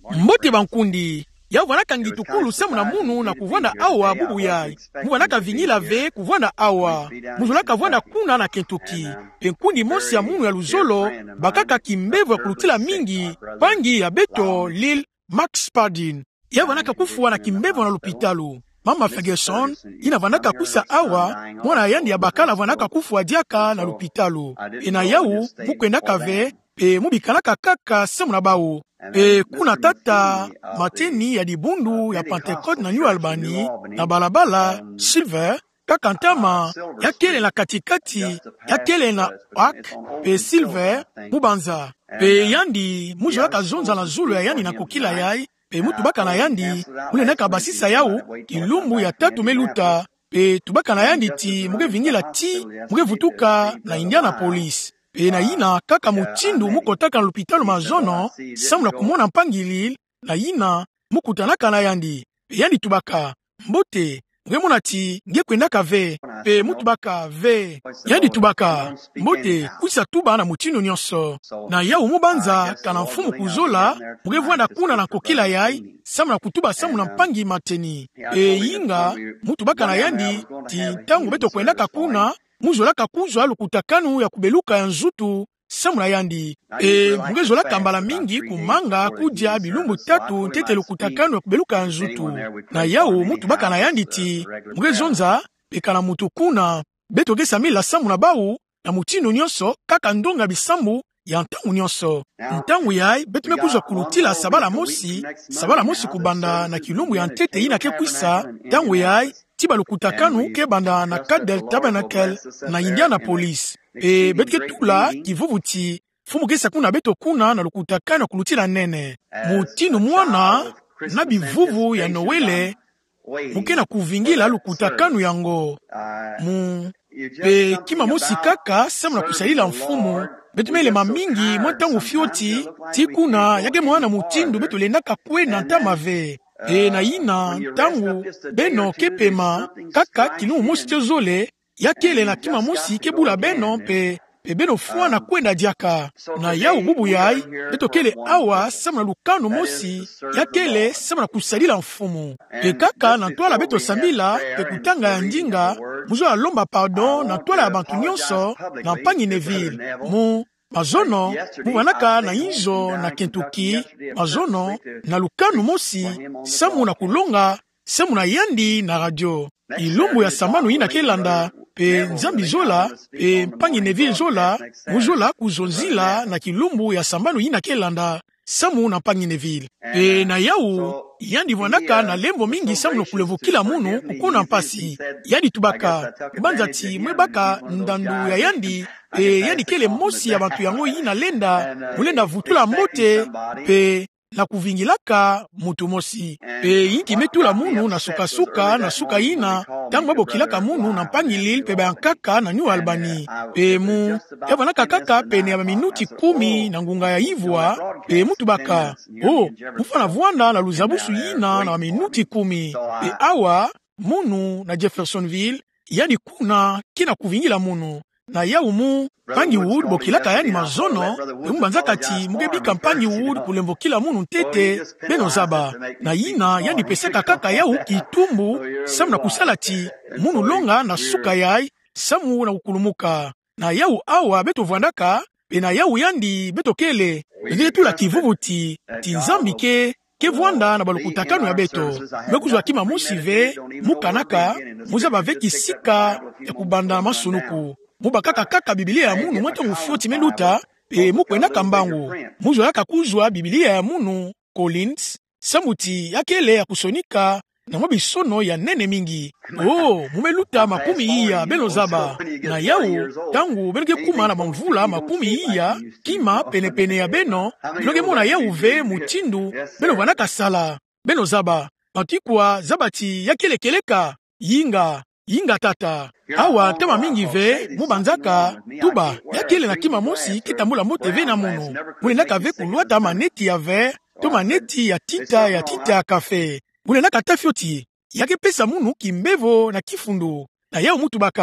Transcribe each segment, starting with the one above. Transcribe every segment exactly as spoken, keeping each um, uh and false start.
Mbote bankundi ya vanaka ngitukulu semu na munu na kuvwana awa bubu yai. Mwanaka vinyila ve kuvwana awa. Muzulaka vwana kuna na Kentucky. Penkundi mosi ya munu ya luzolo bakaka kimbevu ya kulutila mingi pangi ya beto Lil Max Pardin. Ya vanaka kufuwa na kimbevu na lupitalu. Mama Ferguson ina vanaka kusa awa mwana yandi ya bakala vanaka kufuwa diaka na lupitalu. Ena yau mukwendaka ve pe mubikanaka kaka semu na bao. Pe kuna tata mateni ya dibundu ya Pentecote na New Albany na balabala Silver kakantama ya kele na katikati ya kele na Ak pe Silver mubanza pe yandi mujolaka zonza na zulu ya yandi na kokila yai pe mutubaka na yandi mule naka basisa yau kilumbu ya tatu meluta pe tubaka na yandi ti muge vingila ti muge vutuka na Indianapolis. Pe na yina kaka muchindu mukotaka na lupitalo mazono samu na kumona mpangili na yina mukutanaka na yandi. Pe yandi tubaka mbote muge mona ti nge kwendaka ve pe mutubaka ve yandi tubaka mbote kuisa tuba na muchindu nyonso na yau mubanza kana mfumu kuzola muge vwanda kuna na kokila yai samu na kutuba samu na mpangi mateni. Pe yinga mutubaka na yandi ti tangu beto kwendaka kuna muzolaka kuzwa lukutakanu ya kubeluka ya nzutu samu na yandi. E mugezolaka mbala mingi kumanga kudia bilumbu tatu ntete lukutakanu ya kubeluka ya nzutu. Na yao mutubaka na yandi ti mugezonza pekana mutu kuna beto gesa mila samu na bau na mutino nyonso kaka ndonga bisambu ya ntangu nyonso. Ntangu yai beto mekuzwa kulutila sabala mosi sabala mosi kubanda na kilumbu ya ntete ina kekwisa ntangu yai tiba lukutakanu ke banda na Cadel Tabernacle na Indianapolis. E betke tula kivuvuti fumu kesa kuna beto kuna na lukutakanu kulutila nene. Mutinu mwana na bivuvu ya Noele mukena kuvingila lukutakanu yango. Mu pe kima mosi kaka samu na kusalila mfumu betu mele mamingi mwantangu fioti ti kuna yake mwana mutindu betu lendaka kwe na ntamave. E na yina tangu beno kepema kaka kilumu mosi tezole yakele na kima mosi kebula beno pe pe beno fuwa na kwenda diaka na yau bubu yai beto kele awa samu na lukanu mosi yakele samu na kusalila mfumu. Pe kaka na toala beto sambila pe kutanga ya njinga muzo ya lomba pardon na toala ya bantu nyonso na mpangi Neville mu mazono mubanaka na inzo na Kentucky mazono na lukanu mosi samu na kulonga samu na yandi na radio ilumbu ya samanu ina kelanda pe nzambi zola pe mpangi Neville zola muzola kuzonzila na kilumbu ya samanu ina kelanda samu na mpangi Neville. Pe na yau yandi vanaka na lembo mingi samu na kulevo kila munu kukuna mpasi yandi tubaka banza ti mwebaka ndandu ya yandi pe yandi kele mosi ya bantu yango yina lenda mulenda vutula mote pe na kuvingilaka mutu mosi pe yinti metula munu na suka suka na suka yina tangu babokilaka munu na mpangilil pe bayankaka na New Albany pe mu yavanaka kaka pe ya minuti kumi na ngunga ya Ivwa pe mutu baka oh mufana vuanda na luzabusu yina na minuti kumi pe awa munu na Jeffersonville yani kuna kina kuvingila munu na yaumu pangi wood bokilaka yani mazono mbanza kati mugebi kampanyi wood kulembo kila munu ntete beno zaba na yina yani peseka kaka yau kitumbu samu na kusalati munu longa na suka yai samu na kukulumuka na yau awa beto vandaka na yau yandi beto kele ndile tula kivuvuti tinzambike kevwanda na balukutakanu ya beto mekuzwa kima musive mukanaka muzaba veki sika ya kubanda masunuku mubakaka kaka Biblia ya munu mwete mufioti meluta e mukwenda kambangu muzo yaka kuzwa Biblia ya munu Collins samuti yakele ya kusonika na mwabisono ya nene mingi. Oh, mumeluta makumi iya beno zaba na yau tangu benge kuma na bamvula makumi iya kima pene pene ya beno noge mona yau ve mutindu beno vanaka sala beno zaba matikwa zabati yakele keleka yinga yinga tata awa tema mingi ve mubanzaka tuba yakele na kima mosi kitambula mote ve na munu mulendaka ve kuluata maneti ya ve to maneti ya tita ya tita ya kafe mulendaka tafioti yake pesa munu kimbevo na kifundu na yao mutu baka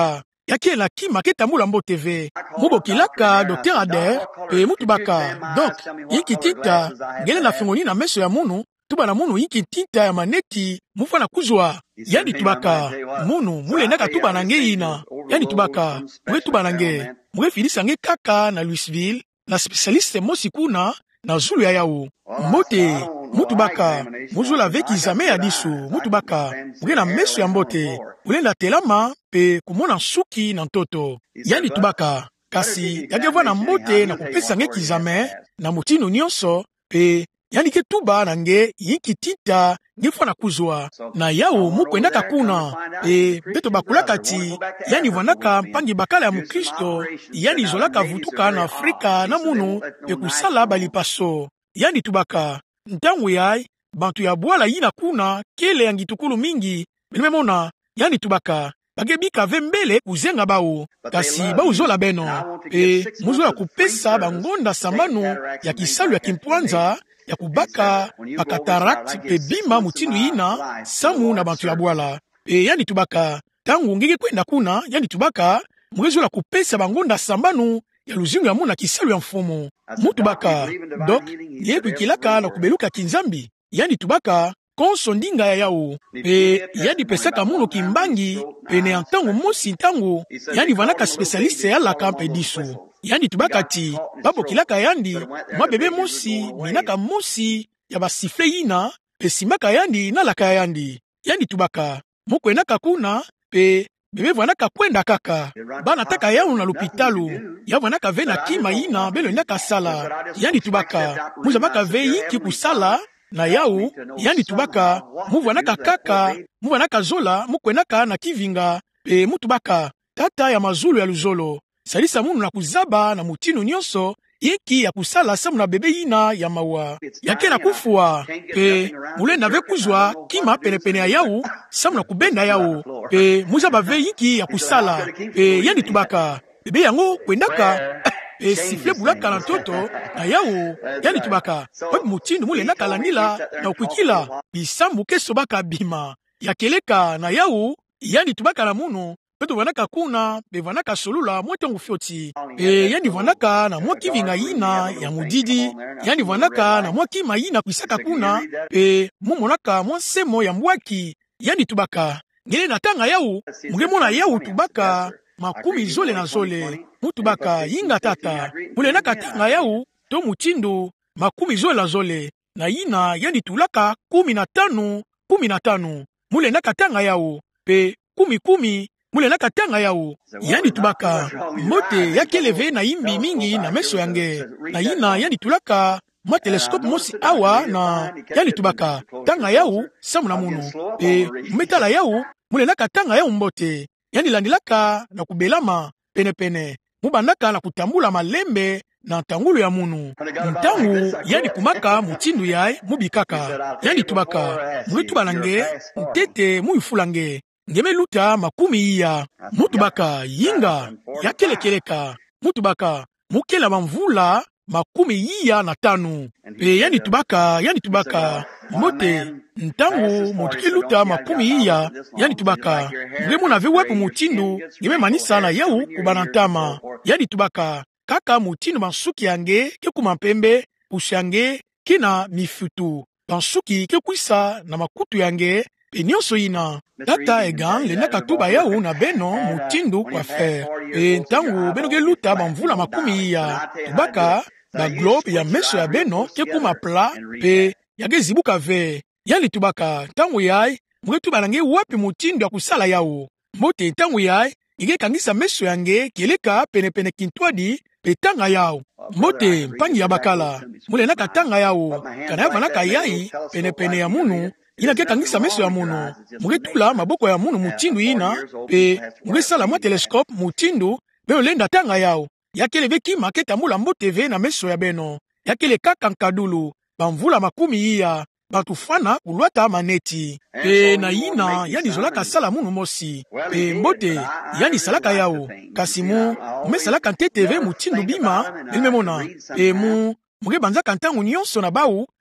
yaki la kima ketambula mbote ve mubokilaka docteur Ader pe mutubaka donc yiki tita ngele na fingoni na meso ya munu tuba na munu yiki tita ya maneti mufa na kuzwa yani tubaka munu mule naka tuba na ngeina yani tubaka mwe tuba na nge mwe filisa nge kaka na Louisville na spécialiste mosi kuna na zulu ya yao mbote mutubaka muzula veki zame ya disu mutubaka mwe na meso ya mbote mule na telama pe kumona suki na ntoto yani tubaka kasi yagevo na mbote na kupesa nge kizame na mutino nyonso pe yani ke tuba na nge yiki tita ngefo na kuzwa na yao mukwendaka kuna e beto bakulaka ti yani vanaka mpangi bakala ya mukristo yani izolaka vutuka na Afrika na munu pe kusala balipaso yani tubaka ntangu yai bantu ya bwala yina kuna kele yangi tukulu mingi benememona yani tubaka bagebika vembele kuzenga bao kasi bauzola beno e muzola kupesa bangonda sambanu ya kisalu ya kimpwanza ya kubaka bakatarakti pe bima mutinu ina samu na bantu ya bwala e yani tubaka tangu ngege kwenda kuna yani tubaka mwezo kupesa bangonda sambanu ya luzingu ya muna kisalu ya mfumu mutubaka dok yebu kilaka na kubeluka kinzambi yani tubaka konso ndinga ya yao pe yani pesaka munu kimbangi pe ne antangu mosi ntangu yani vanaka specialiste ya la kampe disu yani tubaka ti babo kilaka yandi mabebe mosi minaka mosi ya basifle yina pe simaka yandi na laka yandi yani tubaka mukwenaka kuna pe bebe vanaka kwenda kaka bana taka yao na lupitalu ya vanaka ve na kima yina belo ndaka sala yani tubaka muzabaka ve yiki kusala na yao yani tubaka muvanaka kaka muvanaka zola mukwenaka na kivinga pe mutubaka tata ya mazulu ya luzolo salisa munu na kuzaba na mutinu nyonso yeki ya kusala samu na bebe yina ya mawa yake na kufua pe mulenda ve kuzwa kima penepene ya yao samu na kubenda yao pe muzaba ve yiki ya kusala pe yani tubaka bebe yango kwendaka e sifle bulaka na toto na yao yani tubaka wapi mutinu mulenda kalandila na ukwikila bisambu keso baka bima yakeleka na yao yani tubaka na munu peto vanaka kuna be vanaka solula mwetongu fyoti e yani vanaka na mwa kivinga yina ya mudidi yani vanaka na mwa kima yina kuisaka kuna pe mumonaka mwa semo ya mwaki yani tubaka ngele natanga yao mungemona yao tubaka makumi zole na zole mutubaka yinga tata mule nakatanga yao to mutindo makumi zole na zole na yina yani tulaka kumi na tano kumi na tano mule nakatanga yao pe kumi kumi mule nakatanga yao yani tubaka mote yakeleve na imbi mingi na meso yange na yina yani tulaka ma teleskope mosi awa na yani tubaka tanga yao samu na munu pe metala yao mule nakatanga yao mbote yani landilaka na kubelama pene pene mubandaka na kutambula malembe na tangulu ya munu ntangu yani kumaka mutindu yae mubikaka yani tubaka mwetubalange ntete muifulange ngeme luta makumi iya mutubaka yinga yakelekeleka mutubaka mukela bamvula makumi iya na tanu pe yani tubaka yani tubaka mote ntangu mutukiluta makumi iya yani tubaka ngemu na vewepu mutindu ngeme manisa na yau kubanantama yani tubaka kaka mutindu bansuki yange kekuma mpembe usyange kina mifutu bansuki kekuisa na makutu yange pe nyonso yina tata egan lendaka tuba yau na beno mutindu kwa fer pe ntangu beno geluta bamvula makumi iya tubaka ba globe ya meso ya beno kekuma pla pe yagezibuka ve yani tubaka ntangu yai mwetu banange wapi mutindu ya kusala yao mbote ntangu yai igekangisa meso yange keleka penepene kintwadi pe tanga yao mbote mpangi ya bakala mule naka tanga yao kana yava naka yai penepene ya munu ina kekangisa meso ya munu mugetula maboko ya munu mutindu ina pe mugesala mwa teleskope mutindu beno lenda tanga yao yakeleve kima ketambula mbote ve na meso ya beno yakele kaka nkadulu bamvula makumi iya batufana kulwata maneti pe na yina yani zolaka sala munu mosi pe mbote yani salaka yao kasi mu umesalaka nteteve mutindu bima elimemona pe mu muge banzaka ntangu nyonso na bau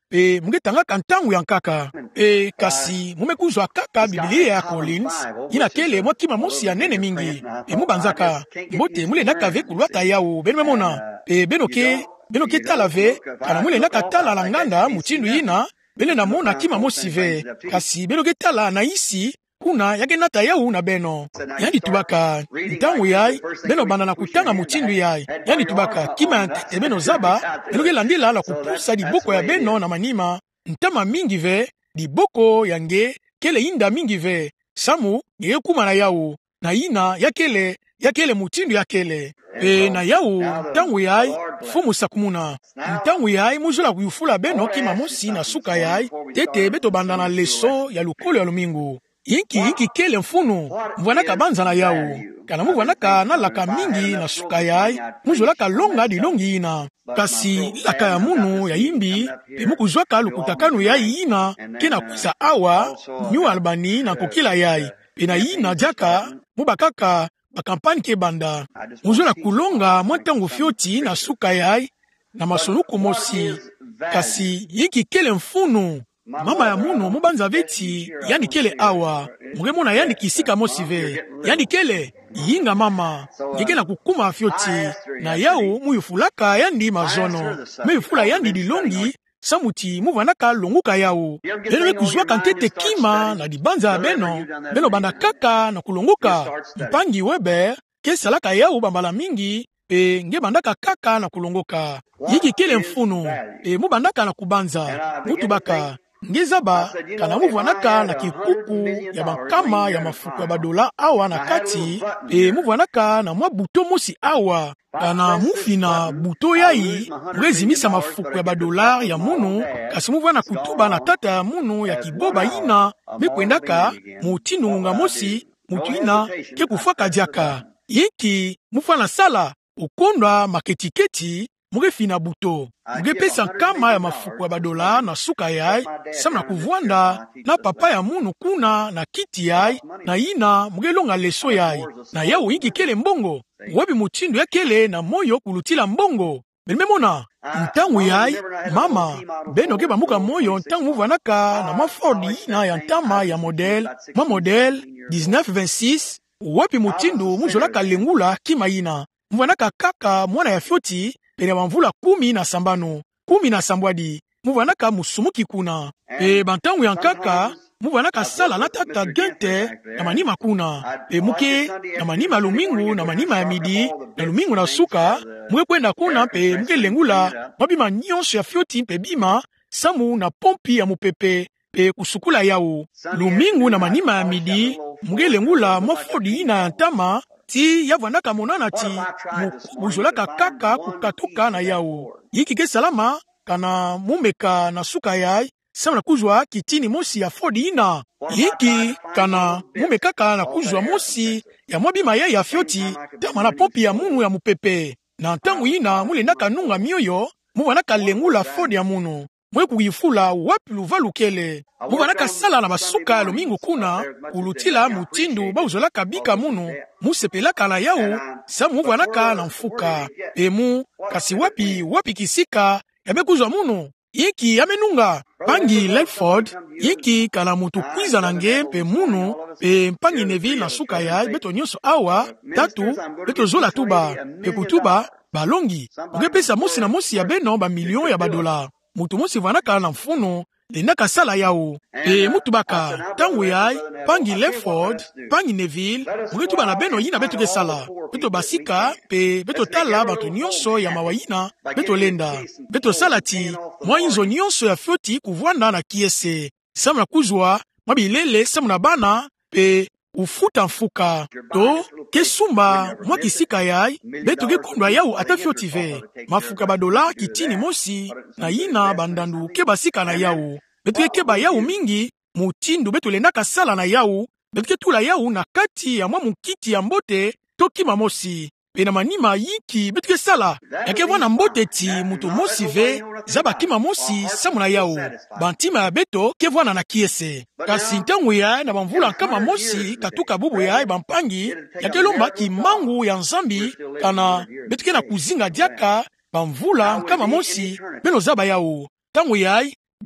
pe mungetangaka ntango ya nkaka e kasi mumekuzwa kaka Biblia ya Collins ina kele mwa kima mosi ya nene mingi e mubanzaka mbote mulendaka ve kulwata yawo beno memona pe benoke benoke tala ve kana mulendaka tala la nganda muchindu ina bene na mona kima mosi ve kasi benoke tala na isi kuna yake nata yawu na beno yani tubaka ntango yai beno bana na kutanga muchindu yai yani tubaka kima ntete beno zaba benoke landila la kupusa di boko ya beno na manima ntama mingi ve di boko yange kele inda mingi ve samu ye kuma na yawu na ina yakele yakele muchindu yakele e na yawu ntango yai fumu sakumuna ntango yai muzula kuyufula beno kima mosi na suka yai tete beto bandana leso ya lukolo ya lumingu Yinki yinki kele mfunu mwanaka banza na yawu kana mwanaka na laka mingi na suka yai muzolaka longa di longi ina kasi laka ya munu ya imbi pe mukuzwaka lukutakanu yai ina kena kuisa awa New Albany na kokila yai pe na ina jaka mubakaka bakampani ke banda muzola kulonga mwatango fioti na suka yai na masonuku mosi kasi yinki kele mfunu mama ya munu mubanza veti yani kele awa mugemona yani kisika mosive yani kele yinga mama yekena kukuma fyoti na yao muyufulaka yandi mazono muyufula yandi dilongi samuti muvanaka longuka yao beno kuzwaka ntete kima na dibanza beno beno banda kaka na kulonguka mpangi Weber kesalaka yao bambala mingi pe nge bandaka kaka na kulongoka yiki kele mfunu e mubandaka na kubanza mutubaka ngezaba kana muvwanaka na kikuku ya bankama ya mafuku ya badola awa na kati e muvwanaka na mwa buto mosi awa kana mufina buto yai murezimisa mafuku ya badola ya munu kasi muvwana kutuba na tata ya munu ya kiboba ina mekwendaka mutinunga mosi mutu ina ke kufaka diaka yiki mufwana sala ukondwa maketiketi mugefina buto mugepesa nkama ya mafuku ya badola na suka yai samna kuvwanda na papa ya munu kuna na kiti yai na ina mugelonga leso yai na yawu yiki kele mbongo wabi muchindu ya kele na moyo kulutila mbongo Memona ntangu yai mama beno ke bamuka moyo ntangu muvwanaka na mafordi na ya ntama ya model ma model dix-neuf vingt-six wapi mutindu muzolaka lengula kimaina muvwanaka kaka mwana ya fyoti pene wamvula kumi na sambano kumi na sambwadi muvwanaka musumuki kuna e bantangu ya nkaka muvwanaka sala na tata gente na manima kuna e muke na manima lumingu na manima ya midi na lumingu na suka mwe kwenda kuna pe muke lengula mabima nyonso ya fyoti pe bima samu na pompi ya mupepe pe kusukula yao lumingu na manima ya midi muke lengula mafodi na yantama ti yavwanaka monana ti muzolaka kaka kukatuka na yao yiki ke salama kana mumeka na suka yai samna kuzwa kitini mosi ya fodi ina yiki kana mumekaka na kuzwa mosi ya mwabima ya ya fyoti tama na popi ya munu ya mupepe na ntangu ina mulendaka nunga mioyo muwanaka lengula fodi ya munu mwe kuyifula wapi luvalukele muwanaka sala na basuka lumingu kuna kulutila mutindu bauzolaka bika munu musepelaka na yau sa muwanaka na mfuka emu kasi wapi wapi kisika yabekuzwa munu yiki yamenunga pangi Ledford yiki kana mutu kwiza na nge pe munu pe mpangi Neville na suka ya beto nyonso awa tatu beto zola tuba pe kutuba balongi ungepesa mosi na mosi ya beno ba milion ya badola mutu mosi vanaka na mfuno lendaka sala yao pe mutu baka tangu yai pangi Ledford pangi Neville ungetuba na beno yina beto ke sala beto basika pe beto tala bato nyonso ya mawayina beto lenda beto salati mwa inzo nyonso ya fyoti kuvwanda na kiese samna kuzwa mabilele samna bana pe ufuta mfuka to kesumba mwa kisika yai beto ke kondwa yau ata fyoti ve mafuka badola kitini mosi na yina bandandu ke basika na yau beto ke keba yau mingi mutindu beto lendaka sala na yau beto ke tula yau na kati ya mwa mukiti ya mbote toki mamosi pena manima yiki betu ke sala yake wana mbote ti mutu mosi ve zaba kima mosi samuna yao bantima ya beto ke wana na kiese kasi ntangu ya na bamvula kama mosi katuka bubu ya bampangi yake lomba ki mangu ya nzambi kana betu ke na kuzinga diaka bamvula kama mosi beno zaba yao tangu ya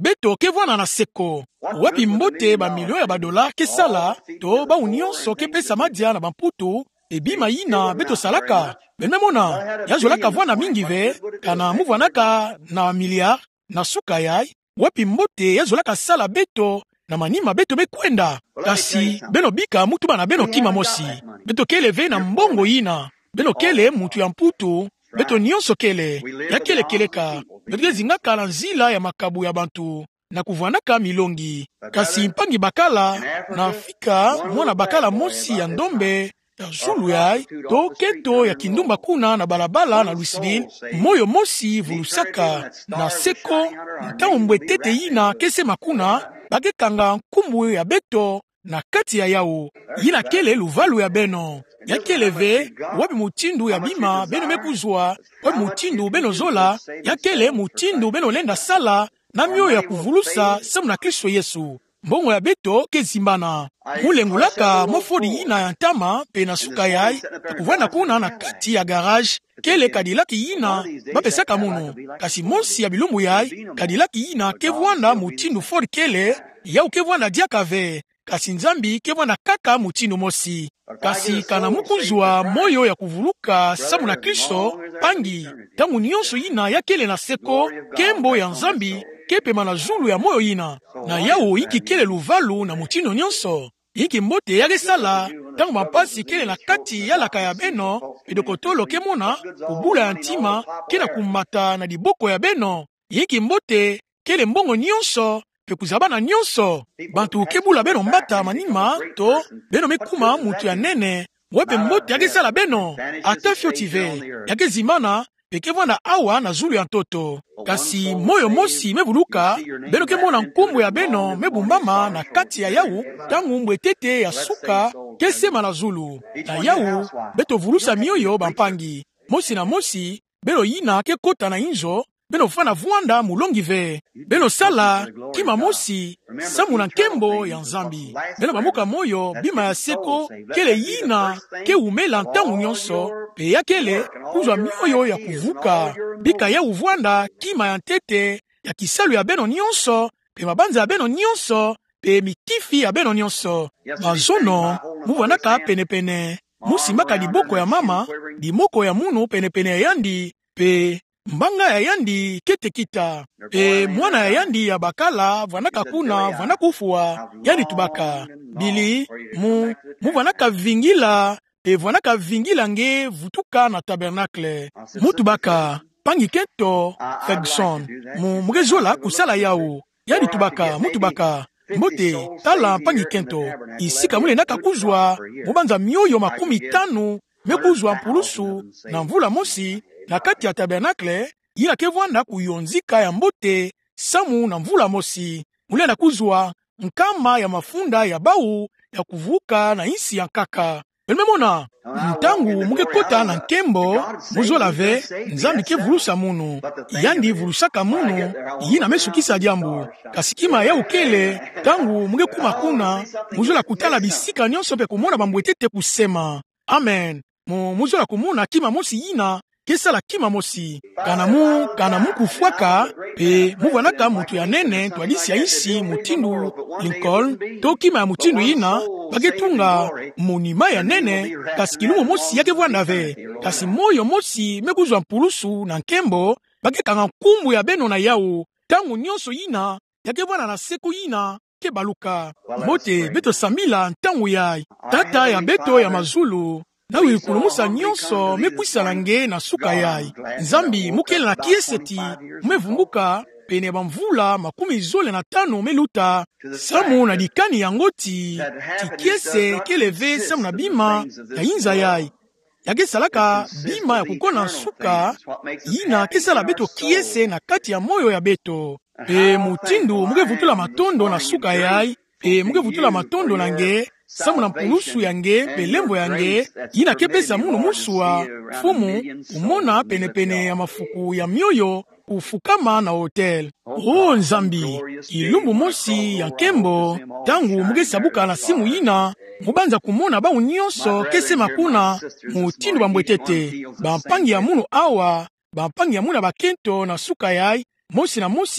beto kevwana na seko. Wapi mbote ba milio ya badola kesala to ba unionso kepesa madia na bamputu ebima yina beto salaka. Benamona yazolaka vwana mingi ve kana muvwanaka na miliard na suka yai. Wapi mbote yazolaka sala beto na manima beto bekwenda. Kasi beno bika mutu bana beno kima mosi. Beto kele ve na mbongo yina. Beno kele mutu ya mputu. Beto nyonso kele. Ya kele keleka. Beto zingaka na nzila ya makabu ya bantu. Na kuvwanaka milongi. Kasi mpangi bakala na Afrika mwana bakala mosi ya ndombe ya zulu yai. To keto ya kindumba kuna na balabala na Louisville. Moyo mosi vulusaka na seko. Ntango mbwetete yina kese makuna. Bagekanga nkumbu ya beto na kati ya yao. Yina kele luvalu ya beno. Ya kele ve, wabi mutindu ya bima beno mekuzwa. Wabi mutindu beno zola. Ya kele mutindu beno lenda sala. Na myo ya kuvulusa samu na Kristo Yesu. Mbongo ya beto kezimbana. Mulengulaka mofodi yina ya ntama pe na suka yai. Kuvana kuna na kati ya garage. Kele kadilaki yina bapesaka munu. Kasi monsi ya bilumbu yai. Kadilaki yina kevwanda mutindu Ford kele. Yau kevwanda diakave. Kasi nzambi kevwanda kaka mutindu mosi. Kasi kana mukuzwa moyo ya kuvuluka samu na Kristo. Pangi tangu nyonso yina ya kele na seko. Kembo ya nzambi kepema na zulu ya moyo yina. Na yao iki kele luvalu na mutindo nyonso. Iki mbote ya gesala. Tangu mampasi kele na kati ya laka ya beno. Pedokotolo kemona kubula ya ntima kena kumata na diboko ya beno. Iki mbote kele mbongo nyonso. Pe kuzabana nyonso. Bantu kebula beno mbata manima to beno mekuma mutu ya nene. Wepe mbote ya gesala beno. Ata fiotive. Ya gezimana pekevwana awa na zulu ya ntoto. Kasi moyo mosi mebuluka, beno kemona nkumbu ya beno mebumbama na kati ya yau, tangu mbwetete ya suka kesema na zulu. Na yau, beto vulusa mioyo bampangi. Mosi na mosi, beno yina ke kota na inzo, beno fana vuanda mulongi ve. Beno sala, kima mosi, samu na nkembo ya nzambi. Beno bamuka moyo, bima ya seko, kele yina, ke umela ntangu nyonso, pe ya kele, kuzwa mioyo ya kuvuka. Bika ya uvuanda, kima ya ntete, ya kisalu ya beno nyonso, pe mabanza ya beno nyonso, pe mitifi ya beno nyonso. Mazono, muwanaka pene pene. Musimaka diboko ya mama, dimoko ya munu pene pene ya yandi, pe mbanga ya yandi kete kita. Pe mwana ya yandi ya bakala, vanaka kuna, vanaka ufua, yandi tubaka. Bili, mu, mu vanaka vingila, pe vanaka vingila nge vutuka na tabernakle. Mutubaka, pangi keto, Ferguson, mu mugezola kusala yao. Yandi tubaka, mutubaka. Mbote, tala pangi kento. Isika mule naka kuzwa, mubanza mioyo makumi tanu, mekuzwa mpulusu, na mvula mosi, na kati ya tabernakle, yina kevwanda kuyonzika ya mbote, samu na mvula mosi. Mule na kuzwa, nkama ya mafunda ya bau, ya kuvuka na isi ya nkaka. Belmemona, ntangu muge kota na nkembo, muzola ve, nzambi ke vulusa munu. Yandi vulusaka munu, yina mesukisa diambu. Kasikima ya ukele, tangu muge kumakuna, muzola kutala bisika nyonso pe kumona bambwetete kusema. Amen. Mu muzola kumuna kima mosi yina, kesala kima mosi. Kanamu, kanamu kufuaka, pe muvanaka mutu ya nene, tuadisi ya isi, mutindu, Lincoln, to kima ya mutindu yina, bagetunga, monima ya nene, kasi kilumo mosi yake vwandave, kasi moyo mosi, meguzwa mpulusu, na nkembo, bagekanga nkumbu ya beno na yao, tangu nyonso yina, yake vwana na seko yina, ke baluka. Mote, beto samila, ntangu yai, tata ya beto ya mazulu, na wikulumusa nyonso mekwisa lange na suka yai. Nzambi mukele na kieseti mevumbuka pene bamvula makumi zole na tano meluta. Samu na dikani yangoti tikiese keleve samu na bima ya inza yai. Yage salaka bima ya kukona suka yina kesala beto kiese na kati ya moyo ya beto. Pe mutindu muge vutula matondo na suka yai. Pe muge vutula matondo nange samu na mpulusu yange, pe lembo yange, yina kepesa munu musua, fumu, umona pene pene ya mafuku ya mioyo, ufukama na hotel. Oh nzambi, ilumbu mosi ya nkembo, tangu muge sabuka na simu yina, mubanza kumona ba unyonso kese makuna, mutindu bambwetete, bampangi ya munu awa, bampangi ya muna bakento na suka yai, mosi na mosi,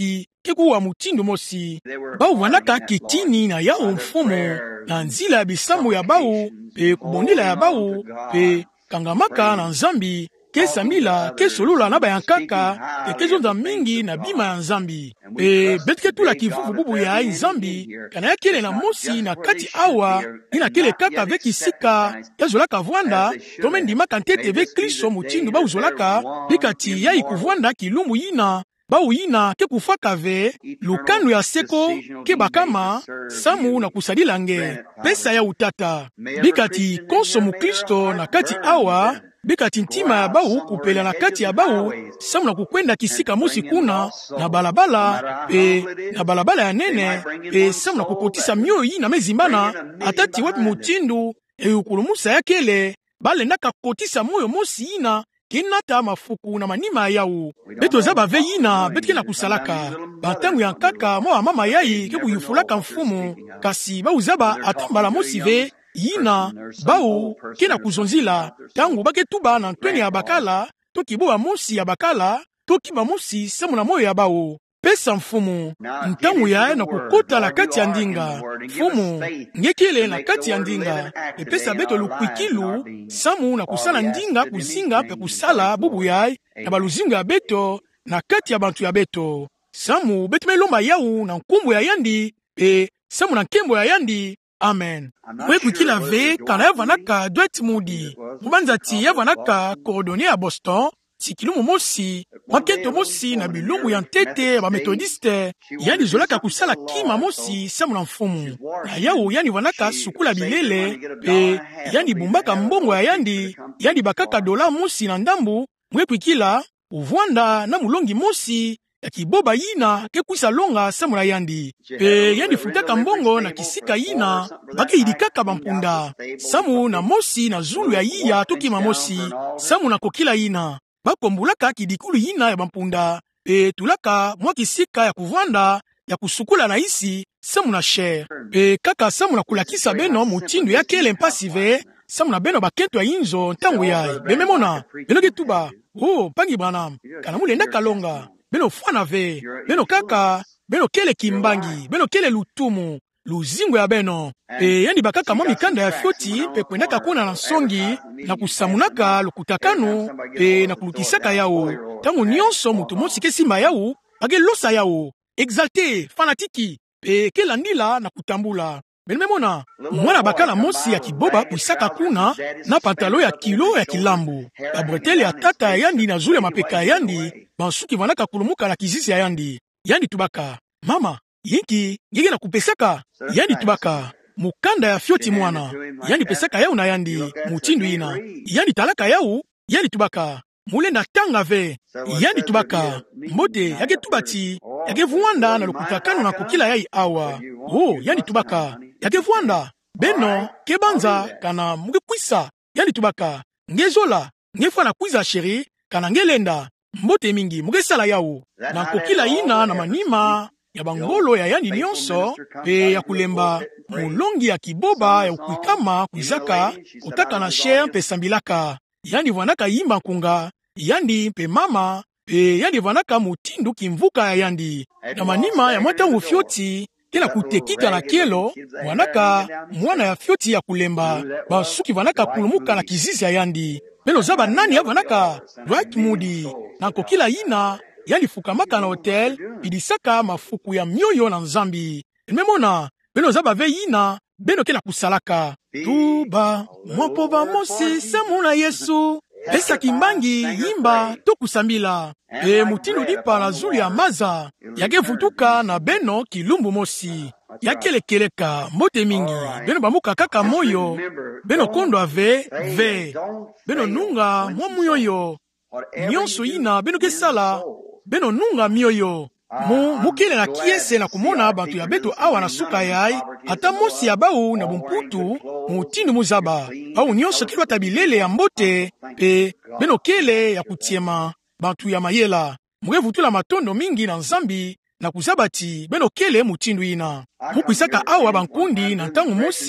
kekuwa mutindu mosi. Bau vanaka kitini na yao mfumo na nzila ya bisambo ya bau pe kubondila ya bau pe kangamaka na nzambi kesamila kesolula na bayankaka ekezonza mingi na bima ya nzambi pe betike tula kivuvu bubu ya nzambi kana yakele na mosi na kati awa ina kele kaka veki sika yazolaka vwanda tome ndimaka ntete ve Kristo mutindu bauzolaka bikati ya ikuvwanda kilumbu yina bau yina ke kufaka ve lukanu ya seko ke bakama samu na kusadila nge pesa ya utata bikati konso mu Kristo na kati awa bikati ntima ya bau kupela na kati ya bau samu na kukwenda kisika mosi kuna na balabala pe na balabala ya nene pe samu na kukotisa mioyo yina mezimbana atati wapi mutindu eyukulumusa yakele bale naka kotisa moyo mosi yina kinata mafuku na manima yao beto zaba ve yina betike na kusalaka batangu ya nkaka moa mama yai ke kuyufulaka mfumu kasi bau zaba atambala mosi ve yina bau kena kuzonzila tangu bake tuba na ntweni ya bakala tokiboa mosi ya bakala tokiba mosi samu na moyo ya bau pesa mfumu ntangu ya na kukota la kati ya ndinga mfumu ngekele na kati ya ndinga epesa beto lukwikilu samu na kusala ndinga kuzinga pe kusala bubu yai na baluzinga ya beto na kati ya bantu ya beto samu betu melomba yau na nkumbu ya yandi pe samu na nkembo ya yandi. Amen. Mweku kila ve kana yavanaka Dwight Moody mubanzati yavanaka coordonné à Boston sikilumu mosi makento mosi na bilumbu ya ntete ba methodiste yani zolaka kusala kima mosi samu na mfumu na yao yani vanaka sukula bilele pe yani bumbaka mbongo ya yandi yani bakaka dola mosi na ndambu mweku kila uvwanda na mulongi mosi ya kiboba yina ke kuisa longa samu na yandi pe yandi futaka mbongo na kisika yina bake idikaka bampunda samu na mosi na zulu ya iya tukima mosi samu na kokila yina bakombulaka kidikulu yina ya bampunda pe tulaka mwa kisika ya kuvwanda ya kusukula na isi samu na sher pe kaka samu na kulakisa beno mutindu ya kele mpasive samu na beno bakento ya inzo ntangu yai bememona beno ketuba oh pangi Branham kana mulenda kalonga beno fwana ve beno kaka beno kele kimbangi beno kele lutumu luzingo ya beno pe yandi bakaka mwa mikanda ya fyoti pe kwendaka kuna na songi na kusamunaka lukutakanu pe na kulukisaka yao tangu nyonso mutu mosi kesimba yao age losa yao exalte fanatiki pe kelandila na kutambula benemona mwana bakala mosi ya kiboba kuisaka kuna na pantalo ya kilo ya kilambu babretele ya tata ya yandi na zule mapeka ya yandi bansuki vanaka kulumuka na kizizi ya yandi yandi tubaka mama yinki ngige na kupesaka yandi tubaka mukanda ya fyoti mwana yandi pesaka yau na yandi mutindu ina yandi talaka yau yandi tubaka mulenda tanga ve yandi tubaka mbote yake tubati yake vuanda na lukutakano na kukila yai awa oh yandi tubaka yake vuanda beno kebanza kana muge kwisa yandi tubaka ngezola ngefa na kwiza sheri kana ngelenda mbote mingi muge sala yau na kukila ina na manima ya bangolo ya yandi nyonso pe ya kulemba mulongi ya kiboba ya ukwikama kwizaka kutaka na sher pe sambilaka yandi vanaka yimba kunga yandi pe mama pe yandi vanaka mutindu kimvuka ya yandi na manima ya mwatangu fyoti tena kutekika na kielo vanaka mwana ya fyoti ya kulemba basuki vanaka kulumuka na kizizi ya yandi beno zaba nani ya vanaka Dwight Moody na kokila ina yandi fukamaka na hotel bidisaka mafuku ya mioyo na nzambi memona beno zaba ve yina beno kena kusalaka tuba mopova mosi samu na Yesu pesa kimbangi yimba to kusambila e mutindo dipa na zuli ya maza yake futuka na beno kilumbu mosi yakelekeleka mbote mingi beno bamuka kaka moyo beno kondo ave ve beno nunga mwa muyoyo nyonso yina beno kesala beno nunga mioyo mu mukele na kiese na kumona bantu ya beto awa na suka yai ata mosi ya bau na bumputu mutindu muzaba bau nyonso kilwa tabilele ya mbote pe beno kele ya kutiema bantu ya mayela mugevutula matondo mingi na nzambi na kuzabati beno kele mutindu ina mukwisaka awa bankundi na ntangu mosi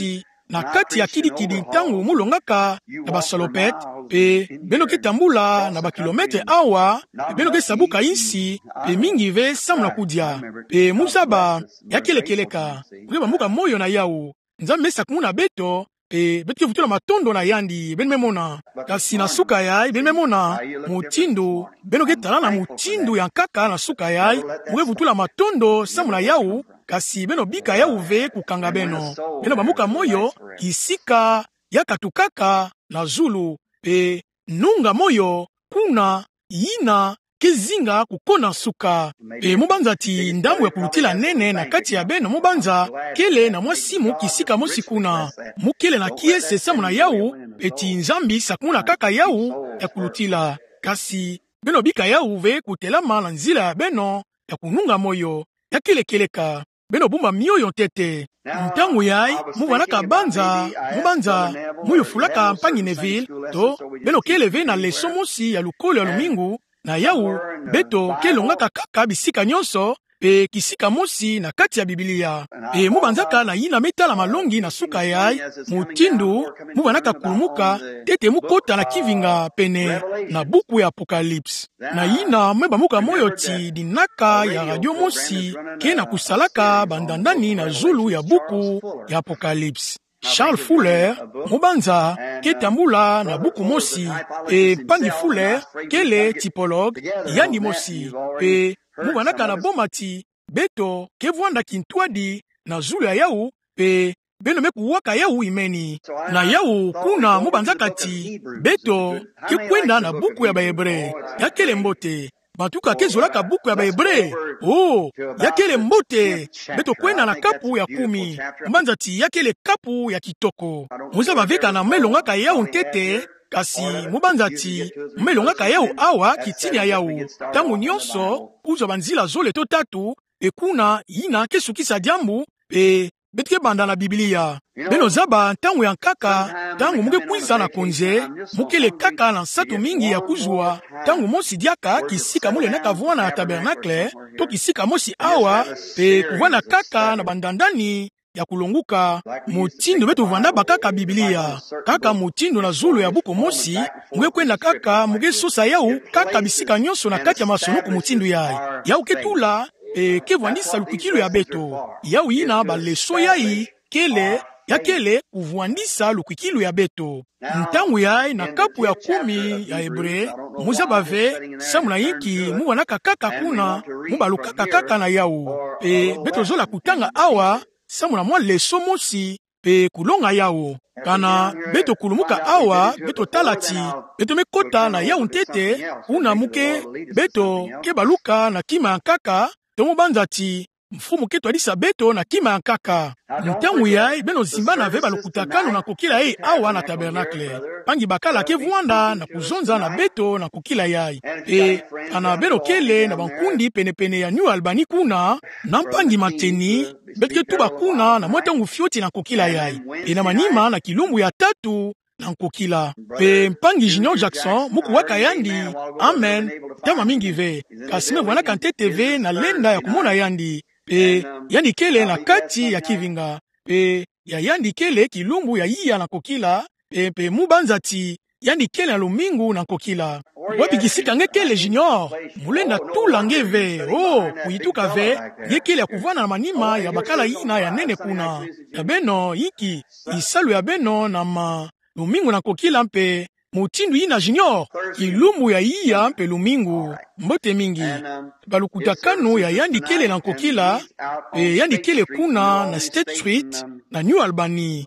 na kati ya kidikidi ntango mulongaka na basalopete pe beno kitambula na bakilometre awa pe beno kesabuka insi pe mingi ve samuna kudia pe muzaba yakelekeleka kule muka moyo na yau nzambe sakumuna beto pe beto kivutula matondo na yandi beno memona kasi na suka yai beno memona mutindo beno ketala na mutindo ya nkaka na suka yai mwe vutula matondo samuna yau kasi beno bika ya uve kukanga beno beno bamuka moyo kisika ya katukaka na zulu pe nunga moyo kuna yina kezinga kukona suka pe mubanza ti ndambu ya kulutila nene na kati ya beno mubanza kele na mwasimu kisika mosikuna mukele na kiese samuna yau eti nzambi sakumuna kaka yau ya kulutila kasi beno bika ya uve kutelama na nzila ya beno ya kununga moyo ya kelekeleka beno bumba mioyo tete ntango yai muvanaka banza mubanza muyufulaka mpangi Neville to beno keleve na leso mosi ya lukolo ya lumingu na yau beto kelongaka kaka bisika nyonso pe kisika mosi na kati ya Biblia pe mubanzaka na yina metala malongi na suka yai mutindu muvanaka kulumuka tete mukota na kivinga pene na buku ya Apocalypse na yina mweba muka moyo ti dinaka ya radio mosi ke na kusalaka bandandani na zulu ya buku ya Apocalypse. Charles Fuller mubanza ketambula na buku mosi e Pangi Fuller kele typologue yani mosi pe mubanaka na bomati beto kevwanda kintwadi na zulu ya yau pe beno mekuwaka yau imeni na yau kuna mubanzaka ti beto kekwenda na buku ya bahebre yakele mbote batuka kezolaka buku ya bahebre oh yakele mbote beto kwenda na kapu ya kumi mbanza ti yakele kapu ya kitoko muza baveka na melongaka yau ntete kasi mubanza ti melongaka yau awa kitini ya yau tangu nyonso kuzwa banzila zole to tatu e kuna yina kesukisa diambu e betike banda na Biblia beno zaba tangu ya nkaka tangu muke kwiza na konje mukele kaka na nsato mingi ya kuzwa tangu mosi diaka kisika mule na kavwana ya tabernakle to kisika mosi awa pe kuvwana kaka na bandandani ya kulunguka mutindo beto vanda bakaka Biblia kaka mutindo na zulu ya buko mosi muke kwenda kaka muke sosa yau kaka bisika nyonso na kati ya masonuku mutindo yai yau ketula e kevwandisa lukikilo ya beto yau yina baleso yai kele ya kele kuvwandisa lukikilo ya beto ntangu yai na kapu ya kumi ya Hebre muza bave samuna yiki muwanaka kaka kuna mubalukaka kaka na yau e beto zola kutanga awa samuna mwa leso mosi pe kulonga yau kana beto kulumuka awa beto talati beto mekota na yau ntete una muke beto kebaluka na kima ya kaka tomo banza ti mfumu keto adisa beto na kima ya kaka ntangu yai beno zimba na veba lukutakano na kukila yai awa na tabernakle pangi bakala kevwanda na kuzonza na beto na kukila yai e ana beno kele na bankundi pene pene ya New Albany kuna na mpangi mateni betike tuba kuna na mwatangu fioti na kukila yai e na manima na kilumbu ya tatu na nkokila pe mpangi Junior Jackson muku waka yandi amen tama mingi ve kasime wana kante T V na lenda ya kumona yandi pe yandi kele na kati ya kivinga pe ya yandi kele kilumbu ya iya na kokila pe pe mubanza ti yandi kele na lumingu na kokila wapi kisika ngekele Junior mulenda tula ngeve oh kuituka ve ngekele ya kuvana na manima ya bakala ina ya nene kuna ya beno iki isalu ya beno na ma lumingu na kokila mpe mutindu yina Junior kilumbu ya iya mpe lumingu mbote mingi balukutakano ya yandi kele na kokila e yandi kele kuna na State Street na New Albany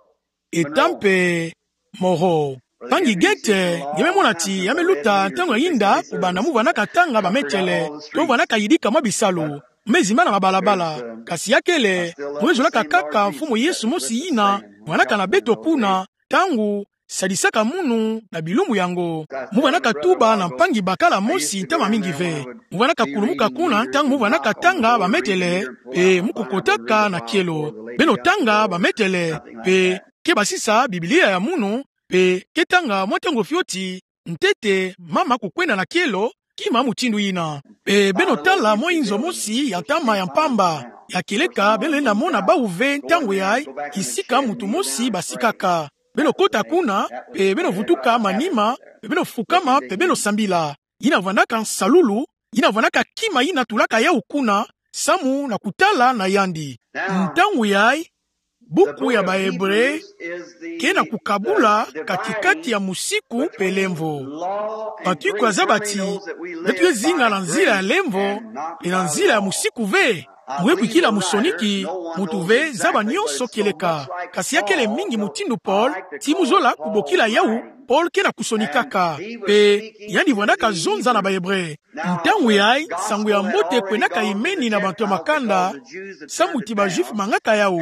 etampe moro pangi gete yeme monati yame luta ntango yinda kubanda muvana katanga bametele to vana kayidika mabisalo mezima na mabalabala kasi yakele mwezola kaka mfumu Yesu mosi yina mwanaka na beto kuna tangu sadisaka munu na bilumbu yango muvanaka tuba na mpangi bakala mosi ntama mingi ve muvanaka kulumuka kuna tangu muvanaka tanga bametele pe mukukotaka na kielo beno tanga bametele pe kebasisa Biblia ya munu pe ketanga mwatango fioti ntete mama kukwenda na kielo kima mutindu ina. Pe beno tala mo inzo mosi ya ntama ya mpamba. Ya keleka beno ena mona ba uve ntango yai kisika mutu mosi basikaka. Beno kota kuna pe beno vutuka manima pe beno fukama pe beno sambila. Ina vanaka salulu, ina vanaka kima ina tulaka ya ukuna samu na kutala na yandi. Ntango yai buku ya Bahebre kena kukabula katikati ya musiku pe lemvo. Patuiko azabati betu zinga na nzila ya lemvo pe na nzila ya musiku ve. Mwepu kila musoniki mutuve zaba nyonso keleka. Kasi yakele mingi mutindu Paul timuzola kubokila yau Paul kena kusonikaka. Pe yandi vanaka zonza na Bahebre. Ntangu yai sangu ya mbote kwenaka imeni na bantu ya makanda samuti ba juif mangaka yau.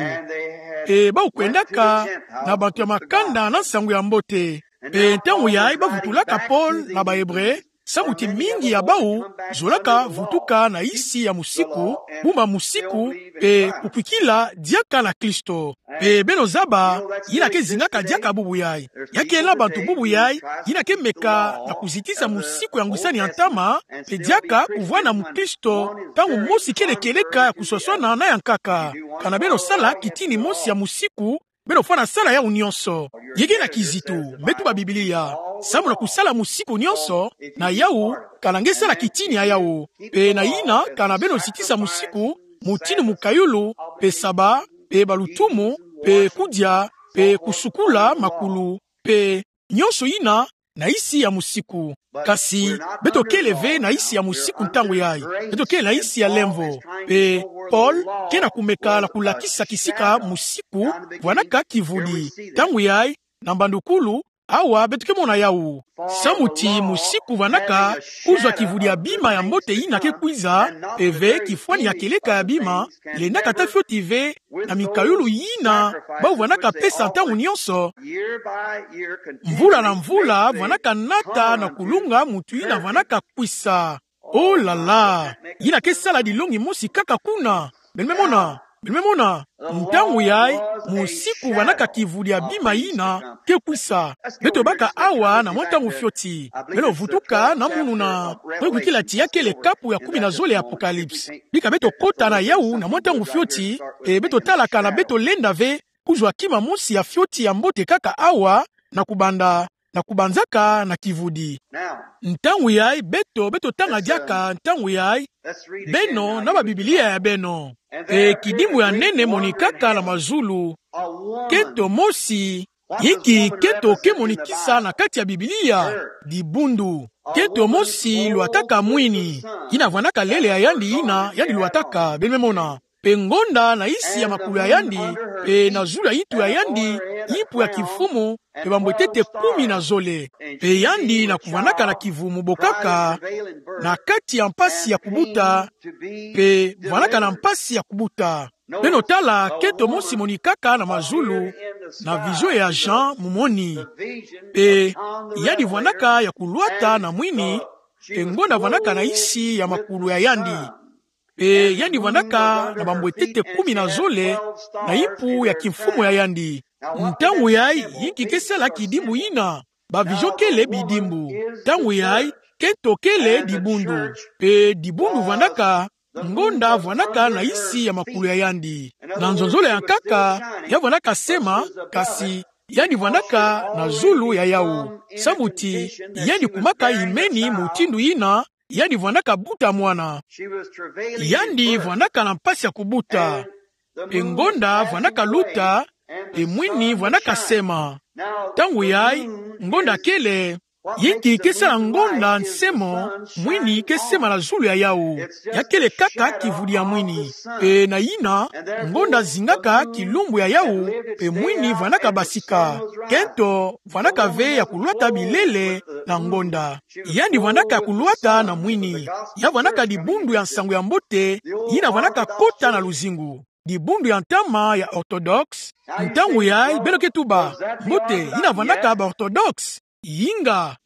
E ba ukwendaka na bantu ya makanda na sangu ya mbote. Pe ntangu yai ba vutulaka Paul na Bahebre. Samuti mingi ya bau zolaka vutuka na isi ya musiku, buma musiku, pe kukwikila diaka na Kristo. Pe beno zaba, yina ke zingaka diaka bubu yai. Yake la bantu bubu yai, yina ke meka na kuzitisa musiku ya ngusani ya ntama, pe diaka kuvwana mu Kristo, tangu mosi kele keleka ya kusoswana na yankaka. Kana beno sala kitini mosi ya musiku, beno fana sala ya unyonso. Yege na kizitu, metu ba Biblia. Samu na kusala musiku nyonso, na yau, kanange sala kitini ya yau. Pe na ina, kana beno sitisa musiku, mutini mukayulu, pe saba, pe balutumu, pe kudia, pe kusukula makulu, pe nyonso ina, na isi ya musiku. Kasi, beto keleve na isi ya musiku ntangu yai. Beto ke na isi ya lemvo. Pe, Paul, kena kumeka na kulakisa kisika musiku, wanaka kivudi. Tangu yai, na mbandukulu, awa betu kemona yau. Samuti musiku vanaka, kuzwa kivudi ya bima ya mbote ina ke kuiza, peve kifwani ya keleka ya bima, le naka tafiotive, na mikayulu yina, bau vanaka pesa ntangu nyonso. Mvula na mvula, vanaka nata na kulunga mutu ina vanaka kuisa. Oh la la, yina ke sala dilongi mosi kaka kuna. Benmemona, benmemona, ntangu yai, musiku vanaka kivudi ya bima ina, ke kuisa. Beto baka awa na mwantangu fioti. Belo vutuka na munu na mwengu kila tiyake le kapu ya kumi na zole ya Apocalypse. Bika beto kota na yau na mwantangu fioti, e beto talaka na beto lenda ve, kuzwa kima mosi ya fioti ya mbote kaka awa, na kubanda, na kubanzaka na kivudi. Ntangu yai, beto, beto tanga diaka, ntangu yai, beno, na ba Biblia ya beno. E kidimu ya nene monikaka na mazulu. Keto mosi, yiki keto ke monikisa na kati ya Biblia, di bundu. Keto mosi luataka mwini. Ina vanaka lele ya yandi ina, yandi luataka, benmemona. Pe ngonda na isi ya makulu ya yandi, pe na zulu ya itu ya yandi, ipu ya kifumu, pe bambwetete kumi na zole. Pe yandi na kuvanaka na kivumu bokaka, na kati ya mpasi ya kubuta, pe vanaka na mpasi ya kubuta. Beno tala keto mosi monikaka na mazulu, na vizio ya Jean mumoni. Pe yandi vanaka ya kuluata na mwini, pe ngonda vanaka na isi ya makulu ya yandi. E yandi vanaka na bambwetete kumi na zole na ipu ya kimfumu ya yandi. Ntangu yai yiki kesala kidimu ina bavijo kele bidimbu. Ntangu yai kento kele dibundu. Pe dibundu vanaka ngonda vanaka na isi ya makulu ya yandi. Na nzonzole ya kaka ya vanaka sema kasi yandi vanaka na zulu ya yau. Samuti yandi kumaka imeni mutindu ina yandi vanaka buta mwana. Yandi vanaka na mpasi ya kubuta. Pe ngonda vanaka luta. Pe mwini vanaka sema. Tangu yai, ngonda kele. Yiki kesala ngonda nsemo. Mwini kesema la zulu ya yau. Yakele kaka kivudi ya mwini. Pe na ina, ngonda zingaka kilumbu ya yau. Pe mwini vanaka basika. Kento vanaka ve ya kuluata bilele na ngonda. Yandi vanaka kuluata na mwini. Ya vanaka dibundu ya nsangu ya mbote. Yina vanaka kota na luzingu. Dibundu ya ntama ya orthodox. Ntangu ya belo ketuba. Mbote yina vanaka ba orthodox. Yinga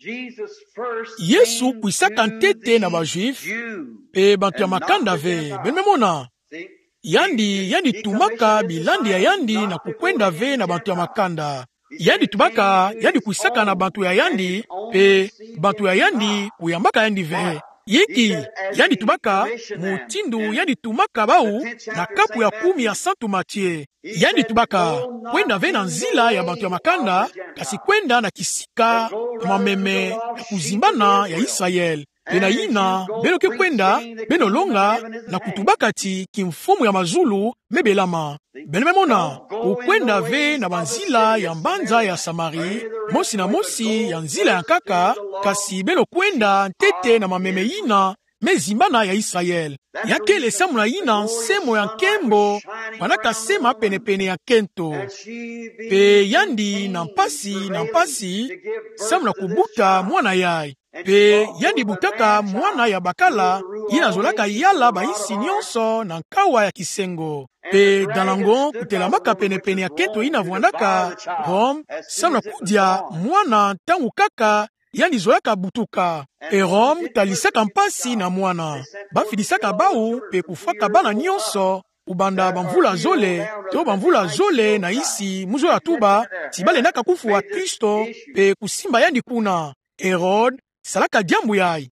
Yesu kuisaka ntete na ba juif. Pe bantu ya makanda ve. Benmemona. Yandi, yandi tumaka bilandi ya yandi na kukwenda ve na bantu ya makanda. Yandi tumaka, yandi kuisaka na bantu ya yandi, pe bantu ya yandi kuyambaka yandi ve. Yiki, yandi tumaka, mutindu yandi tumaka bau, na kapu ya kumi ya Santu Mathieu. Yandi tumaka, kwenda ve na nzila ya bantu ya makanda, kasi kwenda na kisika, na mameme, na kuzimbana ya Israel. Pena yina, beno ke kwenda, beno longa, na kutubakati kimfumu ya mazulu, mebelama. Beno memona, ukwenda ve na banzila ya mbanza ya Samari, mosi na mosi ya nzila ya kaka, kasi beno kwenda ntete na mameme yina, mezimbana ya Israel. Yakele samu na yina semo ya nkembo, wanaka sema pene pene ya kento. Pe yandi na mpasi na mpasi, samu na kubuta mwana yai. Pe yandi butaka mwana ya bakala, yina zolaka yala ba isi nyonso na nkawa ya kisengo. Pe dalango kutelamaka pene pene ya kento yina vuandaka, rom, samu na kudia mwana tangu kaka, yandi zolaka butuka. E rom talisaka mpasi na mwana. Bafidisaka bau pe kufaka bana nyonso, ubanda bamvula zole, to bamvula zole na isi muzo ya tuba, tibale naka kufu wa Kristo, pe kusimba yandi kuna. Herod, salaka diambu yai.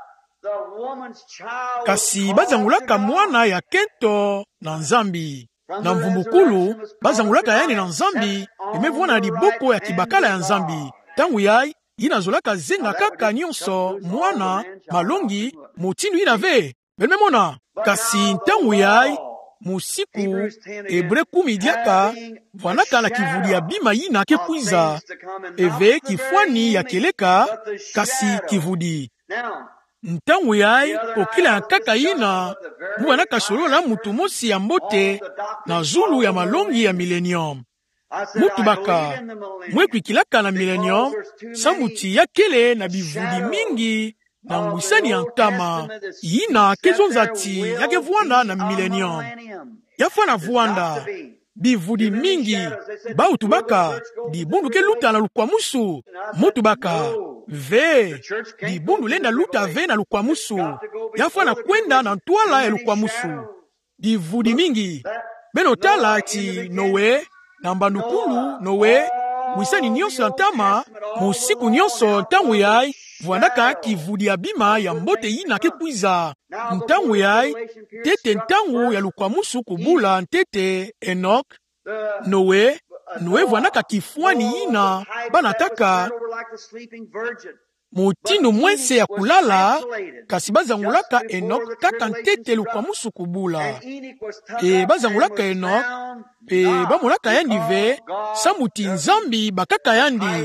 Kasi bazangulaka mwana ya kento na nzambi. Na mvumbukulu, bazangulaka yani na nzambi, emevuana na liboko ya kibakala ya nzambi. Tangu yai, yina zolaka zenga kaka nyonso, mwana, malongi, mutindu yina ve. Belmemona, kasi ntangu yai, musiku, ebre kumi diaka, vanaka na kivuli ya bima yina kekuiza, eve kifwani ya keleka, kasi kivudi. Ntangu yai, okila ya kaka yina, mwanaka solo na mutu mosi ya mbote, na zulu ya malongi ya millennium. Mutu baka, mwekwikilaka na millennium, samuti ya kele na bivudi mingi, na ngwisani ya ntama, yina kezonzati yake vuanda na millennium. Yafana vuanda, bivudi mingi, ba utubaka, di bundu ke luta na lukwamusu. Mutu baka, ve, di bundu lenda luta ve na lukwamusu. Yafana kwenda na ntwala ya lukwamusu. Bivudi mingi, beno tala ati nowe, na mbandukulu nowe, wisani nyonso ya ntama, musiku nyonso ntangu yai, vuandaka kivudi ya bima ya mbote yina kekuiza. Ntangu yai, tete ntangu ya lukwamusu kubula ntete Enoch, Noe, Noe vuandaka kifwani yina, banataka mutindo mwense ya kulala, kasi bazangulaka Enoch kaka ntete lukwamusu kubula. E bazangulaka Enoch, e bamulaka yandi ve, samuti nzambi bakaka yandi,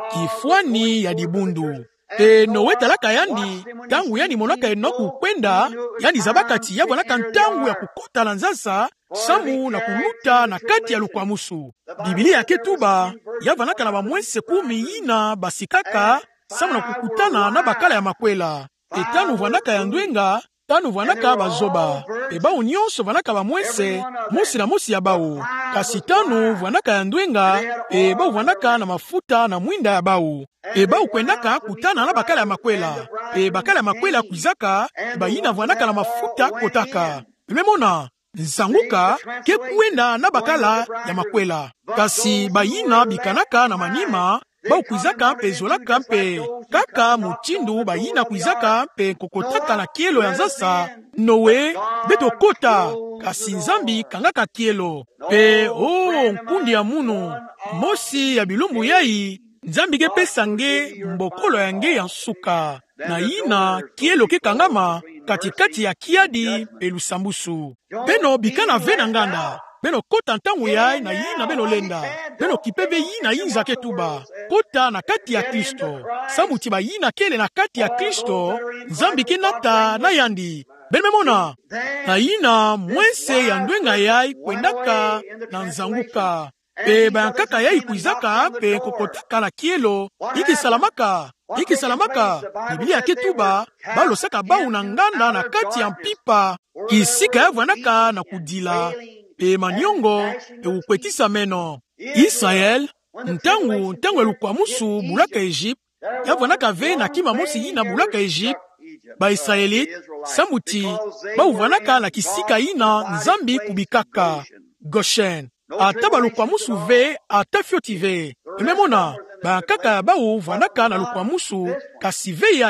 kifwani ya dibundu. E Noe talaka yandi, tangu yandi monaka Enoch kwenda, yandi zabakati ya wanaka ntangu ya kukota na nzasa, samu na kuluta na kati ya lukwamusu. Biblia ya ketuba, ya wanaka na bamwense kumi yina basikaka, samu na kukutana na bakala ya makwela. E tanu wanaka ya ndwenga, tanu wanaka bazoba. E bao nyonso wanaka bamwense, mosi na mosi ya bao. Kasi tanu wanaka ya ndwenga, e bao wanaka na mafuta na mwinda ya bao. E bao kwendaka kutana na bakala ya makwela. E bakala ya makwela kuzaka, ba yina wanaka na mafuta kotaka. Memona, nzanguka ke kuenda na bakala ya makwela. Kasi ba yina bikanaka na manima, ba kuizaka mpe zolaka mpe kaka mutindu ba yina kuizaka mpe kokotaka na kielo ya nzasa. Noe beto kota, kasi nzambi kangaka kielo. Pe oh nkundi ya munu, mosi ya bilumbu yai, nzambi ke pesange mbokolo yange ya nsuka. Na yina kielo ke kangama katikati ya kiadi elusambusu. Beno bikana vena nganda. Beno kota ntangu yai na yina beno lenda. Beno kipebe yina yinza ketuba. Kota na kati ya Kristo. Samuti ba yina kele na kati ya Kristo. Nzambi ke nata na yandi. Beno memona. Na yina mwense ya ndwenga yai kwendaka na nzanguka. Pe bayankaka yai kuizaka pe kokotaka na kielo. Iki salamaka. Iki salamaka. Biblia ketuba. Balo saka bau na nganda na kati ya mpipa. Kisika ya vanaka na kudila. Pe manyongo e ukwetisa meno. Israel, ntangu, ntangu elukwamusu bulaka Egypt, yavwanaka ve na kima mosi yina bulaka Egypt, ba Israelit, samuti, ba uvwanaka na kisika yina nzambi kubikaka, Goshen. Ata balukwamusu ve, ata fioti ve. Ememona, ba kaka ba uvwanaka na lukwamusu, kasi ve yai.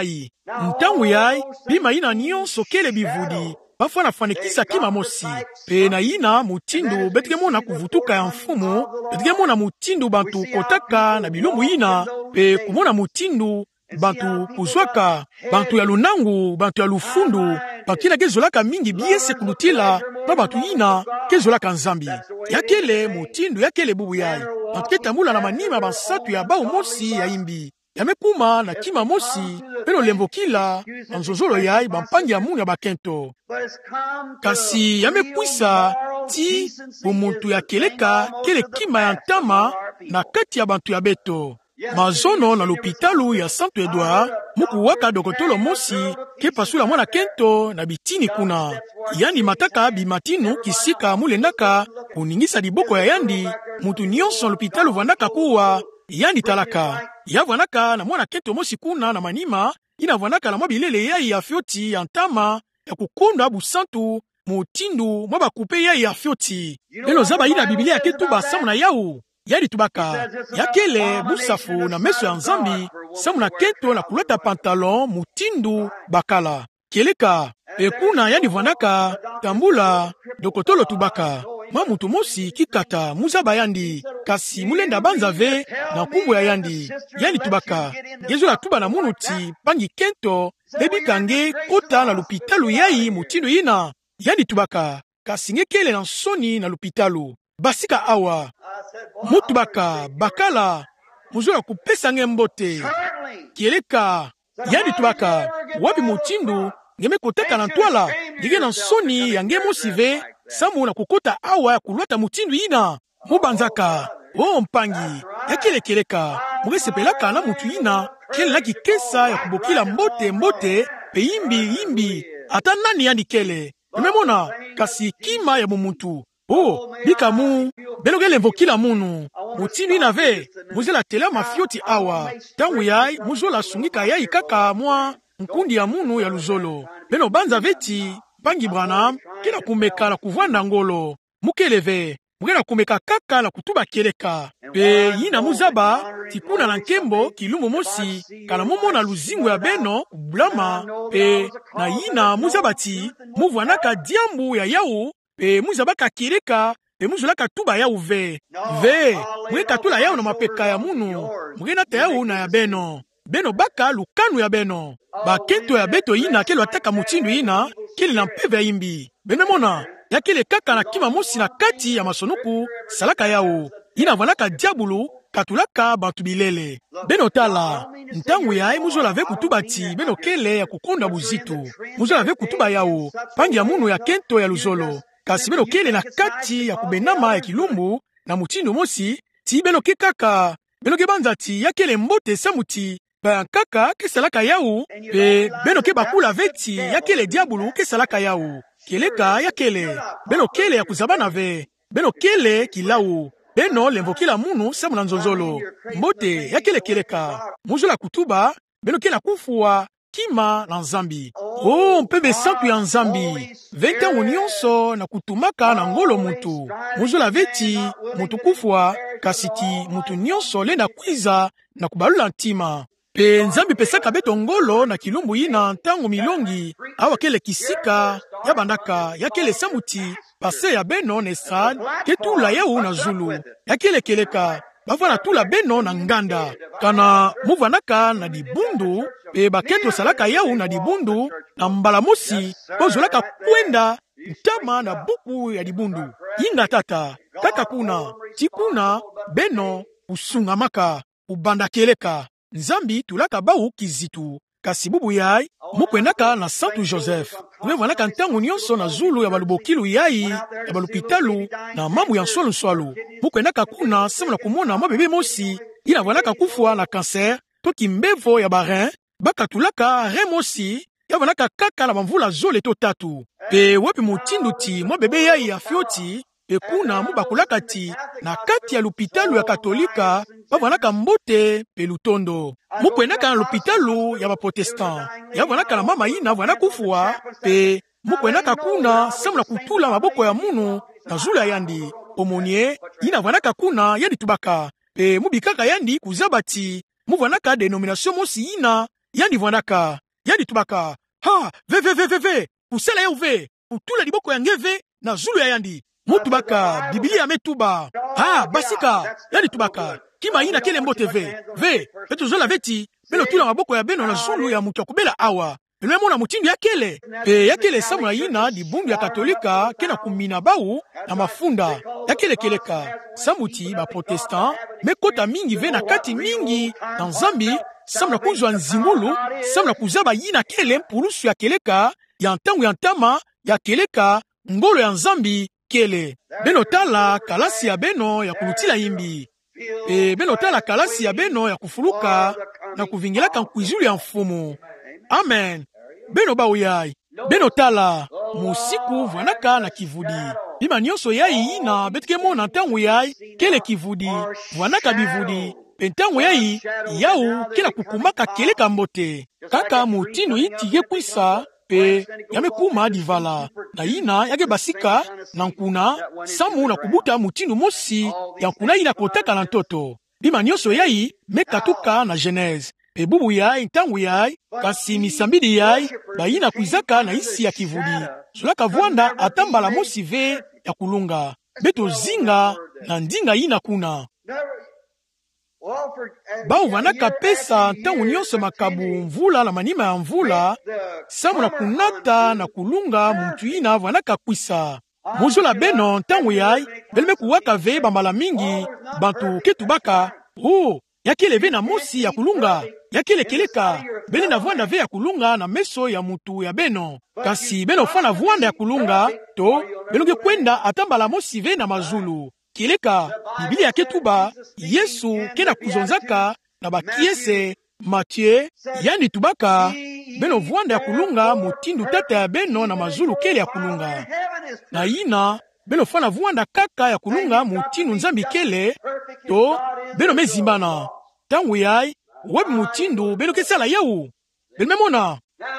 Ntangu yai, bima ina nyonso kele bivudi, bafwa nafanikisa kima mosi. Pe na ina mutindu betike mona kuvutuka ya mfumu, betike mona mutindu bantu kotaka na bilumbu ina, pe kumona mutindu bantu kuzwaka, bantu ya lunangu, bantu ya lufundu, bantu ina kezolaka mingi biese kulutila, pa bantu ina kezolaka nzambi. Yakele mutindu yakele bubu yai, bantu ketambula na manima bansatu ya bau mosi ya imbi. Yamekuma na kima mosi, peno lembokila, anzozolo yai, bampangi ya mungu ya bakento. Kasi yamekwisa ti umuntu ya keleka, kele kima ya ntama, na kati ya bantu ya beto. Mazono na lupitalu ya Santo Edouard, muku waka dokotolo mosi, ke pasula mwana kento na bitini kuna. Yani mataka bimatinu kisika mulendaka, kuningisa diboko ya yandi, mutu nyonso lupitalu vandaka kuwa, yandi talaka. Ya vanaka na mwana kento mosi kuna na manima, ina vanaka na mabilele yai ya fioti ya ntama, ya kukonda busantu, mutindu, mwaba kupe yai ya fioti. Lelo zaba ina bibilia ketuba samu na yau. Yadi tubaka, yakele busafu na meso ya nzambi, samu na kento na kuleta pantalon, mutindu, bakala. Keleka, ekuna yadi vanaka, tambula, dokotolo tubaka. Mamutu mosi kikata, muzaba yandi, kasi mulenda banzave, na kumbu ya yandi. Yadi tubaka, yezo la tuba na munuti, pangi kento, bebi kange, kota na lupitalu yai, mutindu ina. Yadi tubaka, kasi ngekele na soni na lupitalu. Basika awa, mutubaka, bakala, muzola kupesa ngembote. Kieleka, yadi tubaka, wabi mutindu, ngeme koteka na ntwala, dige na soni ya ngemo sive, samu na kukota awa ya kulwata mutindu ina. Mubanzaka, o mpangi, ya kele kieleka, muge sepelaka na mutu ina, kele laki kesa ya kubokila mbote mbote, pe imbi imbi, ata nani yandi kele. Nememona, kasi kima ya mumuntu. Oh, bikamu, belogele mvokila munu, mutindu inave, muzela tela mafioti awa, tangu yai, muzola sungika yai kaka mwa, mkundi ya munu ya luzolo. Beno banza veti, bangi Branham, kila kumeka na kuvwanda ngolo, mukeleve, mugela kumeka kaka na kutuba keleka. Pe yina muzaba, tikuna na nkembo, kilumu mosi, kana mumo na luzingu ya beno, blama, pe na yina muzabati, muvwanaka diambu ya yau, pe muzabaka kireka, pe muzulaka tuba ya uve. Ve, mweka tula yao na mapeka ya munu, mwena te yao na ya beno. Beno baka lukanu ya beno. Ba kento ya beto ina kelo ataka mutindu ina, kele na mpeve ya imbi. Beno mona, ya kele kaka na kima mosi na kati ya masonuku, salaka yao. Ina vanaka diabulu, katulaka bantu bilele. Beno tala, ntangu ya muzola ve kutubati, beno kele ya kukonda buzitu. Muzola ve kutuba yao, pangi ya munu ya kento ya luzolo. Kasi beno kele na kati ya kubenama ya kilumbu na mutindu mosi, ti beno ke kaka, beno ke banzati ya kele mbote samuti, ba kaka ke salaka yau, pe beno ke bakula veti ya kele diabulu ke salaka yau, keleka ya kele, beno kele ya kuzabana ve, beno kele kilau, beno lemvokila munu samu na nzonzolo, mbote ya kele keleka, muzola kutuba, beno ke na kufua, kima na nzambi. Oh, mpebe santu ya nzambi. Vente unionso na kutumaka na ngolo mutu. Muzula veti, mutu kufwa, kasiti mutu nyonso lenda kwiza na kubalula ntima. Pe nzambi pesaka beto ngolo na kilumbu ina ntangu milongi, awa kele kisika, ya bandaka, ya kele samuti, pase ya beno na estrade, ketula yau na zulu, ya kele keleka, bavana tula beno na nganda, kana muvanaka na dibundu, pe baketo salaka yau na dibundu, na mbalamosi, kozolaka kwenda, ntama na buku ya dibundu. Inga tata, kaka kuna, tikuna, beno, usungamaka, ubanda keleka. Nzambi tulaka bau kizitu. Kasi bubu yai, mukwendaka na Santo Joseph. Mwevanaka ntangu nyonso na zulu ya balubokilu yai, ya balupitalu, na mamu ya nswalu nswalu. Mukwendaka kuna semula kumona mabebe mosi, ina vanaka kufwa na kanser, toki mbevo ya barin, baka tulaka re mosi, ya vanaka kaka na bamvula zole to tatu. Pe wapi mutindu ti mabebe yai ya fioti, pe kuna mubakulaka ti na kati ya lupitalu ya katolika, bavanaka mbote pe lutondo. Mukwenaka na lupitalu ya baprotestant. Ya vanaka na mama ina vana kufua, pe mukwenaka kuna samula kutula maboko ya munu na zula yandi. Omonie, ina vanaka kuna yandi tubaka. Pe mubikaka yandi kuzabati, muvanaka denomination mosi ina yandi vanaka. yandi tubaka ha ve ve ve ve ve kusela ya uve utula liboko ya ngeve na zulu ya yandi mutu baka Biblia ametuba ha basika yandi tubaka kima ina kele mbote ve ve eto zola veti beno tula maboko ya beno na zulu ya mutu akubela awa beno mona mutindu ya kele pe ya kele samu na ina di bundu ya katolika kena kumina bau na mafunda ya kele keleka samuti ba protestant mekota mingi ve na kati mingi na Nzambi samla kuzwa nzingulu samla kuzaba yina kele mpulusu ya keleka ya ntangu ya ntama ya keleka ngolo ya Nzambi kele beno tala kalasi ya beno ya kulutila yimbi e beno tala kalasi ya beno ya kufuluka na kuvingilaka nkwizulu ya mfumu amen beno ba uyai beno tala musiku vwanaka na kivudi bima nyonso yai na betike mona ntangu yai kele kivudi vwanaka bivudi pentangu yai yau kila kukumaka keleka mbote kaka mutinu iti yekwisa pe yamekuma divala na ina yage basika na nkuna samu na kubuta mutinu mosi ya nkuna ina kotaka na ntoto bima nyonso yai mekatuka na Genèse pe bubu yai ntangu yai kasi misambidi yai bayina kuizaka na isi ya kivudi sulaka vwanda atambala mosi ve ya kulunga beto zinga na ndinga ina kuna bao vanaka pesa ntangu nyonso makabu mvula na manima ya mvula samu na kunata na kulunga muntu ina vanaka kwisa mozola beno ntangu yai beleme kuwaka ve bambala mingi bantu ketubaka oh yakele ve na mosi ya kulunga yakele keleka bene na vwanda ve ya kulunga na meso ya mutu ya beno kasi beno fana vwanda ya kulunga to belonge kwenda atambala mosi ve na mazulu keleka Biblia ketuba Yesu kena kuzonzaka na bakiese Mathieu yani tubaka beno vwanda ya kulunga mutindu tata ya beno na mazulu kele ya kulunga na ina beno fana vwanda kaka ya kulunga mutindu Nzambi kele to beno mezimbana tangu yai webi mutindu beno kesala yau beno memona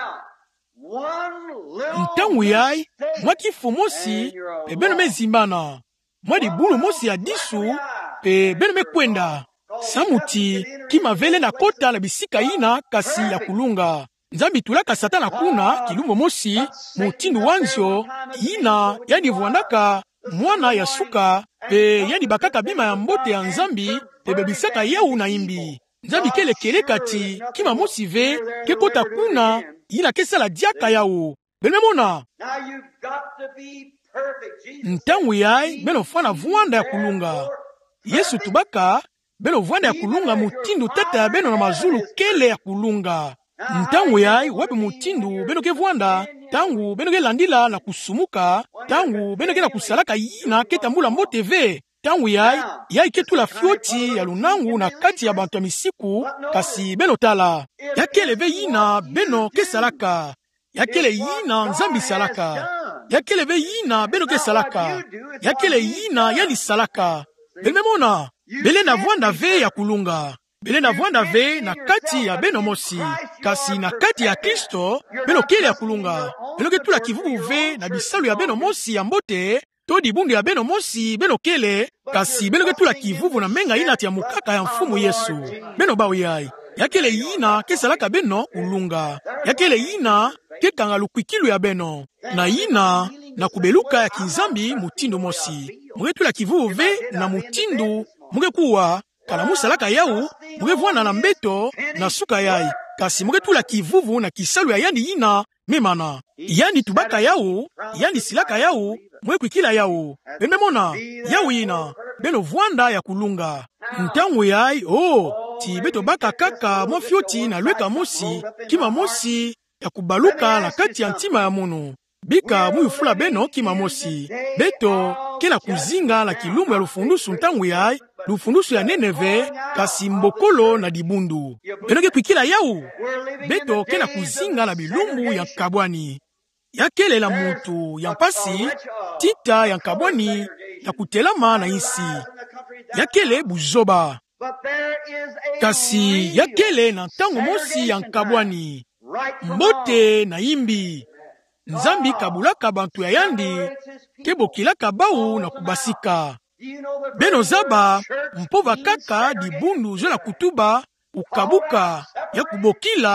ntangu yai mwakifu mosi pe beno mezimbana mwadi bulu mosi ya disu pe beno mekwenda samuti kima vele na kota na bisika ina kasi ya kulunga Nzambi tulaka satana kuna kilumbo mosi mutindu wanzio ina yani vwandaka mwana ya suka pe yani bakaka bima ya mbote ya Nzambi pe bebisaka yau na imbi Nzambi kele kele kati kima mosi ve kekota kuna ina kesala diaka yau benemona ntangu yai beno fana vwanda ya kulunga Yesu tubaka beno vwanda ya kulunga mutindu tata ya beno na mazulu kele ya kulunga ntangu yai wapi mutindu beno ke vwanda tangu beno ke landila na kusumuka tangu beno ke na kusalaka yina ketambula mbote ve tangu yai yai ketula fioti ya lunangu na kati ya bantu ya misiku kasi beno tala yakele ve yina beno kesalaka yakele yina Nzambi salaka yakele ve yina beno kesalaka yakele yina yani salaka belemona bele na vwanda ve ya kulunga bele na vwanda ve na kati ya beno mosi kasi na kati ya Kristo beno kele ya kulunga beno ketula kivubu ve na bisalu ya beno mosi ya mbote to dibundu ya beno mosi beno kele kasi beno ketula kivubu na menga ina tia mukaka ya mfumu Yesu beno bawe yai yakele yina kesalaka beno ulunga yakele yina kekanga lukwikilu ya beno na yina na kubeluka ya kinzambi mutindo mosi mugetula kivubu ve na mutindu mugekuwa kala musalaka yau mugevwana na mbeto na suka yai kasi mugetula kivuvu na kisalu ya yani yina memana yani tubaka yau yani silaka yau mwekwikila yau bememona yau yina beno vwanda ya kulunga ntangu yai oh ti beto baka kaka mofioti na lweka mosi kima mosi ya kubaluka na kati ya ntima ya mono bika muyufula beno kima mosi beto kena kuzinga na kilumu ya lufundusu ntangu yai lufundusu ya Neneve kasi mbokolo na dibundu beno ke kwikila yau beto kena kuzinga na bilumbu ya kabwani yakele la mutu ya mpasi tita ya nkabwani ya kutelama na isi yakele buzoba kasi yakele na ntango mosi ya nkabwani mbote na imbi Nzambi kabulaka bantu ya yandi kebokilaka bau na kubasika beno zaba mpova kaka dibundu zo na kutuba ukabuka ya kubokila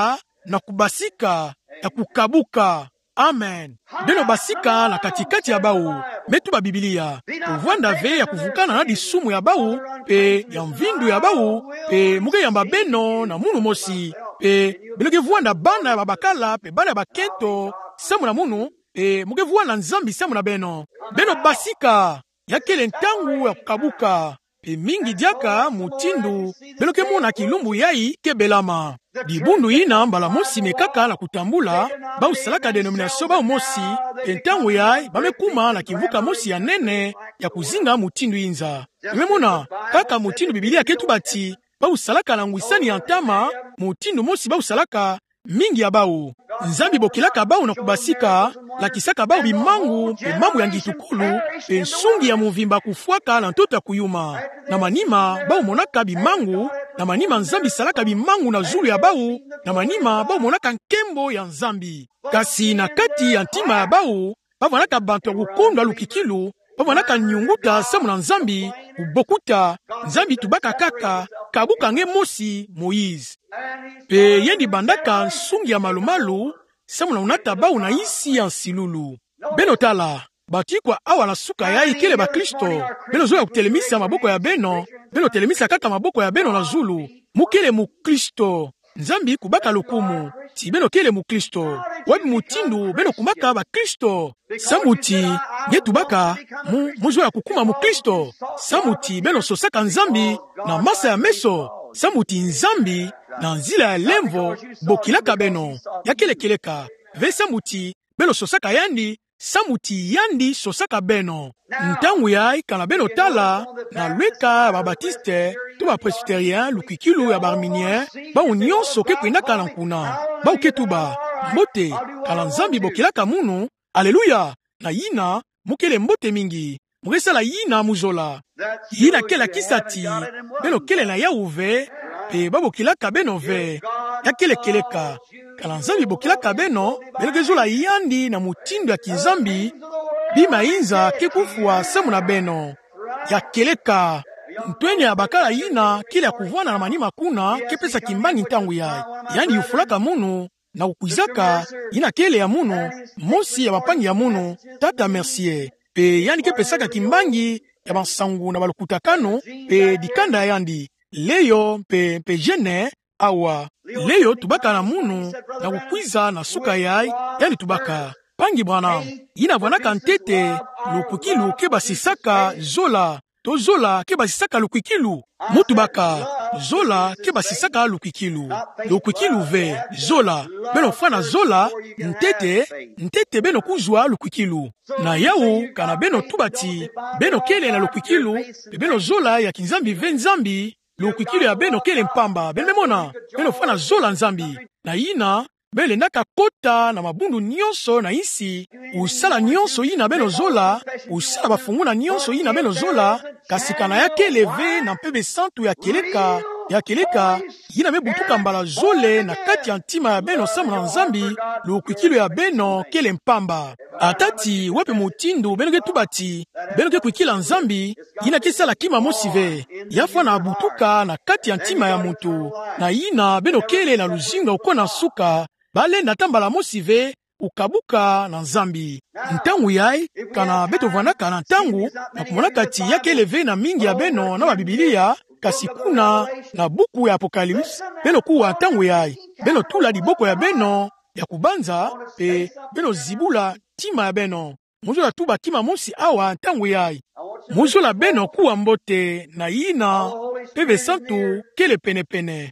na kubasika ya kukabuka. Amen. Beno basika na katikati ya bau metu ba Biblia uvwanda ve ya kuvukana na disumu ya bau pe ya mvindu ya bau pe muke yamba beno na munu mosi pe beloke vwanda bana ya babakala pe bana ya bakento samu na munu pe muke vwanda nzambi samu na beno beno basika ya kele ntangu ya kukabuka pe mingi diaka mutindu beloke muna kilumbu yai kebelama dibundu ina mbala mosi mekaka na kutambula bau salaka denomination bau mosi entangu yai bamekuma na kivuka mosi ya nene ya kuzinga mutindu inza imemuna kaka mutindu Biblia ketu bati bau salaka na ngwisani ya ntama mutindu mosi bau salaka mingi ya bau nzambi bokilaka bau na kubasika la kisaka bau bimangu pe mambu ya ngitukulu pe nsungi ya muvimba kufuaka na ntota kuyuma na manima bau monaka bimangu na manima nzambi salaka bimangu na zulu ya bau na manima bau monaka nkembo ya nzambi kasi na kati ya ntima ya bau bavwanaka bantu ya kukondwa lukikilu bavwanaka nyunguta samu na nzambi ubokuta nzambi tubaka kaka kabuka nge mosi Moïse pe yendi bandaka nsungi ya malumalu samu na unata bau na isi ya nsilulu beno tala batikwa awa na suka ya ikele ba Kristo beno zo ya kutelemisa maboko ya beno beno telemisa kaka maboko ya beno na zulu mukele mu Kristo nzambi kubaka lukumu ti beno kele mu Kristo wabi mutindu beno kumaka ba Kristo samuti ngetubaka mu muzo ya kukuma mu Kristo samuti beno sosaka nzambi na masa ya meso samuti nzambi na nzila ya lemvo bokilaka beno yakelekeleka ve samuti beno sosaka yandi samuti yandi sosaka beno ntangu yai kana beno tala na lweka ba Baptiste to ba Presbyterien lukikilu ya Barminien ba nyonso ke kwendaka na nkuna ba uketuba mbote kala nzambi bokilaka munu aleluya na yina mukele mbote mingi mugesala yina muzola yina kela kisati beno kele na ya uve pe babokilaka beno ve ya kele keleka kala nzambi bokilaka beno beno kezola yandi na mutindo ya kinzambi bima inza kekufuwa samu na beno ya keleka ntweni ya bakala yina kile ya kuvwana na manima kuna kepesa kimbangi ntangu yai yani yufulaka munu na kukwizaka yina kele ya munu mosi ya bapangi ya munu tata mercier pe yani kepesaka kimbangi ya bansangu na balukutakano pe dikanda yandi leyo pe pe jene awa leyo tubaka na munu na kukwiza na suka yai yani tubaka pangi bwana yina vwanaka ntete lukukilu kebasisaka zola to zola kebasisaka lukikilu mutubaka zola kebasisaka lukikilu lukikilu ve zola beno fana zola ntete ntete beno kuzwa lukikilu na yau kana beno tubati beno kele na lukikilu beno zola ya kinzambi ve nzambi lukikilu ya beno kele mpamba beno mona beno fana zola nzambi na yina bele naka kota na mabundu nyonso na isi usala nyonso yina beno zola usala bafunguna nyonso yina beno zola kasikana ya keleve na mpebe santu ya keleka ya keleka yina mebutuka mbala zole na kati ya ntima ya beno samu na nzambi lukikilu ya beno kele mpamba atati wepe mutindu beno ketubati beno kekwikila nzambi yina kisala kima mosive yafa na abutuka na kati ya ntima ya mutu na yina beno kele na luzinga ukona suka bale natambala mosive ukabuka na nzambi ntangu yai kana beto vanaka na ntangu na kumona kati yake eleve na mingi ya beno na Biblia kasi kuna na buku ya Apocalypse beno kuwa ntangu yai beno tula diboko ya beno ya kubanza pe beno zibula tima ya beno muzola tuba kima mosi awa ntangu yai muzola beno kuwa mbote na yina peve santu kele pene pene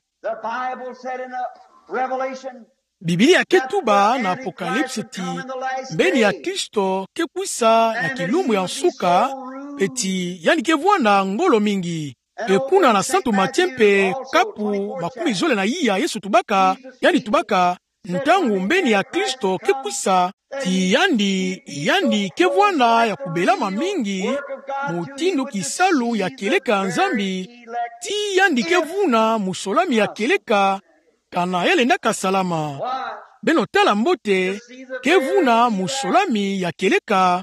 Biblia ketuba na Apocalypse ti mbeni ya Kristo kekwisa na kilumbu ya nsuka eti yani kevwana ngolo mingi ekuna na Santo Mathieu mpe kapu makumi zole na iya Yesu tubaka yani tubaka ntangu mbeni ya Kristo kekwisa ti yandi yandi kevwana ya kubelama mingi mutindu kisalu ya keleka nzambi ti yandi kevuna musolami ya keleka kana ele ndaka salama beno tala mbote kevuna musolami ya keleka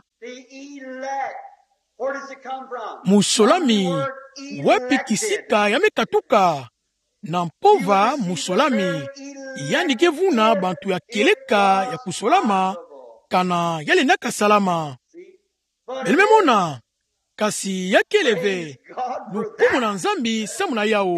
musolami wapi kisika yamekatuka na mpova musolami. Yani kevuna bantu ya keleka ya kusolama kana yalendaka salama. Elimemona kasi yakeleve lukumu na nzambi samuna yao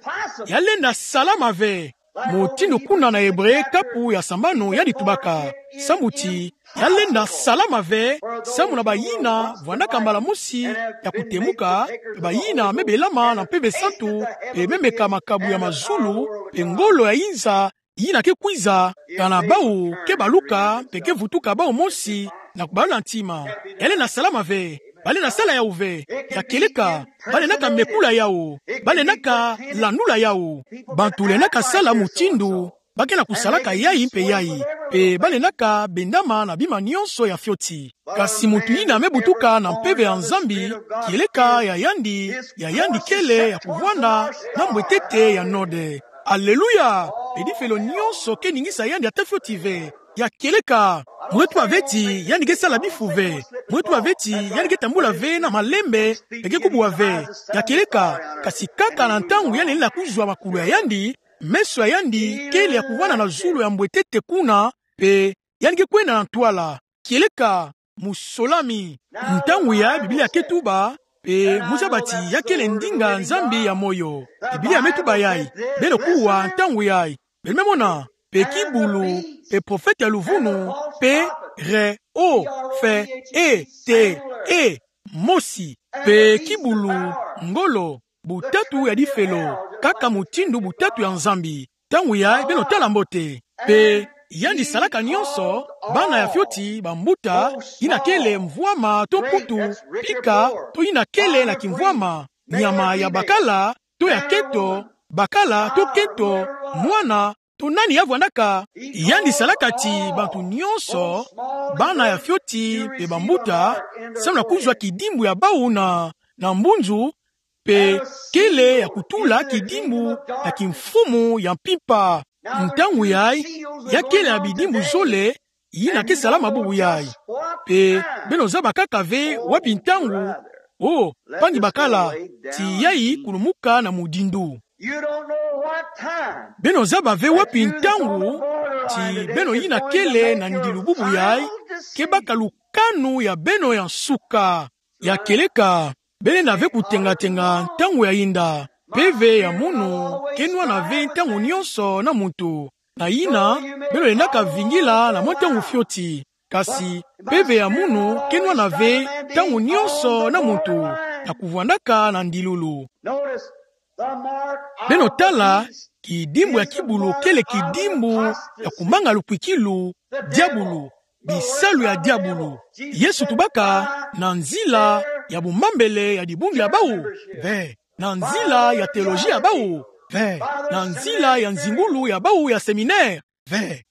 yalenda salama ve motindo kuna na Hebre kapu ya sambano ya litubaka samuti yalenda salama ve samuna bayina vwanaka mbala musi ya kutemuka bayina mebelama na mpeve santu pe memeka makabu ya mazulu pe ngolo ya inza yina ke kwiza kana bau ke baluka pe ke vutuka bau mosi na kubala ntima yalenda salama ve bale na sala yao ve ya keleka bale naka mekula yao bale naka landula yao bantu le naka sala mutindu bake na kusalaka yai mpe yai pe bale naka bendama na bima nyonso ya fioti kasi mutu ina mebutuka na mpeve ya nzambi keleka ya yandi ya yandi kele ya kuvwanda na mbwetete ya node. Alleluya edifelo nyonso ke ningisa yandi ata fioti ve ya keleka mwetu aveti yani ke sala bifu ve mwetu aveti yani ke tambula ve na malembe eke kubwa ve ya keleka kasi kaka na ntangu yani la kuzwa makulu ya yandi meso ya yandi kele ya kuvana na zulu ya mbwetete kuna pe yani ke kwena na ntwala keleka musolami ntangu ya Biblia ketuba pe musabati ya kele ndinga nzambi ya moyo Biblia metuba yai belo kuwa ntangu yai belmemona pe kibulu pe profete ya luvunu pe re o fe e te e mosi pe kibulu ngolo butatu ya difelo kaka mutindu butatu ya nzambi tangu ya beno tala mbote pe yandi salaka nyonso bana ya fioti bambuta ina kele mvwama to putu pika to ina kele na kimvwama nyama ya bakala to ya keto bakala to keto mwana to nani yavwanaka yandi salakati bantu nyonso bana ya fioti pe bambuta samna kuzwa kidimbu ya bauna na mbunzu pe kele ya kutula kidimbu na kimfumu ya mpimpa ntangu yai ya kele ya bidimbu zole yina ke salama bubu yai pe beno zaba kaka ve wapi ntangu oh pangi bakala ti yai kulumuka na mudindu beno zaba ve wapi ntangu ti beno yina kele na ndilububu yai kebaka lukanu ya beno ya suka ya keleka bene na ve kutenga tenga ntangu ya inda peve ya munu kenwa na ve ntangu nyonso na muntu na yina beno endaka vingila na montangu fioti kasi peve ya munu kenwa na ve ntangu nyonso na muntu na kuvwandaka na ndilulu. Beno tala kidimbu ya kibulu kele kidimbu ya kumanga lukwikilu diabulu bisalu ya diabulu Yesu tubaka na nzila ya bumambele ya dibungi ya bau ve na nzila ya teoloji ya bau ve na nzila ya nzingulu ya bau ya seminaire ve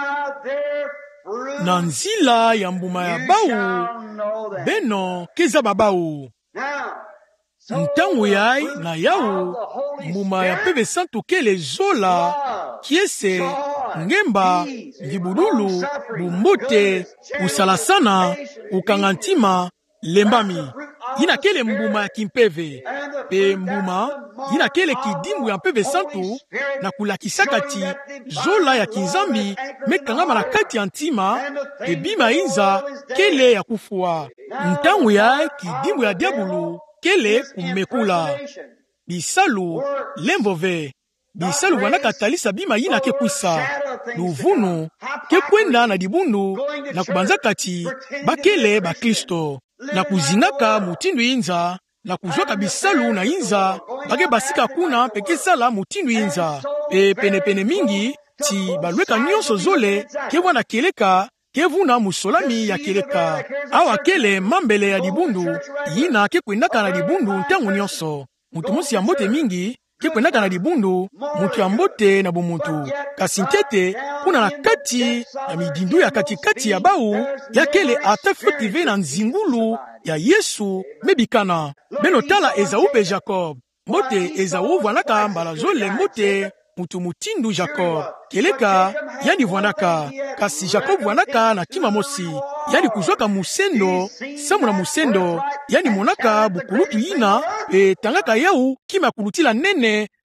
na nzila ya mbuma ya bau beno keza babau ntangu yai na yau mbuma ya peve santu kele zola kiese ngemba ngibudulu bumbute usalasana ukangantima lembami ina kele mbuma ya kimpeve pe mbuma ina kele kidimbu ya mpeve santu na kulakisakati zola ya kinzambi mekangama na kati ya ntima pe bima inza kele ya kufua ntangu ya kidimbu ya diabulu kele kumekula bisalu lembove bisalu wanaka talisa bima yina ke kwisa luvunu ke kwenda na dibundu na kubanza kati bakele ba Kristo na kuzinaka mutindu inza na kuzwaka bisalu na inza bake basika kuna peke sala mutindu inza pe pene pene mingi ti balweka nyonso zole ke wana keleka kevuna musolami ya keleka awa kele mambele ya dibundu yina ke kwendaka na dibundu ntangu nyonso mutu musi ya mbote mingi ke kwendaka na dibundu mutu ya mbote na bumuntu kasi ntete kuna na kati ya midindu ya katikati ya bau ya kele ata fotive na nzingulu ya Yesu mebikana beno tala Ezau pe Jacob mbote Ezau vwanaka mbala zole mbote mutu mutindu Jacob keleka yani vwanaka kasi Jacob vwanaka na kima mosi yani kuzwaka musendo samu na musendo yani monaka bukulutu yina pe tangaka yau kima kulutila nene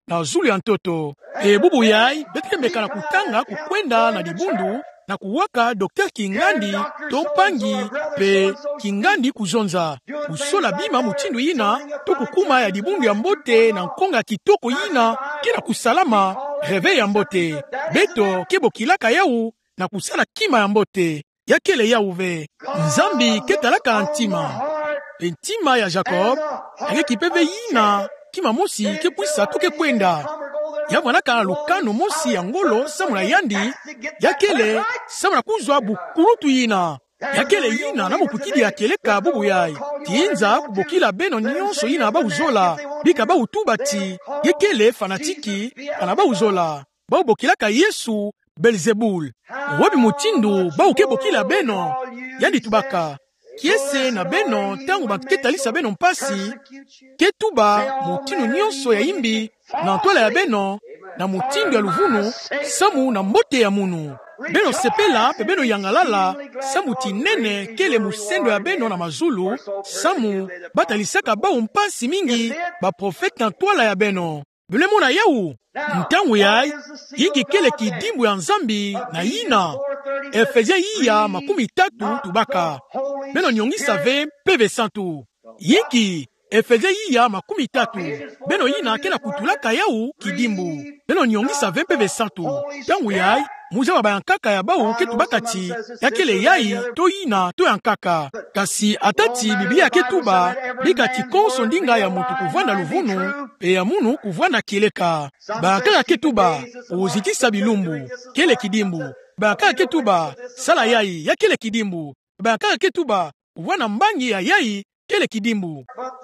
na zulu ya ntoto. E bubu yai betemeka na kutanga kukwenda na dibundu na kuwaka Dokter Kingandi tompangi pe Kingandi kuzonza kusola bima mutindu ina to kukuma ya dibundu ya mbote na nkonga kitoko ina kina kusalama reve ya mbote beto kebo kilaka yau na kusala kima ya mbote yakele yau ve nzambi ketalaka antima pe ntima ya Jacob ayeki peve ina kima mosi kepuisa toke kwenda yavwanaka lukano mosi ya ngolo samuna yandi yakele samuna kuzwa bukurutu yina yakele yina na mupukidi yakeleka bubu yai tiinza kubokila beno nyonso yina bauzola bika bautubati yakele fanatiki kana bauzola baubokilaka Yesu Belzebul wabi mutindu baukebokila beno yandi tubaka kiese na beno tangu bantuketalisa beno mpasi ketuba mutindu nyonso ya imbi na ntola ya beno na mutindu ya luvunu samu na mbote ya munu beno sepela pe beno yangalala samu tinene kele musendo ya beno na mazulu samu batalisaka bau mpasi mingi ba profete na ntola ya beno bilemo na yau ntangu yai yiki kele kidimbu ya nzambi na yina efezia iya makumi tatu tubaka beno nyongisa ve peve santu yiki efezia iya makumi tatu beno yina kena kutulaka yau kidimbu beno nyongisa ve peve santu tangu yai muza wa bayankaka ya bau ketu bakati yakele yai to yina to yankaka kasi atati biblia ketuba bikati konso ndinga ya mutu kuvanda luvunu pe ya munu kuvanda kileka bakaka ketuba uzitisa bilumbu kele kidimbu bakaka ketuba sala yai ya kele kidimbu bakaka ketuba wana mbangi ya yai kele kidimbu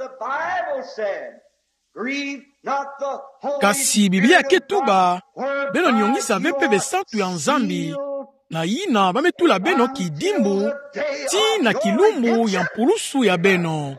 kasi biblia ketuba beno nyongisa ve peve santu ya nzambi na yina bametula beno kidimbu ti na kilumbu ya mpulusu ya beno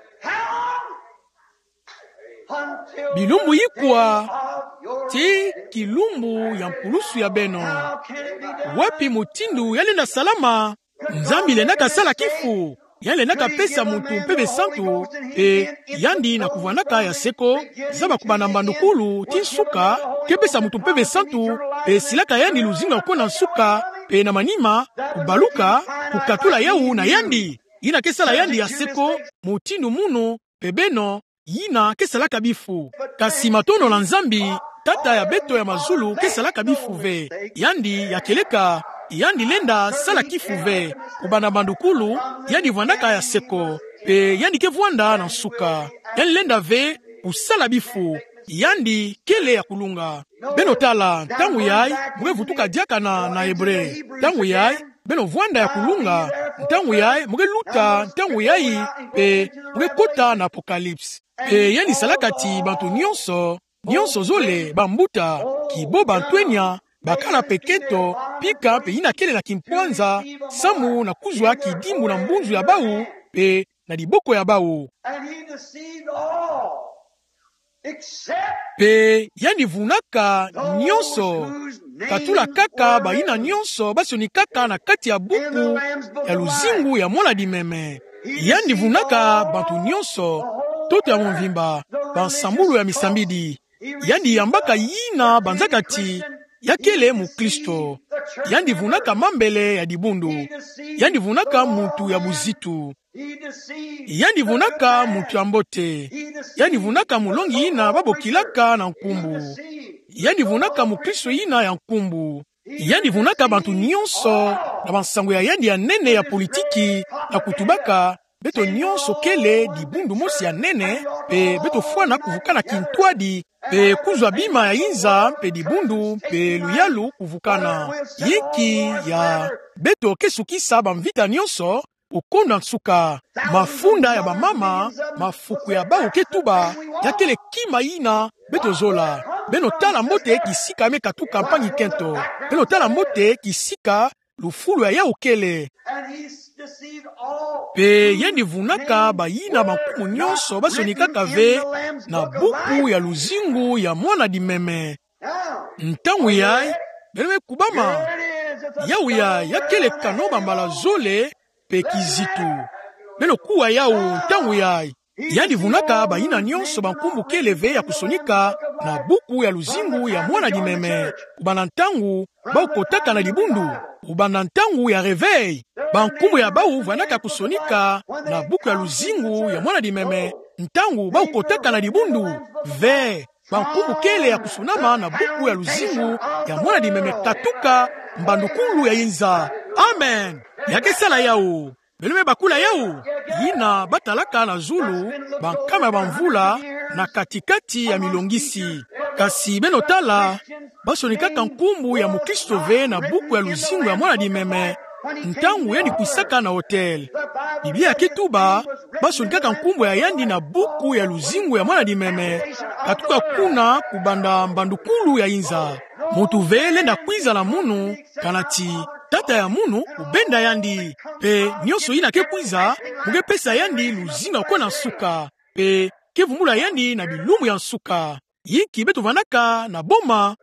bilumbu yikwa ti kilumbu ya mpulusu ya beno wapi mutindu yalenda salama nzambi lendaka sala kifu yalendaka pesa mutu mpeve santu e yandi na kuvwanaka ya seko zaba kubana mbandukulu ti nsuka kepesa mutu mpeve santu e silaka yandi luzinga ukona nsuka pe na manima kubaluka kukatula yau na yandi yina kesala yandi ya seko mutindu munu pe beno yina kesalaka bifu kasi matono na nzambi tata ya beto ya mazulu kesalaka bifu ve yandi ya keleka yandi lenda sala kifu ve kubana bandukulu yandi vwandaka ya seko pe yandi kevwanda na nsuka yandi lenda ve usala bifu yandi kele ya kulunga beno tala tangu yai mwe vutuka diaka na na hebre tangu yai beno vwanda ya kulunga tangu yai mwe luta tangu yai pe mwe kota na apocalypse pe yandi salakati bantu nyonso nyonso zole bambuta kibo bantwenya bakala peketo pika pe ina kele na kimpwanza samu na kuzwa kidimbu na mbunzu ya bau pe na diboko ya bau pe yandi vunaka nyonso katula kaka baina nyonso basoni kaka na kati ya buku ya luzingu ya mwana dimeme yandi vunaka bantu nyonso toto ya monvimba bansambulu ya misambidi yandi yambaka yina banzakati yakele mu Kristo yandi vunaka mambele ya dibundu yandi vunaka mutu ya buzitu yandi vunaka mutu ya mbote yandi vunaka mulongi ina babokilaka na nkumbu yandi vunaka mu Kristo ina ya nkumbu yandi vunaka bantu nyonso na bansango ya yandi ya nene ya politiki na kutubaka beto nyonso kele dibundu mosi ya nene pe beto fwana kuvukana kintwadi pe kuzwa bima ya inza pe dibundu pe luyalu kuvukana yiki ya beto kesukisa bamvita nyonso ukonda nsuka mafunda ya bamama mafuku ya bau ketuba yakele kima ina beto zola beno tala mbote kisika me katu kampanyi kento beno tala mbote kisika lufulu ya yaukele pe yendi vunaka bayina bankumu nyonso basonikaka ve na buku ya luzingu ya mwana dimeme ntangu yai beleme kubama yau ya yakele kano bambala zole pe kizitu beno kuwa yau ntangu yai yandi vunaka baina nyonso bankumbuke leve ya kusonika na buku ya luzingu ya mwana limeme. Ubana ntangu baukotaka na libundu, ubana ntangu ya reveil, bankumbu ya bau vanaka kusonika na buku ya luzingu ya mwana limeme. Ntangu baukotaka na libundu, ve bankumbu kele ya kusunama na buku ya luzingu ya mwana limeme katuka mbandukulu ya inza. Amen. Yakesala yao belume bakula yao yina batalaka na zulu bankama bamvula na katikati ya milongisi. Kasi benotala basonikaka nkumbu ya mukristo ve na buku ya luzingu ya mwana limeme ntangu yandi kuisaka na hotel. Biblia ya kituba basonikaka nkumbu ya yandi na buku ya luzingu ya mwana limeme katuka kuna kubanda mbandukulu ya inza. Mutu vele na kwiza na munu kanati tata ya munu ubenda yandi pe nyonso yina ke kwiza muge pesa yandi luzinga kwa na suka pe kevumula yandi na bilumu ya suka yiki betu vanaka na boma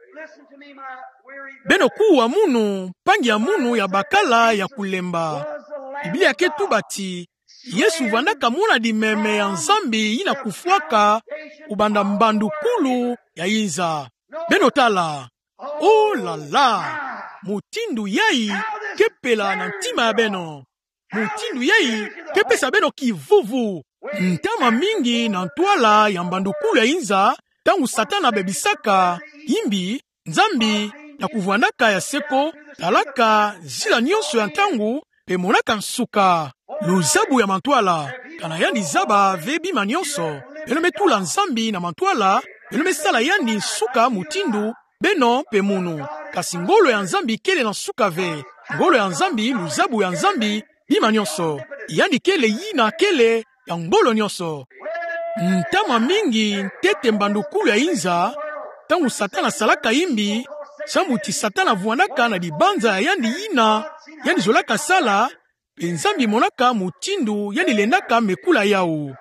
beno kuwa munu pangi ya munu ya bakala ya kulemba. Biblia ya ketu bati Yesu vanaka muna limeme ya nzambi yina kufuaka ubanda mbandukulu ya inza. Beno tala oh la la mutindu yai kepela na ntima ya beno. Mutindu yai kepesa beno kivuvu ntama mingi na ntwala ya mbandukulu ya inza tangu satana bebisaka imbi nzambi na kuvuanaka ya seko talaka zila nyonso ya ntangu pe monaka nsuka luzabu ya mantwala kana yandi zaba vebi manyonso pelome tula nzambi na mantwala pelome sala yandi nsuka mutindu beno pe munu. Kasi ngolo ya nzambi kele na suka ve ngolo ya nzambi luzabu ya nzambi bima nyonso yandi kele yina kele ya ngolo nyonso. Ntama mingi tete mbandukulu ya inza tangu satana salaka imbi samuti satana vuanaka na dibanza ya yandi yina yandi zolaka sala pe nzambi monaka mutindu yandi lendaka mekula yao.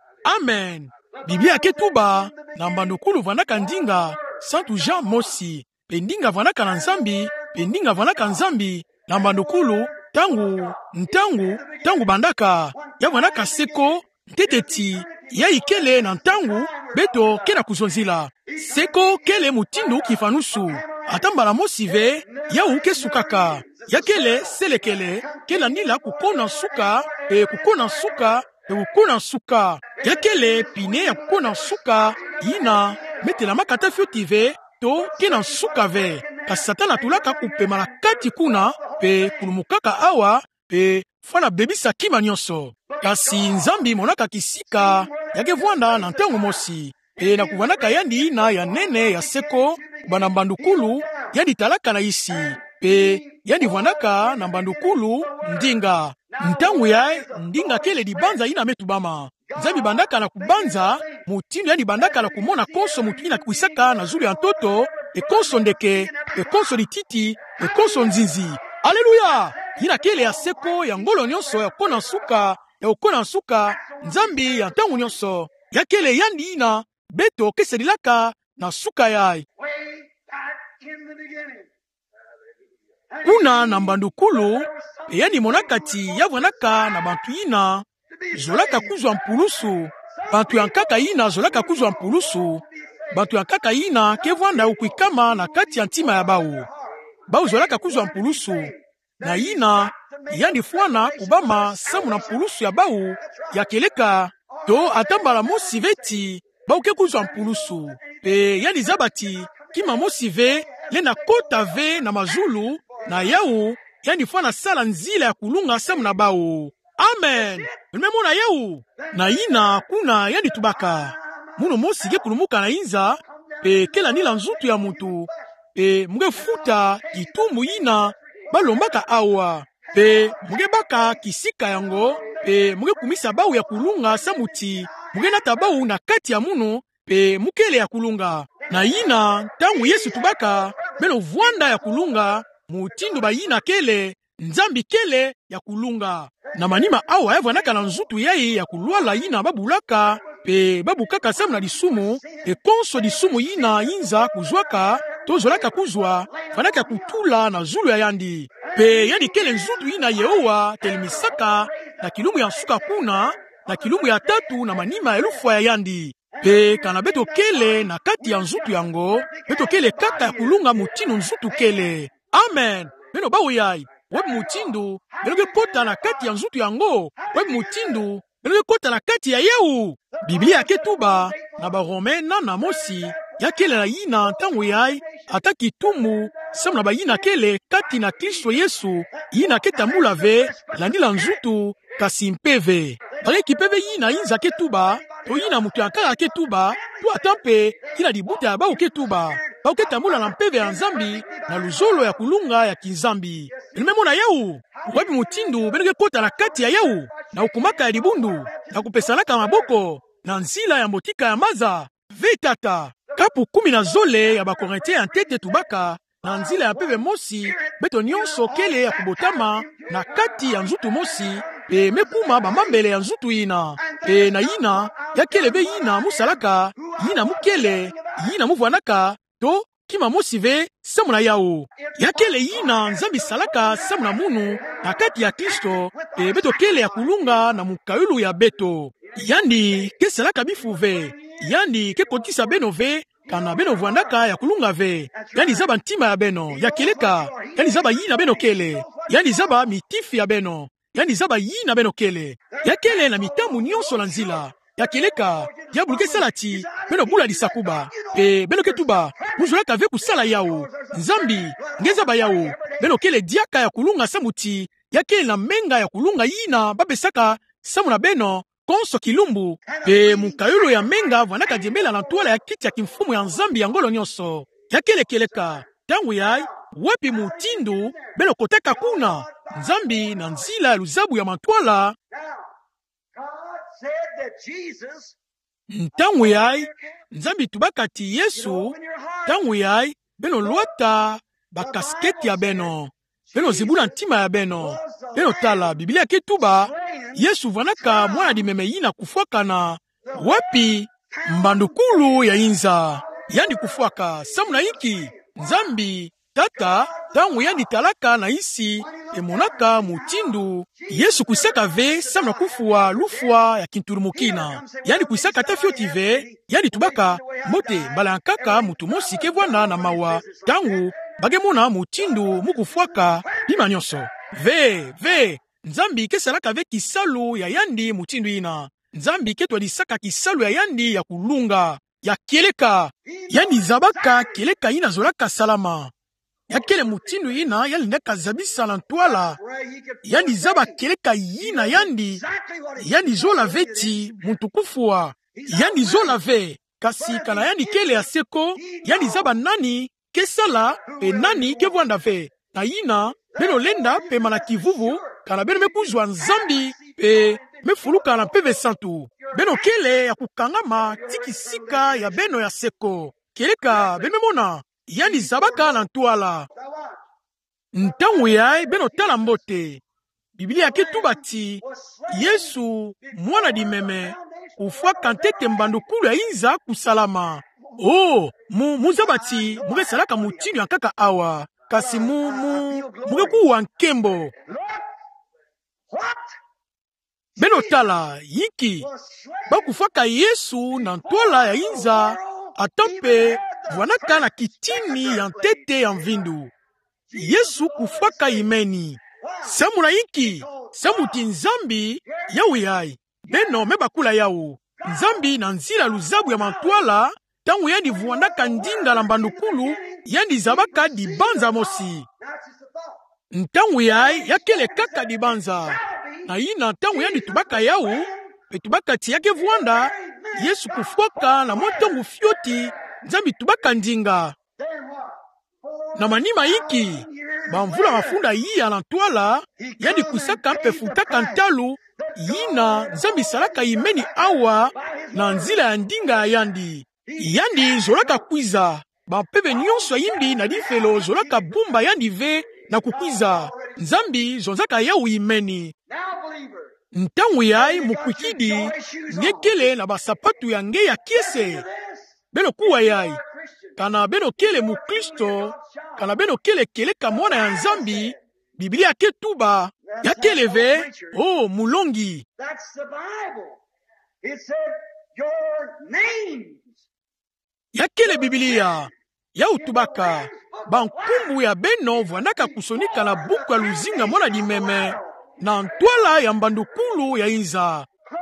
Amen. Biblia ketuba na mbandukulu vanaka ndinga Santu Jean Mosi pe ndinga vanaka na nzambi pe ndinga vanaka nzambi na mbandukulu tangu ntangu tangu bandaka ya vanaka seko nteteti ya ikele na ntangu beto kena kuzonzila seko kele mutindu kifanusu atambala mosive ya uke sukaka ya kele selekele kela nila kukona suka pe kukona suka pe kukona suka ya kele pine ya kukona suka ina metela makata fiotive to kena suka ve. Kasi satana tulaka kupema na kati kuna pe kulumukaka awa pe fana bebisa kima nyonso. Kasi nzambi monaka kisika yake vuanda na ntangu mosi pe na kuvanaka yandi ina ya nene ya seko bana mbandukulu yandi talaka na isi pe yandi vuandaka na mbandukulu ndinga ntangu ya ndinga kele dibanza ina metubama. Nzambi bandaka na kubanza mutindu yandi bandaka na kumona konso mutina kuisaka na zulu ya ntoto e konso ndeke e konso lititi e konso nzinzi. Aleluya. Yina kele ya seko ya ngolo nyonso ya kona suka ya ukona suka nzambi ya ntangu nyonso ya kele yandi ina beto keselilaka na suka yai. Kuna na mbandukulu yandi monakati ya vanaka na bantu ina zolaka kuzwa mpulusu bantu yankaka ina zolaka kuzwa mpulusu bantu yankaka ina kevwanda ukuikama na kati ya ntima ya bau bau zolaka kuzwa mpulusu na ina yandi fuana kubama samu na mpulusu ya bau ya keleka to atambala mosiveti bau ke kuzwa mpulusu pe yandi zabati kima mosive lena kota ve na mazulu na yau yandi fuana sala nzila ya kulunga samu na bau. Amen. Memona yau na ina kuna yandi tubaka muno mosi ke kulumuka na inza pe kela nila nzutu ya mutu pe muge futa kitumu ina balombaka awa pe muge baka kisika yango pe muge kumisa bau ya kulunga samuti muge nata bau na kati ya muno pe mukele ya kulunga na ina tangu Yesu tubaka beno vuanda ya kulunga mutindu ba ina kele nzambi kele ya kulunga na manima awa ya vanaka na nzutu yai ya kulwala ina babulaka pe babukaka samu na lisumu e konso lisumu ina inza kuzwaka tozolaka kuzwa vanaka kutula na zulu ya yandi pe yandi kele nzutu ina yeowa telimisaka na kilumu ya nsuka kuna na kilumu ya tatu na manima elufu ya yandi. Pe kana beto kele na kati ya nzutu yango, beto kele kaka ya kulunga mutinu nzutu kele. Amen. Beno bawo yai, web mutindu, beno kota na kati ya nzutu yango, web mutindu, beno kota na kati ya yeu. Biblia ketuba, na ba Rome na na mosi, ya kele na yina ntango yai, ata kitumu, sam na ba yina kele kati na Kristo Yesu, yina ketambula ve, landi la nzutu, kasi mpeve. Bale kipeve yina yinza ketuba, to yina mutu ankara ketuba, tu atampe, kina dibuta ba uketuba. Ba uketambula na mpeve ya nzambi, na luzolo ya kulunga ya kinzambi. Elimemo na yeu, wabi mutindu, benege kota na kati ya yeu, na ukumaka ya libundu, na kupesanaka maboko, na nzila ya motika ya maza, vetata. Kapu kumi na zole ya bakorente ya ntete tubaka, na nzila ya mpeve mosi, beto nyonso kele ya kubotama, na kati ya nzutu mosi, pe mekuma bamambele ya nzutu ina. Pe na yina, ya kele be yina musalaka, yina mukele, yina muvwanaka, to kima mosi ve samu na yao. Ya kele yina nzambi salaka samu na munu, na kati ya Kristo, pe beto kele ya kulunga na mukayulu ya beto. Yandi, ke salaka bifu ve, yandi ke kotisa beno ve, kana beno vwandaka ya kulunga ve. Yandi zaba ntima ya beno, ya keleka, yandi zaba yina beno kele, yandi zaba mitifi ya beno, yandi zaba yina beno kele, ya kele na mitamu nyonso la nzila, ya keleka, ya buluke salati, beno bula disakuba, pe beno ketuba, muzulaka ve kusala yao, nzambi, ngezaba yao, beno kele diaka ya kulunga samuti, ya kele na menga ya kulunga yina, babesaka, samu na beno, konso kilumbu, pe mukayulu ya menga vwanaka diembela na tuala ya kiti ya kimfumu ya nzambi ya ngolo nyonso. Ya kele keleka, tangu yai, wapi mutindu, beno koteka kuna, nzambi na nzila ya luzabu ya matuala. Ntangu yai, nzambi tubakati Yesu, tangu yai, beno luata, bakasketi ya beno, beno zibula ntima ya beno, beno tala, Biblia ketuba, Yesu vanaka mwana dimeme yina kufuaka na wapi mbandukulu ya inza. Yani kufuaka samu na iki, nzambi, tata, tangu yani talaka na isi, emonaka mutindu, Yesu kuisaka ve samu na kufuwa lufwa ya kinturumukina. Yani kuisaka tafioti ve, yani tubaka, mote mbalankaka mutumosi kevwana na mawa, tangu bagemona mutindu mukufuaka bima nyonso. Ve, ve, nzambi kesalaka ve kisalu ya yandi mutindu ina. Nzambi ketwa disaka kisalu ya yandi ya kulunga, ya keleka. Yani zabaka keleka ina zolaka salama. Ya kele mutindu ina yali neka zabisa la ntwala. Yani zaba keleka ina yandi. Yani zola veti mutukufua. Yani zola ve. Kasi kana yani kele ya seko. Yani zaba nani kesala pe nani kevwanda ve. Na ina beno lenda pe manakivuvu. Kana beno mekuzwa nzambi pe mefuluka na peve santu. Beno kele ya kukangama tiki sika ya beno ya seko. Keleka beno mona. Yani zabaka na ntuala. Ntangu yai beno tala mbote. Biblia ketubati Yesu mwana dimeme kufwa kantete mbandukulu ya inza kusalama. Oh, mu muzabati muge salaka mutinu yankaka awa. Kasi mu mu muge kuwa nkembo. Beno tala yiki bakufaka Yesu na ntola ya inza atampe vwanaka na kitini ya ntete ya mvindu. Yesu kufaka imeni. Samu na yiki samu ti nzambi yau yai. Beno mebakula yau. Nzambi na nzila luzabu ya mantwala tangu yandi vwanaka ndinga la mbandukulu yandi zabaka dibanza mosi. Ntangu yai yakele kaka dibanza. Na ina tangu yandi tubaka yau, pe tubaka tiyake vwanda, Yesu kufuaka na mwatangu fioti, nzambi tubaka ndinga. Na manima iki, bamvula mafunda iya na tuala, yandi kusaka mpe futaka ntalu, yina nzambi salaka imeni awa, na nzila ya ndinga yandi. Yandi zolaka kwiza, bampebe nyonso yimbi na difelo zolaka bumba yandi ve na kukwiza. Nzambi zonzaka yau imeni. Ntangu yai mukwikidi nyekele na basapatu ya nge ya kiese. Beno kuwa yai. Kana beno kele mu Kristo. Kana beno kele keleka mwana ya nzambi. Biblia ketuba. yakeleve oh mulongi. That's the Bible. It said your names. Yakele Biblia ya utubaka bankumbu ya beno vwanaka kusonika na buku ya luzinga mwana dimeme na ntwala ya mbandukulu ya inza.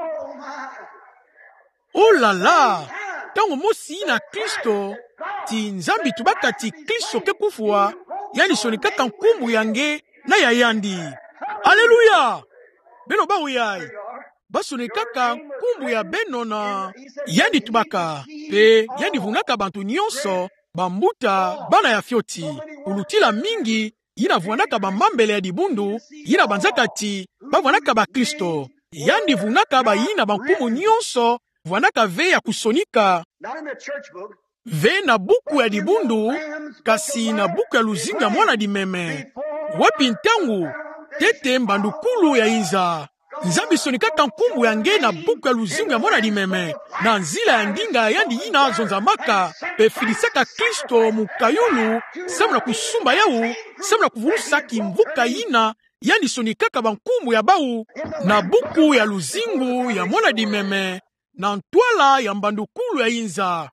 Oh la la, tango mosi na Kristo ti nzambi tubaka ti Kristo ke kufua yani sonika nkumbu yange na ya yandi. Haleluya! Beno ba uyai basonika nkumbu ya beno na yandi tubaka pe yandi vunaka bantu nyonso bambuta bana ya fioti ulutila mingi yina vunaka bamambele ya dibundu yina banzaka ti bavunaka ba Kristo yandi vunaka ba yina bankumu nyonso vunaka ve ya kusonika ve na buku ya dibundu kasi na buku ya luzinga mwana dimeme wapi ntangu tete mbandukulu ya inza. Nzambi sonikaka nkumbu yange na buku ya luzinga ya mwana dimeme na nzila ya ndinga yandi yina zonzamaka pe filisaka Kristo mukayulu samuna kusumba yau samuna kuvulusa kimvuka yina yandi sonikaka bankumbu ya bau na buku ya luzingu ya mwana dimeme na ntwala ya mbandukulu ya inza.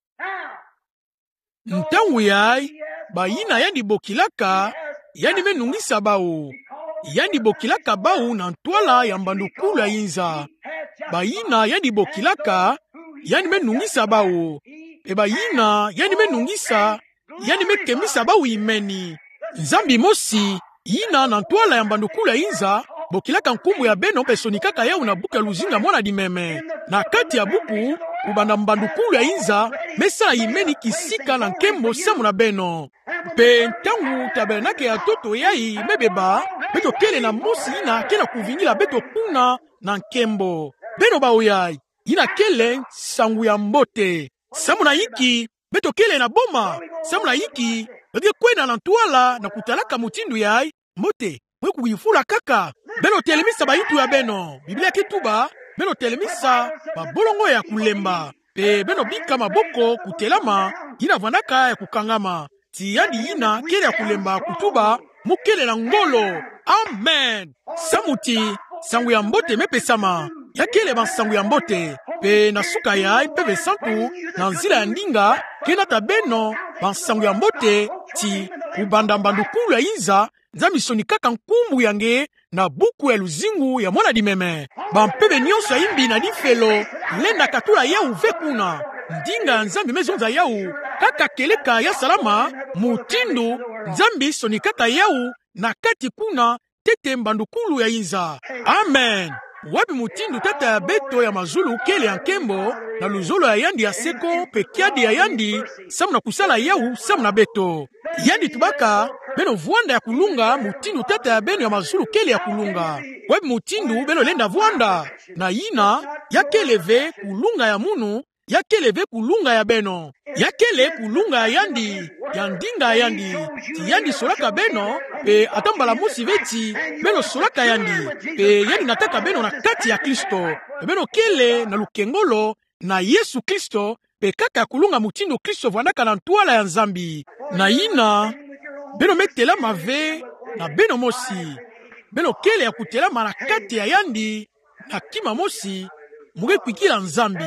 Ntangu yai bayina yandi bokilaka yandi menungisa bau yandi bokilaka bau na ntwala ya mbandukulu ya inza. Bayina yandi bokilaka yandi menungisa bau e bayina yandi menungisa yandi mekemisa bau imeni. Nzambi mosi yina na ntwala ya mbandukulu ya inza bokilaka nkumbu ya beno pe sonikaka yau na buku ya luzinga mwana dimeme na kati ya buku kubanda mbandukulu ya inza mesala imeni kisika na nkembo samu na beno pe ntangu tabernake ya toto yai mebeba beto kele na mosi ina kena kuvingila beto kuna na nkembo beno ba oyai ina kele sangu ya mbote samu na iki beto kele na boma samu na iki bege kwena na ntwala na kutalaka mutindu yai mbote mwe kuyifula kaka beno telemisa bayitu ya beno Biblia kituba beno telemisa babolongo ya kulemba pe beno bika maboko kutelama ina vanaka ya kukangama ti yandi ina kele ya kulemba kutuba mukele na ngolo. Amen. Samuti sangu ya mbote mepesama ya kele ban sangu ya mbote pe na suka ya ipeve santu na nzila ya ndinga kena tabeno ban sangu ya mbote ti kubanda mbandukulu ya inza. Nzambi sonikaka nkumbu yange na buku ya luzingu ya mwana dimeme bampebe nyonso ya imbi na difelo lenda katula yau vekuna ndinga ya nzambi mezonza yau kaka keleka ya salama mutindu. Nzambi sonikaka yau na kati kuna tete mbandukulu ya inza. Amen. Wapi mutindu tata ya beto ya mazulu kele ya nkembo na luzolo ya yandi ya seko pe kiadi ya yandi samu na kusala yau samu na beto yandi tubaka beno vuanda ya kulunga mutindu tata ya beno ya mazulu kele ya kulunga. Wapi mutindu beno lenda vuanda na yina ya keleve kulunga ya munu ya keleve kulunga ya beno ya kele kulunga ya yandi ya ndinga ya yandi ti yandi solaka beno pe atambala musi veti beno solaka yandi pe yandi nataka beno na kati ya Kristo beno kele na lukengolo na Yesu Kristo pe kaka ya kulunga mutindu Kristo vwanaka na ntwala ya nzambi na yina beno metela mave na beno mosi beno kele ya kutelama na kati ya yandi na kima mosi muge kwikila nzambi.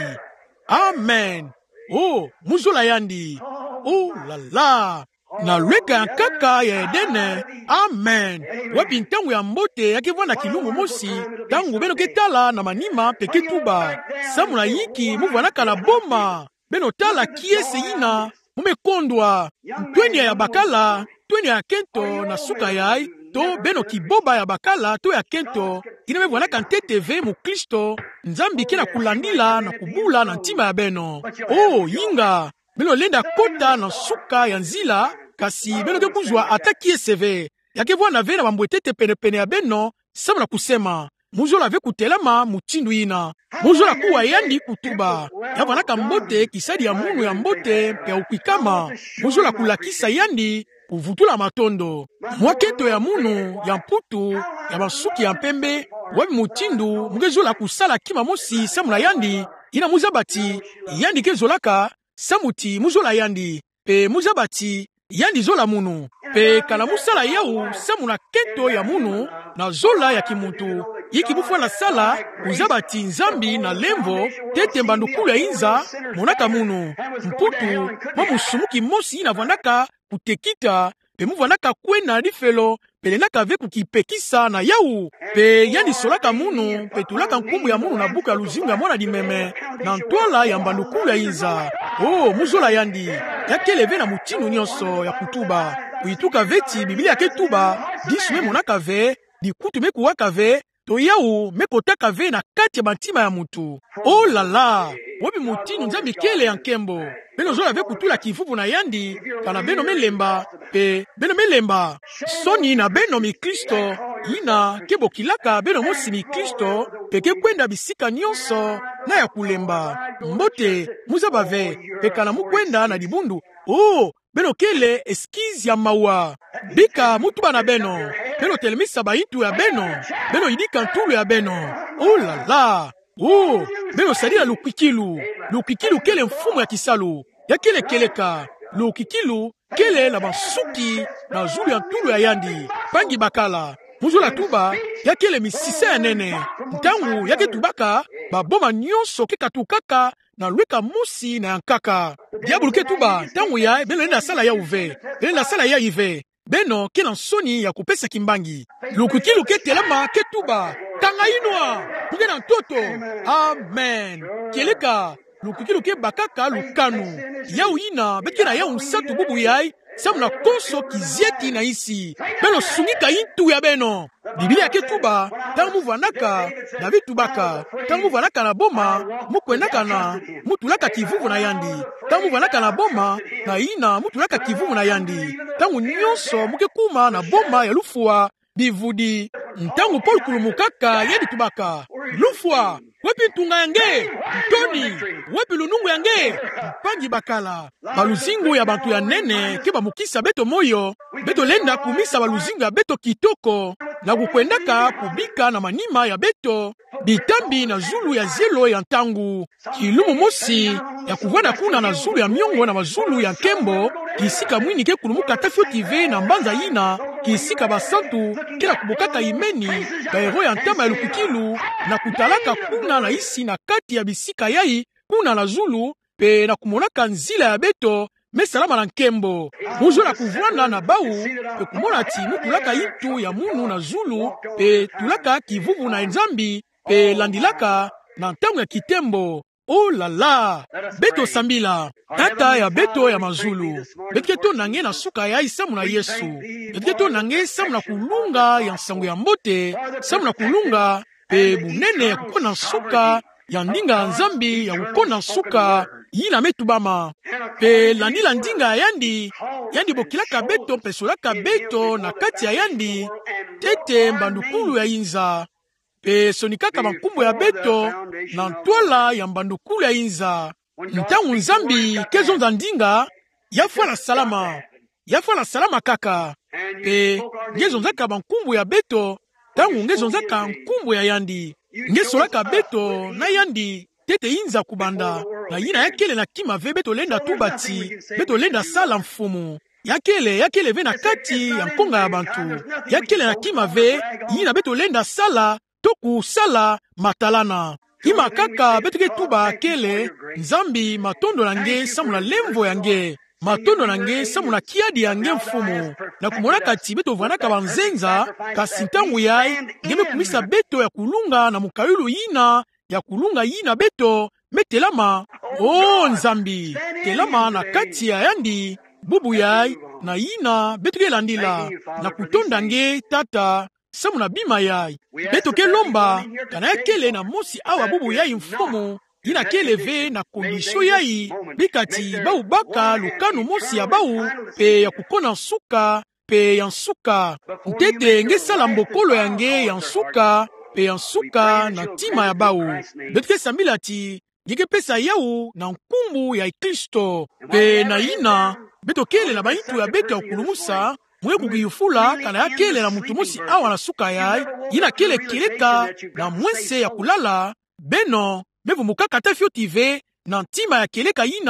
Amen. Oh, muzola yandi. Oh la la. Na lweka ya kaka ya Edene. Amen. Wapi ntangu ya mbote yake vwana kilungu mosi tangu beno ketala na manima peke tuba samu na yiki muvwanaka na boma beno tala kiese ina mumekondwa ntwenya ya bakala twenye ya kento na suka yai to beno kiboba ya bakala to ya kento ina mevwanaka nteteve mu Kristo nzambi kena kulandila na kubula na ntima ya beno. Oh yinga beno lenda kota na suka ya nzila kasi beno ke kuzwa ataki eseve yake vwana ve na bambwetete pene pene ya beno samu na kusema muzola ve kutelama mutindu ina muzola kuwa yandi kutuba ya vwanaka mbote kisadi ya munu ya mbote pe ya ukwikama muzola kulakisa yandi kuvutula matondo mwaketo ya munu ya mputu ya basuki ya mpembe wabi mutindu mugezola kusala kima mosi samula yandi ina muzabati yandi kezolaka samuti muzola yandi pe muzabati yandi zola munu pe kala musala yau samu na kento ya munu na zola ya kimuntu yiki bufwa na sala kuzabati nzambi na lemvo tete mbandukulu ya inza monaka munu mputu mamusumuki mosi na vanaka kutekita pe muvanaka kwena lifelo pelenaka ve kukipekisa na yau pe yandi solaka munu pe tulaka nkumbu ya munu na buka luzingu ya mwana dimeme na ntwala ya mbandukulu ya inza. Oh, muzola yandi yakeleve na mutinu nyonso ya kutuba kuituka veti biblia ketuba disu me monaka ve dikutu me kuwaka ve to yau me kotaka ve na kati ya bantima ya mutu. Oh la la wobi mutinu nzambi kele ya nkembo beno zola ve kutula kifupu na yandi kana beno melemba pe beno melemba soni na beno mi Kristo ina kebo kilaka beno mosi mi Kristo peke kwenda bisika nyonso na ya kulemba mbote muzaba ve pe kana mukwenda na dibundu. Oh beno kele eskizi ya mawa bika mutuba na beno beno telemisa baitu ya beno beno idika ntulu ya beno. Oh la la oh beno sadila lukikilu lukikilu kele mfumu ya kisalu ya kele keleka lukikilu kele la basuki na zulu ya ntulu ya yandi pangi bakala muzula tuba ya kele misisa ya nene ntangu yake tubaka baboma nyonso kekatukaka na lweka musi na yankaka diabulu ketuba ntangu ya beno lenda sala ya uve lenda sala ya ive beno kena nsoni ya kupesa kimbangi lukikilu ketelama ketuba kanga inwa kuge na ntoto. Amen keleka lukikilu ke bakaka lukanu yau ina bekena yau msatu bubu yai samu na konso kizieti na isi beno sungika intu ya beno biblia ketuba tangu muvanaka na vitubaka tangu muvanaka na boma mukwendaka na mutulaka kivuvu na yandi tangu muvanaka na boma na ina mutulaka kivuvu na yandi tangu nyonso mukekuma na boma ya lufua bivudi ntangu Paul kulumukaka yedi tubaka lufua wepi ntunga yange ntoni wepi lunungu yange mpangi bakala baluzingu ya bantu ya nene ke bamukisa beto moyo beto lenda kumisa baluzingu ya beto kitoko na kukwendaka kubika na manima ya beto bitambi na zulu ya zelo ya ntangu kilumu mosi ya kuvana kuna na zulu ya miongo na mazulu ya nkembo kisika mwini ke kulumuka tafio tive na mbanza ina kisika basantu kila kubokaka imeni baero ya ntama ya lukikilu na kutalaka kuna na isi na kati ya bisika yai kuna na zulu pe na kumonaka nzila ya beto mesalama na nkembo muzola kuvwana na bau pe kumona ti mutulaka itu ya munu na zulu pe tulaka kivuvu na nzambi pe landilaka na ntango ya kitembo. Oh la la beto sambila tata ya beto ya mazulu betiketo nange na suka ya isamu na Yesu betiketo nange samu na kulunga ya nsango ya mbote samu na kulunga pe bunene ya kukona suka ya ndinga nzambi ya kukona suka yina metubama pe landila ndinga yandi yandi bokilaka beto pesolaka beto na kati ya yandi tete mbandukulu ya inza pe sonikaka makumbu ya beto na ntwala ya mbandukulu ya inza ntangu nzambi kezonza ndinga yafwa na salama yafwa na salama kaka pe ngezonzaka bankumbu ya beto tangu ngezonzaka nkumbu ya yandi ngesolaka beto na yandi tete inza kubanda na yina yakele na kima ve beto lenda tubati beto lenda sala mfumu yakele yakele ve na kati ya nkonga ya bantu yakele na kima ve yina beto lenda sala toku sala matalana ima kaka betuke tuba kele nzambi matondo nange samu na lemvo yange matondo nange samu na kiadi yange mfumu na kumona kati beto vanaka banzenza kasi ntangu yai ngeme kumisa beto ya kulunga na mukayulu yina ya kulunga yina beto metelama. Oh nzambi telama na kati ya yandi bubu yai na yina betuke landila na kutonda nge tata samu na bima yai beto ke lomba kana yakele na mosi awa bubu yai mfumu ina keleve na kondisho yai bikati bau baka lukanu mosi ya bau pe ya kukona suka pe ya nsuka ntete nge sala mbokolo yange ya nsuka pe ya nsuka na tima ya bau beto ke sambila ti ngeke pesa yau na nkumbu ya Kristo pe na ina beto kele na baitu ya beto ya kulumusa mwe kugiyufula kana yakele na mutu mosi awa na suka yai ina kele kileka na mwense ya kulala beno mevu mukaka tafio tive na ntima ya keleka ina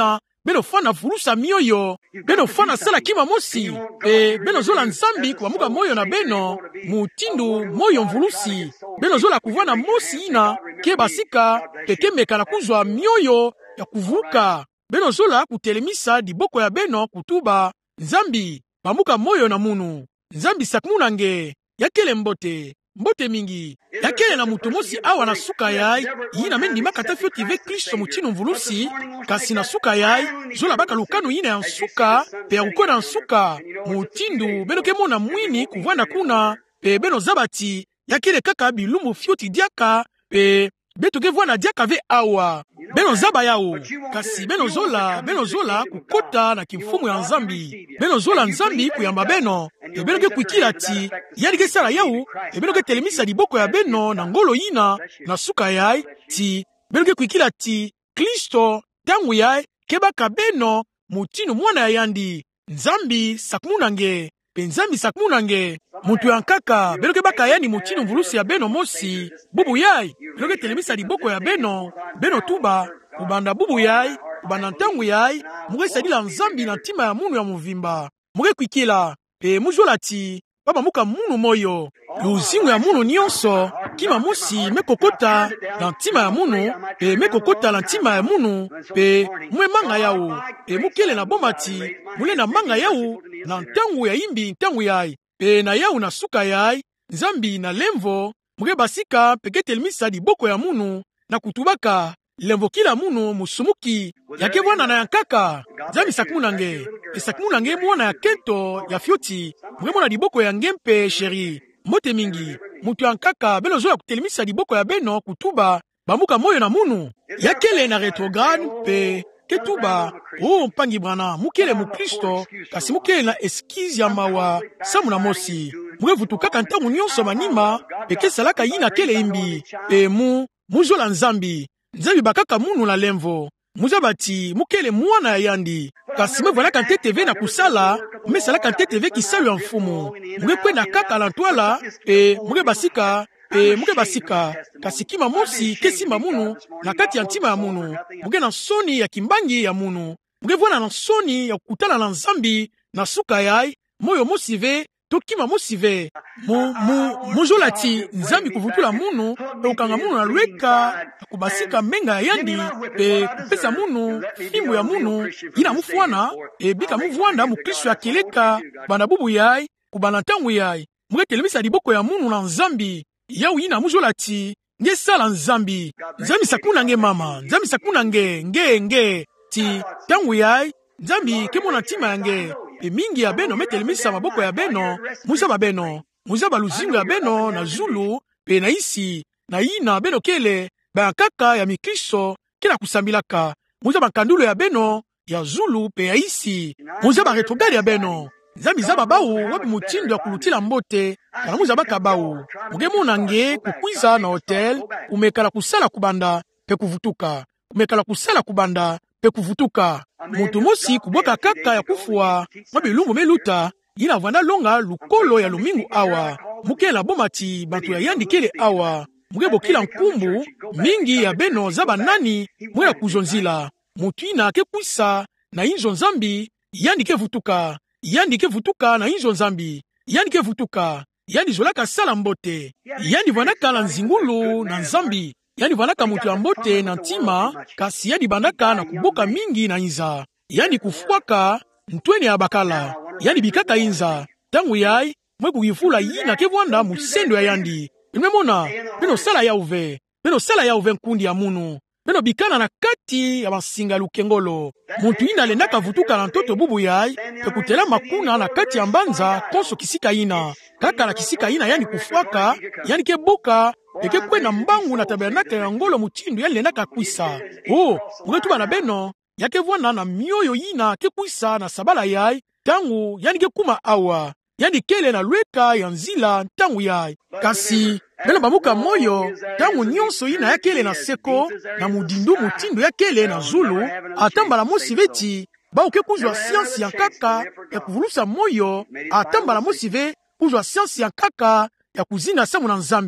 beno fana vulusa mioyo, beno fana sala kima mosi, pe beno zola nzambi kuamuka moyo na beno, mutindu moyo mvulusi, beno zola kuvana mosi ina, ke basika, peke meka na kuzwa mioyo ya kuvuka, beno zola kutelemisa diboko ya beno kutuba, nzambi, pamuka moyo na munu, nzambi sakmunange, yakele mbote, mbote mingi, yakele na mutu mosi awa na suka yai, yina mendi makata fioti ve Kristo mutinu mvulusi, kasi na suka yai, zola baka lukanu yina ya nsuka, pe ya ukona ya nsuka, mutindu, beno kemona mwini kuvana kuna, pe beno zabati, yakele kaka bilumbu fioti diaka, pe beto ke vwana diaka ve awa, beno zaba yao, kasi beno zola, beno zola kukota na kimfumu ya nzambi, beno zola nzambi kuyamba beno, e beno ke kuikila ti, yadi ke sala yao, e beno ke telemisa diboko ya beno na ngolo yina, na suka yai, ti, beno ke kuikila ti, Kristo, tangu yai, kebaka beno, mutinu mwana ya yandi, nzambi sakmunange, pe nzambi sakmunange, mutu ya nkaka, beno ke baka yani mutinu mvulusi ya beno mosi, bubu yai, beno ke telemisa diboko ya beno, beno tuba, ubanda bubu yai, ubanda ntangu yai, muge sadila nzambi na ntima ya munu ya muvimba, muge kuikila, pe mujola ti, baba muka munu moyo, luzingu ya munu nyonso, kima mosi mekokota na ntima ya munu, pe mekokota na ntima ya munu, pe mwe manga yao, pe mukele na bomati, mule na manga yao, na ntangu ya imbi ntangu yai, pe na yao na suka yai, nzambi na lemvo, muge basika peke telemisa diboko ya munu, na kutubaka, lemvo kila munu musumuki, yake wana na yankaka, nzambi sakmunange, pe sakmunange mwana ya kento ya fioti, muge mwana diboko ya ngempe sheri, mote mingi, mutu yankaka, beno zola kutelemisa diboko ya beno kutuba, bamuka moyo na munu, yakele na retrograde, pe ketuba, o mpangi brana, mukele mu Kristo, kasi mukele na eskizi ya mawa, samu na mosi, muge vutukaka ntangu nyonso manima, pe kesalaka yina kele imbi, pe mu, muzola nzambi, nzambi bakaka munu na lemvo, muzabati, mukele mwana ya yandi, kasi mwe vwana kante T V na kusala, mwe salaka kante T V kisalu ya mfumu, muge kwe na kaka la ntwala, pe muge basika, pe muge basika, kasi kima mosi, kesima munu, na kati ya ntima ya munu, muge na soni ya kimbangi ya munu, muge vwana na soni ya kutala na nzambi, na suka yai, moyo mosive, tokima mosive, mu, mu, mujola ti, nzambi kuvutula munu, pe ukanga munu na lweka, kubasika menga ya yandi, pe kupesa munu, fimbo ya munu, ina mufuana, e bika mufuanda, mukristo ya keleka, banda bubu yai, kubana tangu yai, muge telemisa diboko ya munu na nzambi, yau ina mujola ti, nge sala nzambi, nzambi sakunange mama, nzambi sakunange, nge, nge, ti, tangu yai, nzambi kemona tima yange, pe mingi ya beno metelemisa maboko ya beno, muzaba beno, muzaba luzingu ya beno na zulu, pe na isi, na ina beno kele, ba kaka ya mikristo, kila kusambilaka, muzaba kandulo ya beno, ya zulu pe ya isi, muzaba retrograde ya beno, nzambi zaba bau, wabi mutindo ya kulutila mbote, kana muzaba kabau, muge monange, kukwiza na hotel, kumekala kusala kubanda, pe kuvutuka, kumekala kusala kubanda, pe kuvutuka, mutu mosi kubwaka kaka ya kufua, wabi lumbu meluta, yina vanda longa lukolo ya lumingu awa, muke la bomati, bantu ya yandi kele awa, muge bokila nkumbu, mingi ya beno zaba nani, muge kuzonzila, mutu ina ke kuisa, na inzo nzambi, yandi ke vutuka, yandi ke vutuka na inzo nzambi, yandi ke vutuka, yandi zolaka sala mbote, yandi vanaka la nzingulu na nzambi, yandi vanaka mutu ya mbote na ntima, kasi yandi bandaka na kuboka mingi na inza, yandi kufuaka, ntwene ya bakala, yandi bikaka inza, tangu yai, mwe kukifula yina kevwanda musendo ya yandi, mwe mona, beno sala ya uve, beno sala ya uve nkundi ya munu, beno bikana na kati ya masinga lukengolo, muntu ina lendaka vutuka na ntoto bubu yai, pe kutela makuna na kati ya mbanza, konso kisika ina, kaka na kisika ina yani kufuaka, yani keboka, eke kwe na mbangu na tabernaka ya ngolo mutindu yani lendaka kuisa. Oh, mwetuba na beno, yake vwana na mioyo yina ke kuisa na sabala yai, tangu yani ke kuma awa, yani kele na lweka ya nzila tangu yai. Kasi, beno bamuka moyo, tangu nyonso yina ya kele na seko, na mudindu mutindu ya kele na zulu, atamba la mosi veti, ba uke kujwa siansi ya kaka, ya kuvulusa moyo, atamba la mosi ve, kujwa siansi ya kaka, ya kuzina samu na nzambi.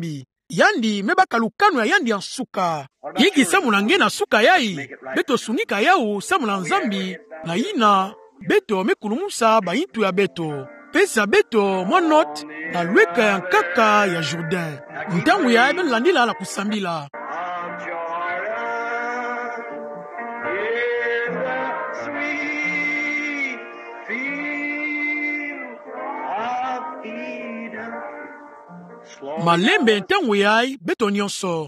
yandi mebaka lukano ya yandi ya suka. Yiki samu na nge na suka yai, beto sunika yau samu na nzambi, na yina, beto mekulumusa ba intu ya beto. Pesa beto monot na lweka ya nkaka ya Jourdain. Ntangu ya ebe landila la kusambila. Malembe ntangu yai beto nyonso.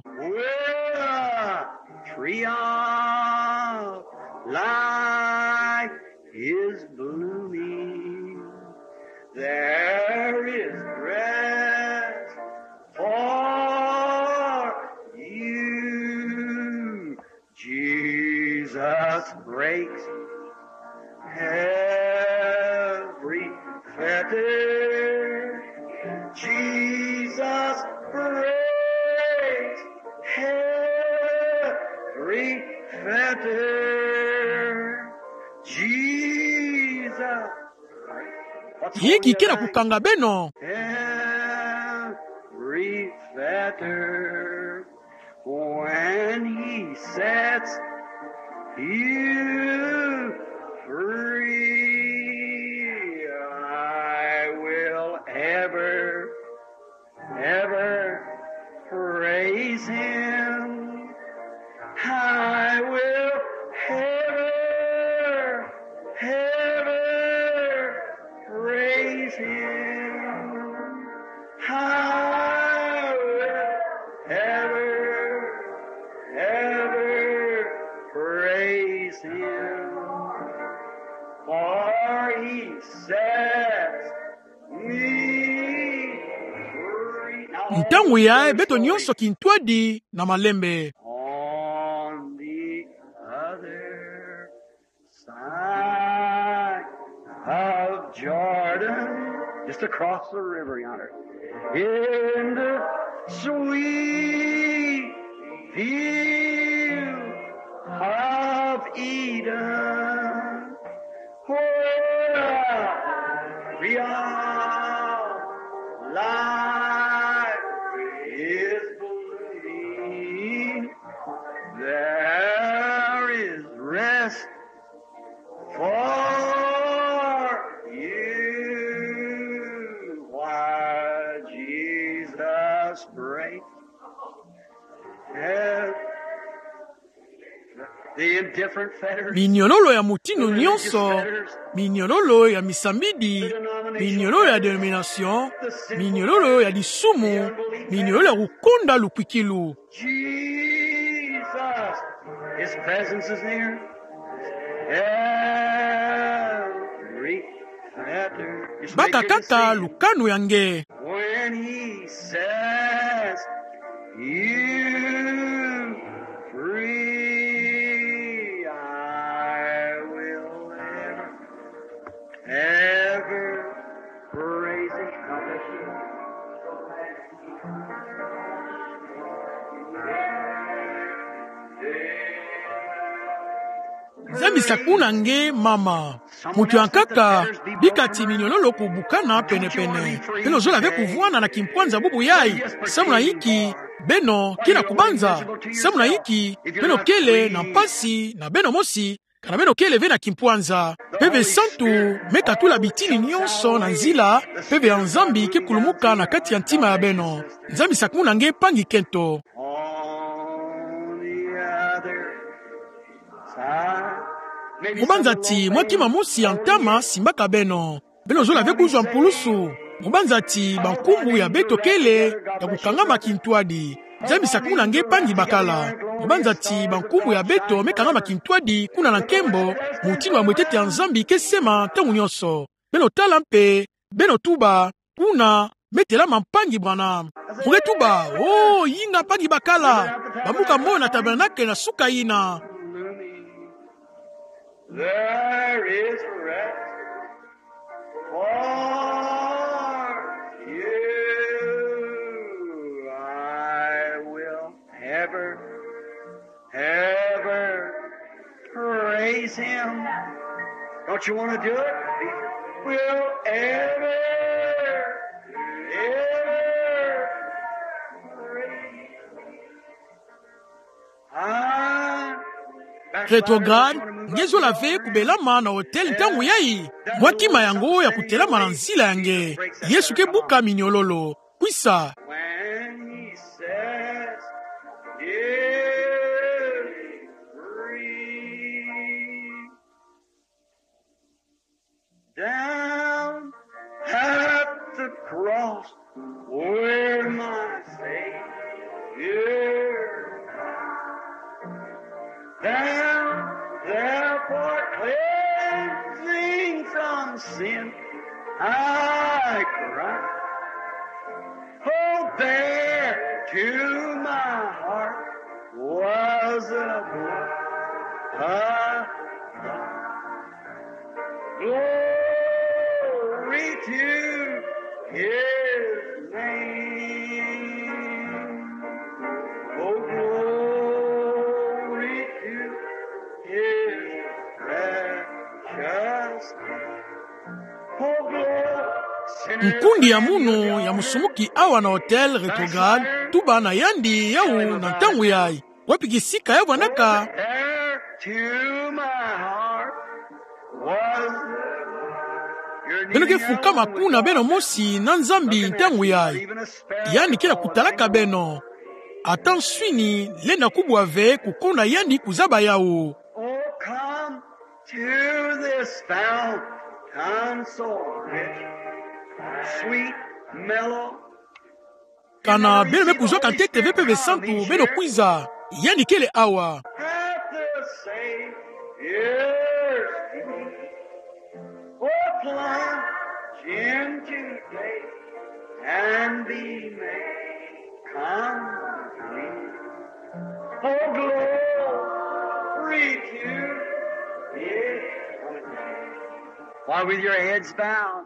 Tree of life is blooming. There is rest for you. Jesus breaks every fetter. Jesus breaks every fetter. Jesus. Yiki kina kukanga beno. Every fetter. When he sets you free, I will ever, ever praise him. I will ever, ever praise him. I will ever, ever praise him. For he sets me free. Ntangu ya beto nyonso kintwadi na malembe. On the other side of Jordan, just across the river yonder, in the sweet field of Eden, where real life is blooming, there is rest for you. Why Jesus breaks the indifferent fetters. Minyololo ya mutino nyonso, minyololo ya misambidi, minyololo ya denomination, minyololo ya lisumu, minyololo ya kukonda lukwikilu. Jesus, his presence is near. Every fetter. Baka kaka lukano yange. When he says you free, I will ever, ever praise him. Zambisa kuna nge mama. Mutu yankaka, bikati minyololo kubukana pene pene. Peno zola ve kuvuana na kimpwanza bubu yai. Samuna hiki, beno kina kubanza. Samuna hiki, beno kele na mpasi na beno mosi. Kana beno kele ve na kimpwanza. Peve santu, meka tula bitini nyonso na nzila. Peve ya nzambi ke kulumuka na kati ya ntima ya beno. Zambisa kuna nge pangi kento. Mubanza ti mwakima musi ya ntama simbaka beno. Beno zola ve kuzwa mpulusu. Mubanza ti bankumbu ya beto kele ya kukangama kintwadi. Zambisa kuna nge pangi bakala. Mubanza ti bankumbu ya beto mekangama kintwadi kuna na nkembo. Mutino wa mwetete ya nzambi kesema tangu nyonso. Beno tala mpe, beno tuba, kuna metela mampangi bwana. Mure tuba, oh yina pangi bakala. Bamuka mona tabernake na suka yina. There is rest for you. I will ever, ever praise him. Don't you want to do it? Will ever, ever praise Retrograde ngezo lave kubelama na hotel ntangu yai mwakima yango ya kutelama na nzila yange Yesu ke buka minyololo kwisa down at the cross where my Savior down there for cleansing from sin I cry. Oh, there to my heart was a blood. Glory to His name. Oh, glory to His precious name. Oh, glory. Mkundi ya muno ya musumuki awa na hotel Retrograde tuba na yandi yau na ntangu yai wapikisika ya wanaka beno ke fuka makuna beno mosi na nzambi ntangu yai yandi kila kutalaka beno atan swini lena kubwa ve kukona yandi kuzaba yao. Oh, come to this fountain so rich, sweet, mellow. Kana beno me kuzwa kantete vepe ve santu beno kwiza yandi kele awa. At the Savior's feet, oh, plunge into faith and be made complete. Oh, glory to His name. While with your heads bowed,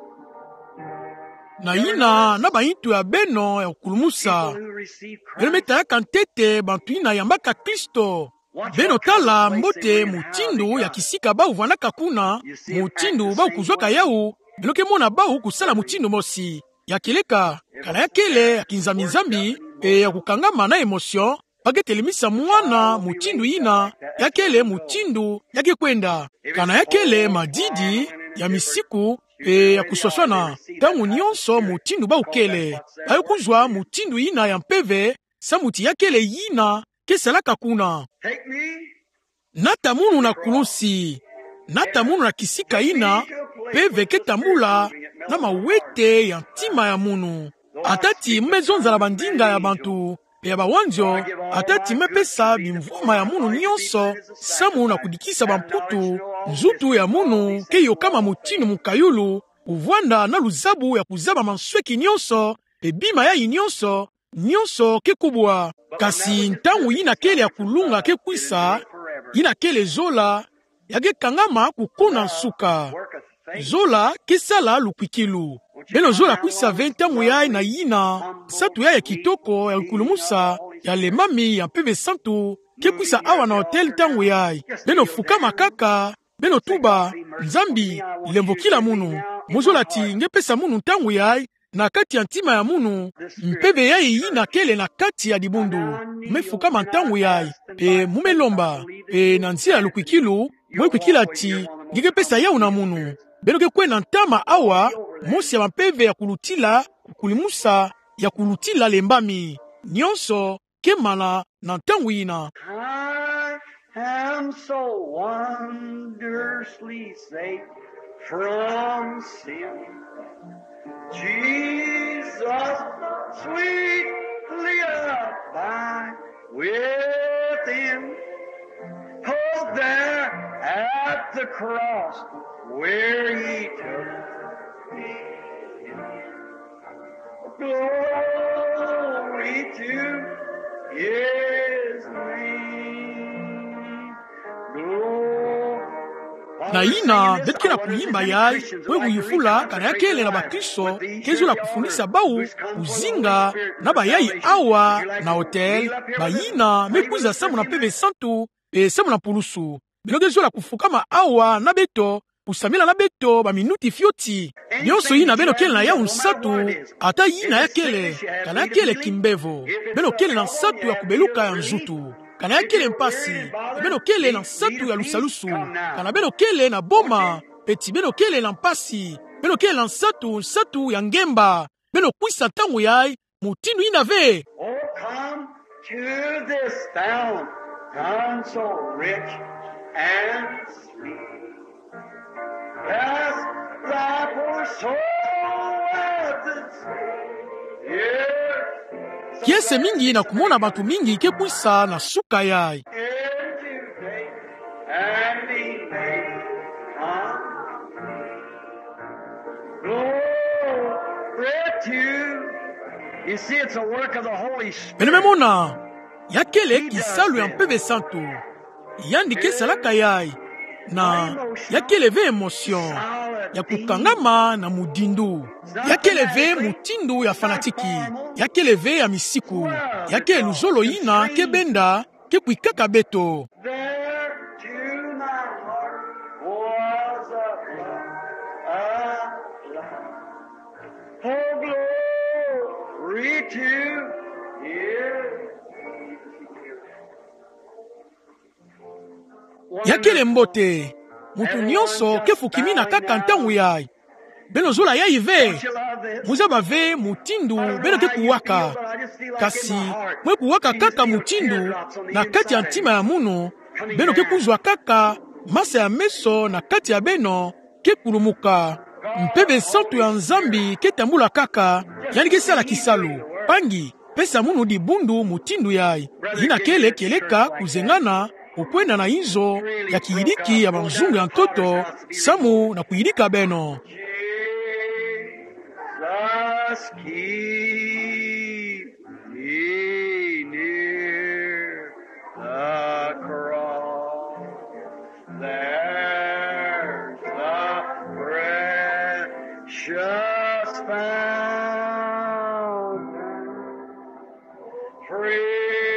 Na ina na baintu ya beno ya kulumusa who receive beno Christ, meta kantete bantu ina yambaka Kristo beno tala mbote mutindu ya kisika bau vanaka kuna mutindu bau kuzwaka yau beno ke mona bau kusala mutindu mosi ya kileka kana ya kele ya kinzamizambi e ya kukangama na emotion paketelemisa mwana mutindu ina ya kele mutindu ya kikwenda kana ya kele madidi ya misiku e ya kusoswana tangu nyonso mutindu baukele ayo kuzwa mutindu ina ya mpeve sa muti ya kele yina kesalaka kuna take me nata munu na kulusi nata munu na kisika ina peve ketambula na mawete ya ntima ya munu atati mmezonza la bandinga ya bantu ya bawanjo atati mepesa bimvuma ya munu nyonso samu na kudikisa bamputu nzutu ya munu keyo kama mutinu mukayulu uvwanda na luzabu ya kuzaba mansweki nyonso ebima ya nyonso nyonso kekubwa kasi ntangu yina kele ya kulunga kekwisa yina kele zola yage kangama kukona nsuka zola kesala lukwikilu beno zola kwisa ventangu ya na yina satu ya ya kitoko ya kulumusa ya lemami ya mpeve santu kekwisa awa na hotel tangu ya beno fuka makaka beno tuba nzambi ilembokila munu mozola ti ngepesa munu tangu ya na kati ya ntima ya munu mpeve ya yina kele na kati ya dibundu mefuka mantangu ya pe mumelomba pe na nzia lukwikilu mwekwikila ti ngekepesa yau na munu beno ke kwena ntama awa mosi ya mampeve ya kulutila kulimusa ya kulutila lembami nyonso kemala na ntangu ina. I am so wondrously safe from sin. Jesus, sweetly abide within. Oh, there at the cross where He took me. Glory to His name. Glory. Na ina betkela kuimba yai we kuyifula kana yakele na bakristo kezo la kufundisa bau uzinga na bayai awa na hotel bayina mekuza samu na peve santu e samu na pulusu bino kezo la kufukama awa na beto usamila na beto ba minuti fioti nyonso yina beno kele na ya unsatu ata yina yakele kana yakele kimbevo beno kele na nsatu ya kubeluka ya nzutu kana yakele mpasi beno kele na satu ya lusalusu kana beno kele na boma peti beno kele na mpasi beno kele na satu satu ya ngemba beno kwisa tangu yai mutindu inave. Oh, come to this fountain, none so rich and sweet. As thy poor soul at its here. Kiese mingi na kumona batu mingi ke kwisa na suka yai. And be made come. Glory to. You see, it's a work of the Holy Spirit. Beno memona yakele kisalu ya mpeve santo yandi ke salaka yai na yakele ve emotion ya kukangama na mudindu yakele ve mutindu ya fanatiki yakele ve ya misiku yakele luzolo ina ke benda ke kuikaka beto. There to my heart was a love, a love. Oh, glory to you. Yakele mbote mutu nyonso ke fukimi na kaka ntangu yai beno zola yai ve muzaba ve mutindu beno ke kuwaka kasi mwe kuwaka kaka mutindu na kati ya ntima ya muno beno ke kuzwa kaka masa ya meso na kati ya beno ke kulumuka mpebe santu ya nzambi ke tambula kaka yani ke sala kisalu pangi pesa munu di bundu mutindu yai ina kele keleka kuzengana ukwenda na hizo ya kiiriki ya manzungu ya ntoto samu na kuirika beno. Jesus, keep me near the cross. There's the precious fountain, free.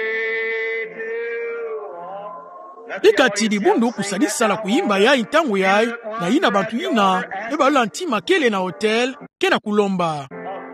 Ikati libundu kusadisa la kuimba yai ntangu yai na ina bantu ina eba lula ntima kele na hotel kena kulomba.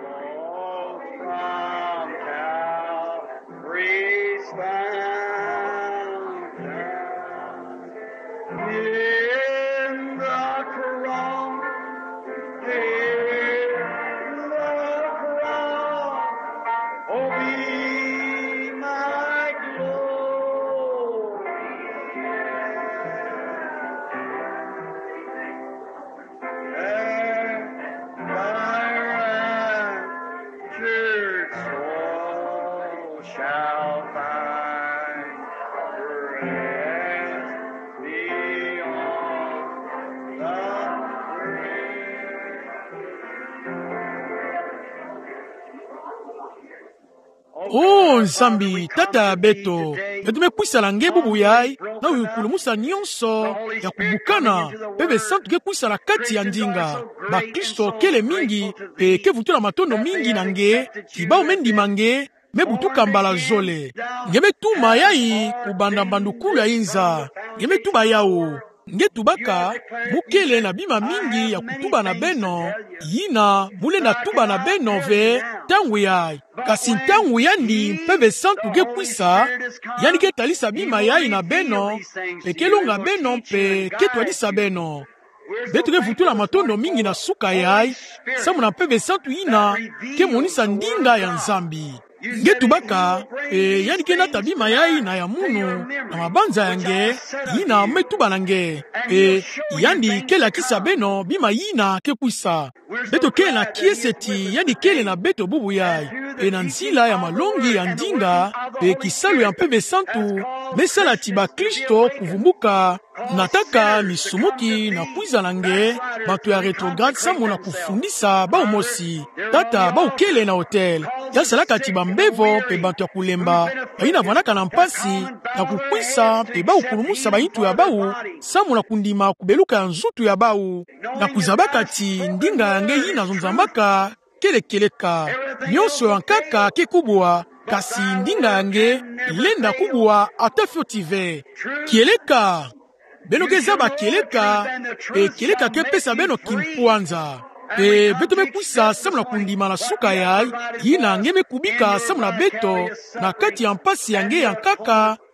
Oh nzambi tata ya beto etume kwisa la ngebubu yai na uyukulumusa nyonso ya kubukana bebe santu ke kwisa la kati ya ndinga ba Kristo kele mingi pe ke vutula matondo mingi na nge kibao mendi mange mebutuka mbala zole ngeme tuma yai kubanda mbandukulu ya inza ngeme tuba yao nge tubaka mukele na bima mingi ya kutuba na beno yina mule na tuba na beno ve tangu yai kasi ntangu yandi mpeve santu ke kwisa yani ke talisa bima yai na beno pe kelonga beno pe ke tuadisa beno betu ke vutula matondo mingi na suka yai samu na mpeve santu ina ke monisa ndinga ya nzambi nge tubaka e yani ke nata bima yai na ya munu na mabanza yange yina metuba na nge e yandi ke lakisa beno bima yina ke kwisa beto ke na kieseti yandi kele na beto bubu yai e na nzila ya malongi ya ndinga e kisalu ya mpeve santu mesala tiba Kristo kuvumbuka nataka misumuki na kwiza na nge bato ya retrograde samu na kufundisa bao mosi tata bao kele na hotel yasalaka tiba mbevo pe bato ya kulemba baina vanaka na mpasi na kukwisa pe bao kulumusa baitu ya bao samu na kundima kubeluka ya nzutu ya bao na kuzabaka ti ndinga yange yina zonzambaka kele keleka nyonso yankaka ke kubwa kasi ndinga yange lenda kubwa ata fiotive kieleka beno keza ba keleka e keleka ke pesa beno kimpuanza e beto mekwisa samu na kundima na suka yai yina ngeme kubika samu na beto na kati ya mpasi yange yankaka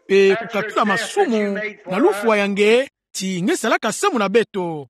pe kukatula masumu na lufu yange ti ngesalaka samu na beto.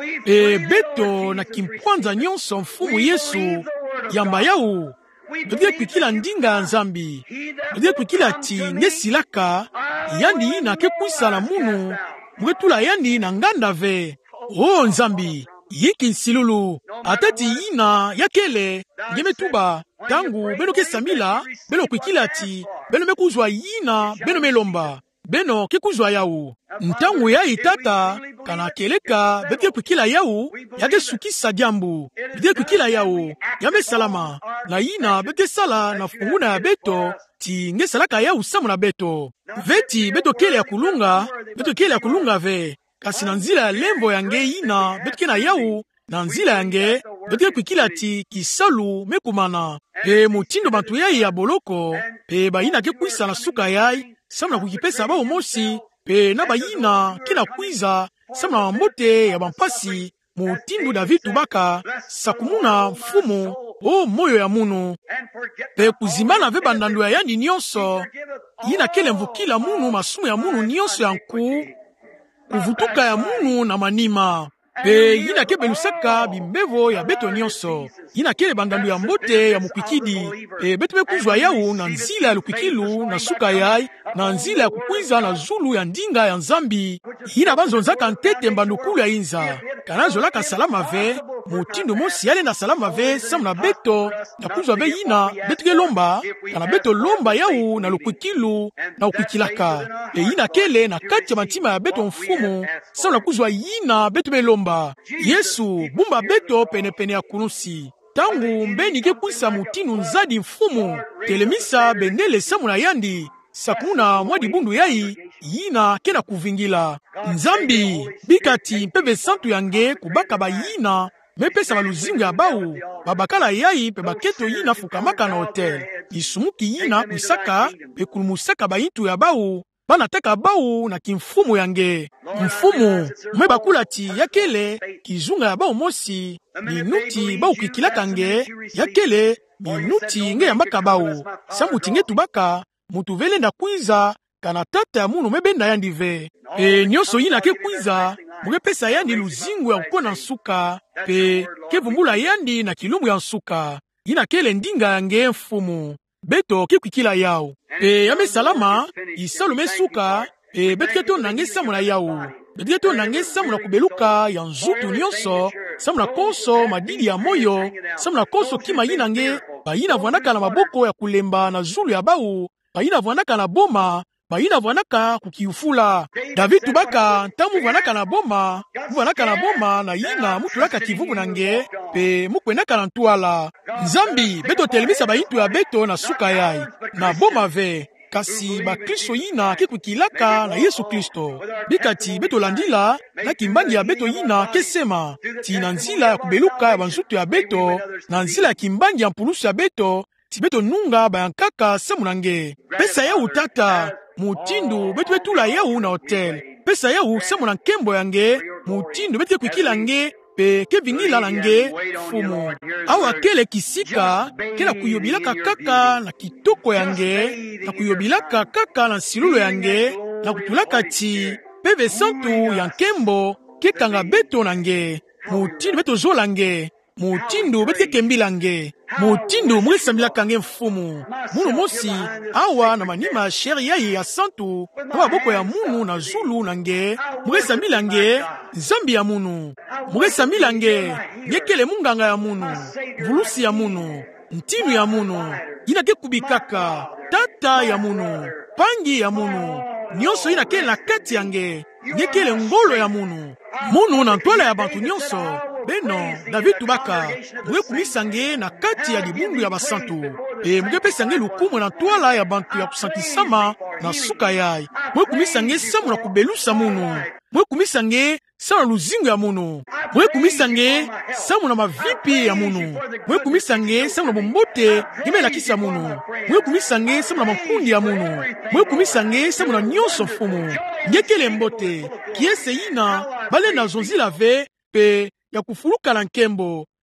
E beto na kimpwanza nyonso mfumu Yesu yamba yau Bebye kwikila ndinga ya Nzambi. Bebye kwikila ti ngesilaka yandi na kekwisa na munu mwetula yandi na nganda ve. Oh Nzambi, yiki nsilulu atati yina yakele ngemetuba tangu beno kesamila beno kwikila ti beno mekuzwa yina beno melomba beno kekuzwa yau ntangu ya itata kana keleka bebye kwikila yau yake sukisa jambu bebye kwikila yau yame salama na yina bebye sala na funguna ya beto ti nge salaka yau samu na beto veti beto kele ya kulunga beto kele ya kulunga ve kasi na nzila ya lembo yange yina beto kena yau na nzila yange beto kwikila ti kisalu mekumana pe mutindo bantu yai ya boloko pe bayina ke kuisa na suka yai samna kukipesa bao mosi pe na bayina kina kwiza samna mbote ya bampasi mutindo David tubaka sakumuna mfumu o moyo ya munu pe kuzimana ve bandando ya yandi nyonso yina kele mvukila munu masumu ya munu nyonso ya nku kuvutuka ya munu na manima pe yina ke belusaka bimbevo ya beto nyonso yina kele bandando ya mbote ya mukwikidi pe beto mekuzwa yau na nzila ya lukwikilu na suka yai na nzila ya kukwiza na zulu ya ndinga ya Nzambi yina banzonzaka ntete mbandukulu ya inza kanazolaka salama ve mutindo mosi yale na salama ve samu na beto na kuzwa ve yina beto ke lomba kana beto lomba yau na lukwikilu na ukwikilaka pe yina kele na kati ya mantima ya beto mfumu samu na kuzwa yina beto melomba Yesu bumba beto pene pene ya kunusi tangu mbeni ke kwisa mutinu nzadi mfumu telemisa bendele samu na yandi sakuna mwadi bundu yai yina kena kuvingila Nzambi bikati mpebe santu yange kubaka ba yina mepesa baluzinga bau babakala yai pe baketo yina fukamaka na hotel isumuki yina kusaka pe kulumusaka bayitu ya bau banateka bau na kimfumu yange mfumu mwe bakulati yakele kizunga ya bau mosi minuti bau kikilaka nge yakele minuti nge yambaka bau samuti nge tubaka mutu vele na kwiza kana tata ya munu mebenda yandi ve e nyonso yina ke kwiza muge pesa yandi luzingu ya ukona nsuka pe kevumbula yandi na kilumbu ya nsuka yina kele ndinga yange mfumu beto kikwikila yao pe yame salama isalu mesuka pe beto keto nange samu na yao beto keto nange samu na kubeluka ya nzutu nyonso samu na konso madidi ya moyo samu na konso kima yina nge bayina vwanaka na maboko ya kulemba na zulu ya bau bayina vwanaka na boma bayina vwanaka kukiufula David tubaka ntamu vwanaka na boma vwanaka na boma na yina mutulaka kivubu nange pe mukwenaka na ntuala Nzambi beto telemisa bayitu ya beto na suka yai na boma ve kasi ba Kristo yina kikwikilaka na Yesu Kristo bikati beto landila na kimbandi ya beto yina kesema ti na nzila ya kubeluka ya banzutu ya beto na nzila ya kimbandi ya mpulusu ya beto ti beto nunga bayankaka samu nange pesa ya utata mutindu beto betula yau na hotel pesa yau samu na nkembo yange mutindu beto kwikila nge pe kevingila nange fumu awa kele kisika kela kuyobilaka kaka na kitoko yange na kuyobilaka kaka na silulu yange na kutulaka ti peve santu ya nkembo kekanga beto nange mutindu beto zolange mutindu beto kembilange mutindu mwesambilaka nge mfumu munu mosi awa na manima sheri yai ya santu na maboko ya munu na zulu nange mwesambilange Nzambi ya munu mwesambilange ngekele munganga ya munu vulusi ya munu ntinu ya munu yina ke kubikaka tata ya munu pangi ya munu nyonso yina kele na kati yange ngekele ngolo ya munu munu na ntwala ya bantu nyonso beno David tubaka mwe kumisange na kati ya libundu ya basantu e mwe pesange lukumu na ntwala ya bantu ya kusantisama na suka yai mwe kumisange samu na kubelusa munu mwe kumisange samu na luzingu ya munu mwe kumisange samu na mavipi ya munu mwe kumisange samu na bombote ngeme lakisa munu mwe kumisange samu na makundi ya munu mwe kumisange samu na nyonso mfumu ngekele mbote kiese yina bale na zonzila ve pe ya kufuluka na nkembo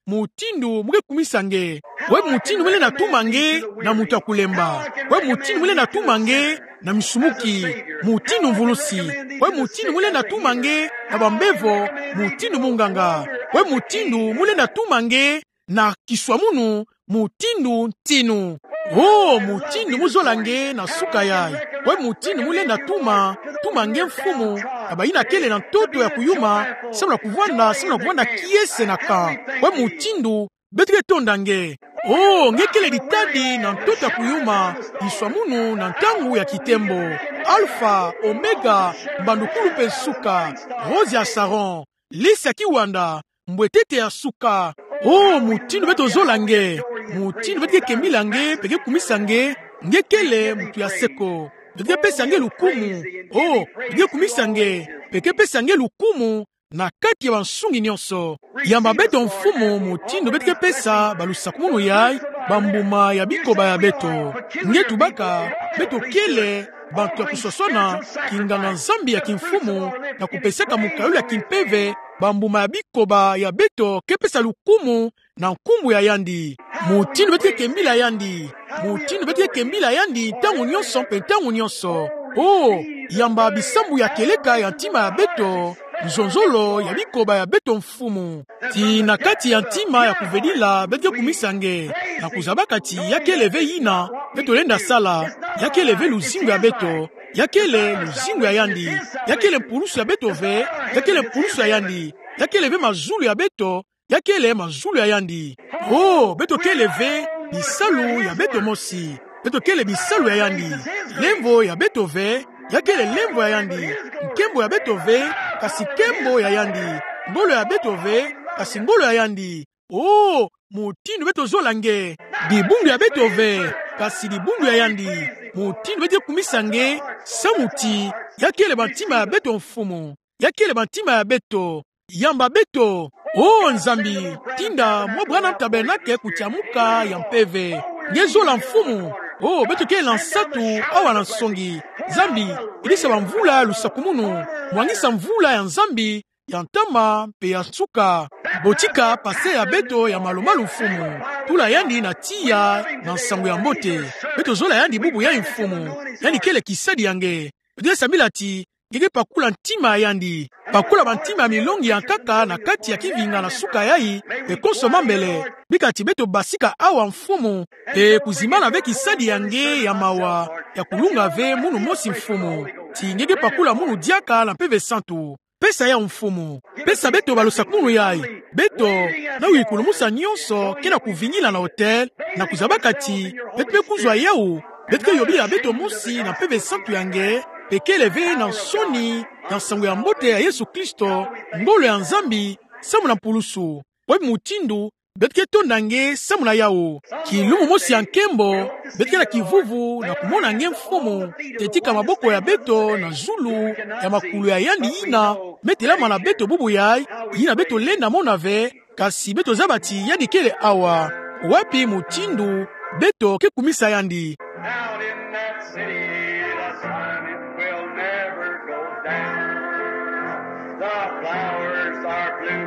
mutindu muke kumisange. We mutindu mwele natumange na mutu akulemba. We mutindu mwele natumange na misumuki, mutindu mvulusi. We mutindu mwele natumange na bambevo, mutindu munganga. We mutindu mwele natumange na kiswamunu, mutindu ntinu. Oh, mutindu muzolange na suka yai. We mutindu mwele natuma, tumange mfumu, abayina kele na toto ya kuyuma, semna kuvwanda, semna kuvwanda kiese na ka. We mutindu, betuke tondange. Oh, ngekele ditadi na toto ya kuyuma, iswamunu na ntangu ya kitembo. Alpha, Omega, mbandukulu pe suka, rose ya saron, lisi ya kiwanda, mbwetete ya suka. Oh, mutindu beto zolange, mutindu betike kemilange, peke kumisange, ngekele mutu ya seko. Peke pesange lukumu, oh, peke kumisange, peke pesange lukumu, na kati ya bansungi nyonso. Yamba beto mfumu, mutindu betike pesa, balusakumunu yai, bambuma ya bikoba ya beto. Ngetu baka, beto kele, bantu ya kusosona, kinganga nzambi ya kimfumu, na kupeseka mukayulu ya kimpeve, bambuma ya bikoba ya beto, kepesa lukumu, na nkumbu ya yandi. Mutindu betike kembila yandi. Mutindu betike kembila yandi, tangu nyonso, pe tangu nyonso. Oh, yamba bisambu ya keleka ya ntima ya beto, nzonzolo ya bikoba ya beto mfumu. Ti na kati ya ntima ya kuvedila, betike kumisange, na kuzabakati ya keleve yina, beto lenda sala, ya keleve luzingu ya beto, ya kele luzingu ya yandi, ya kele mpulusu ya beto ve, ya kele mpulusu ya yandi, ya keleve mazulu ya beto, ya kele mazulu ya yandi. Oh, beto keleve, bisalu ya beto mosi, beto kele bisalu ya yandi, lembo ya beto ve, ya kele lembo ya yandi, nkembo ya beto ve, kasi kembo ya yandi, ngolo ya beto ve, kasi ngolo ya yandi. Oh, mutindu beto zolange, dibundu ya beto ve, kasi dibundu ya yandi, mutindu bete kumisange, samuti, ya kele bantima ya beto mfumu, ya kele bantima ya beto, yamba beto. Oh, nzambi, tinda mwa bwana tabenake kutiamuka ya mpeve, ngezola mfumu. Oh, beto kele lansatu awa na nsongi, zambi, ilisa bamvula lusakumunu, mwangisa mvula ya nzambi, ya ntama pe ya nsuka. Botika pase ya beto ya malumalu mfumu, tula yandi na tia na nsangu ya mbote. Beto zola yandi bubu ya mfumu, yandi kele kisadi yange. Beto sabila ti, ngeke pakula ntima yandi, pakula bantima milongi ya kaka na kati ya kivinga na suka yai, pe konsoma mbele, bikati beto basika awa mfumu, pe kuzimana ve kisadi yange ya mawa, ya kulunga ve munu mosi mfumu, ti ngeke pakula munu diaka na peve santu. Pesa ya mfumu, pesa beto balusakumunu yai, beto na uikulumusa nyonso kena kuvinyila na hotel, na kuzabakati, beto pe kuzwa yau, beto yobi ya beto mosi na peve santu yange, peke leve na soni, na sangu ya mbote ya Yesu Kristo, ngolo ya nzambi, samu na pulusu, we mutindu, betike tondange samu na yao, kilumu mosi ya nkembo, betike na kivuvu, na kumona nge mfumu, tetika maboko ya beto na zulu, ya makulu ya yandi ina, metelama na beto bubu yai, ina beto lenda monave, kasi beto zabati yandi kele awa, wapi mutindu, beto ke kumisa yandi. Out in that city, the sun it will never go down. The flowers are blue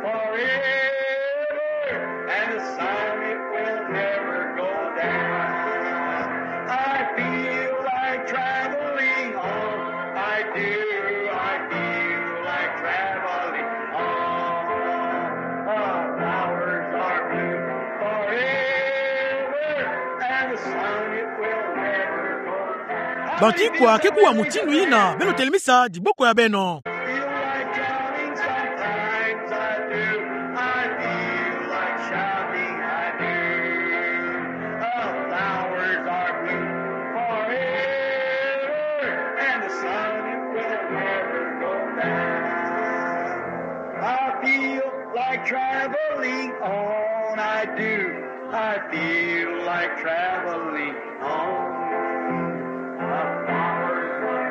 forever, and the sun it will never go down. I feel like traveling on. I do. I feel like traveling on. The flowers are blue forever, and the sun it will never go down. Bantikwa kekuwa mutindu ina, beno telemisa diboko ya beno. Feel like drowning sometimes, I do. I feel like shouting, I do. The flowers are blue forever, and the sun it will never go down. I feel like traveling on, I do. I feel like traveling on. The flowers are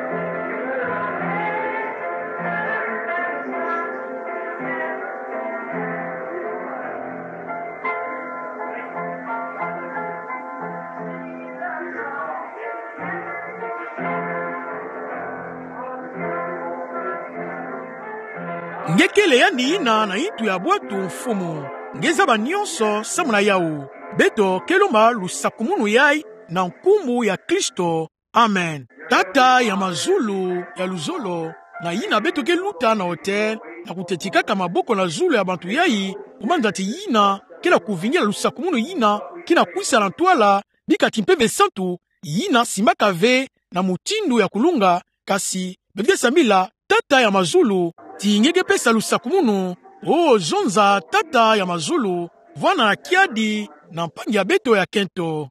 Ngekele yandi ina na itu ya bwatu mfumu. ngeza banyonso samuna yawu beto keloma lusakumunu yai na nkumbu ya Kristo. Amen. Tata ya mazulu ya luzolo na yina beto ke luta na hotel na kutetikaka maboko na zulu ya bantu yai kumanda ti yina kila kuvingira lusakumunu yina kina kuisa na ntwala bika timpeve santu yina simbaka ve na mutindu ya kulunga kasi bevye samila tata ya mazulu ti ngege pesa lusakumunu o zonza tata ya mazulu vwana na kiadi na mpangi ya beto ya kento.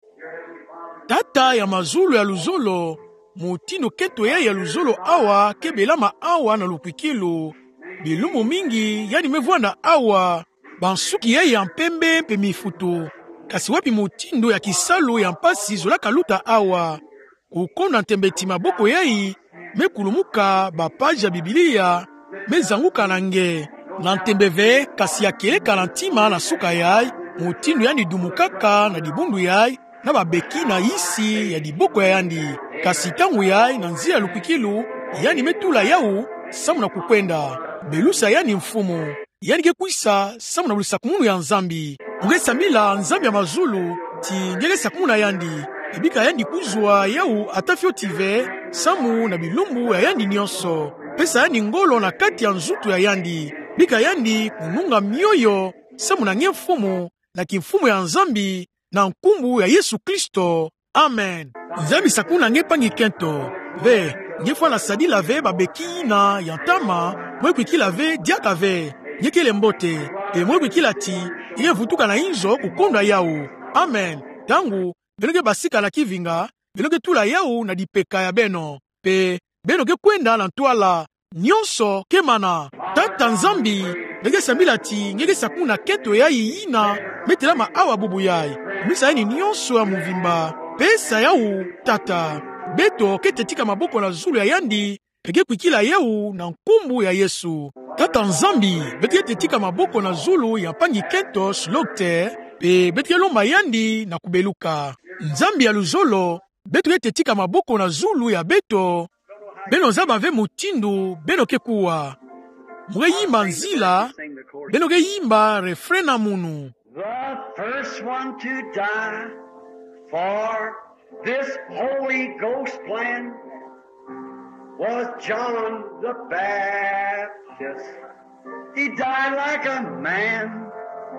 Tata ya mazulu ya luzolo mutino kento ya ya luzolo awa kebelama awa na lupikilu bilumu mingi yani mevwana awa bansuki ya ya mpembe mpe mifutu kasi wapi mutindo ya kisalu ya mpasi zolaka luta awa ukona ntembeti maboko yai mekulumuka bapaji ya Biblia mezanguka na nge na ntembeve kasi ya keleka na ntima na suka yai mutindo yani dumukaka na dibundu yai na babeki na isi ya diboko ya yandi kasi tangu yai na nzia lupikilu yani metula yau samu na kukwenda belusa yani mfumu yani kekuisa samu na lusakumunu ya nzambi ngesa mila nzambi ya mazulu ti ngesa kumuna yandi ebika yandi kuzwa yau atafio tive samu na bilumbu ya yandi nyonso pesa yani ngolo na kati ya nzutu ya yandi bika yandi kununga mioyo samu na nye mfumu na kimfumu ya nzambi na nkumbu ya Yesu Kristo. Amen. Nzambi sakuna nge pangi kento ve nge fana sadila ve babeki na yantama mwe kila ve diaka ve nge kele mbote e mwe kila ti nge vutuka na inzo kukonda yau. Amen. Tangu beloge basika na kivinga beloge tula yau na dipeka ya beno pe benoge kwenda na ntwala nyonso kemana tata nzambi nge sambila ti nge sakuna kento yai ina metelama awa bubu yai misa yani nyonso ya muvimba pesa yau tata beto ketetika maboko na zulu ya yandi peke kwikila yau na nkumbu ya Yesu tata nzambi beke tetika maboko na zulu ya pangi kento slokte pe beke lomba yandi na kubeluka nzambi ya luzolo beto ketetika maboko na zulu ya beto beno zaba ve mutindu beno kekuwa mwe yimba nzila beno ke yimba refrena munu. The first one to die for this Holy Ghost plan was John the Baptist. He died like a man.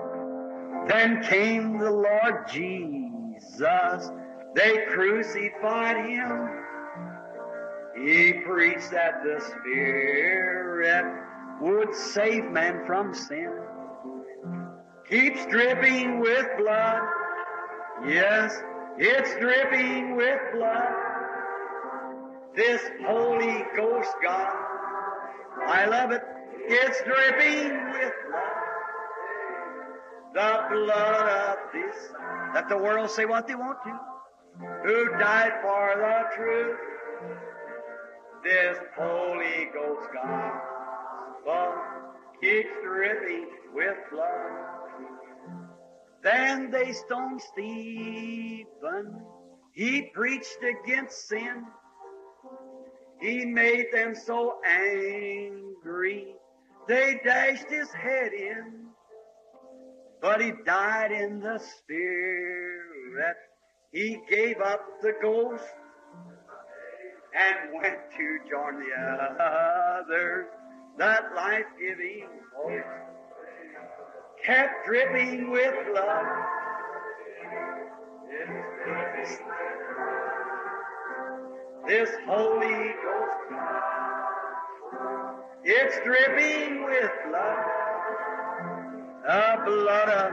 Then came the Lord Jesus. They crucified him. He preached that the Spirit would save man from sin. Keeps dripping with blood. Yes, it's dripping with blood. This Holy Ghost God, I love it. It's dripping with blood. The blood of this, let the world say what they want to, who died for the truth. This Holy Ghost gospel keeps dripping with blood. Then they stoned Stephen. He preached against sin. He made them so angry. They dashed his head in. But he died in the Spirit. He gave up the ghost and went to join the others. That life-giving hope kept dripping with blood. This Holy Ghost, it's dripping with blood. The blood of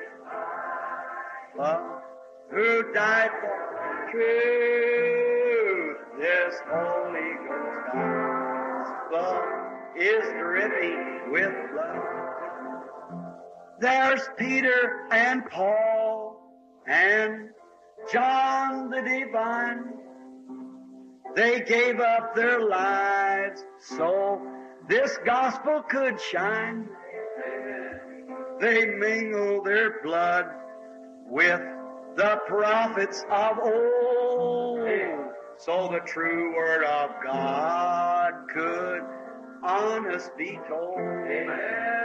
love who died for truth. This Holy Ghost gospel is dripping with blood. There's Peter and Paul and John the Divine. They gave up their lives so this gospel could shine. They mingled their blood with the prophets of old, so the true word of God could honest be told. Amen.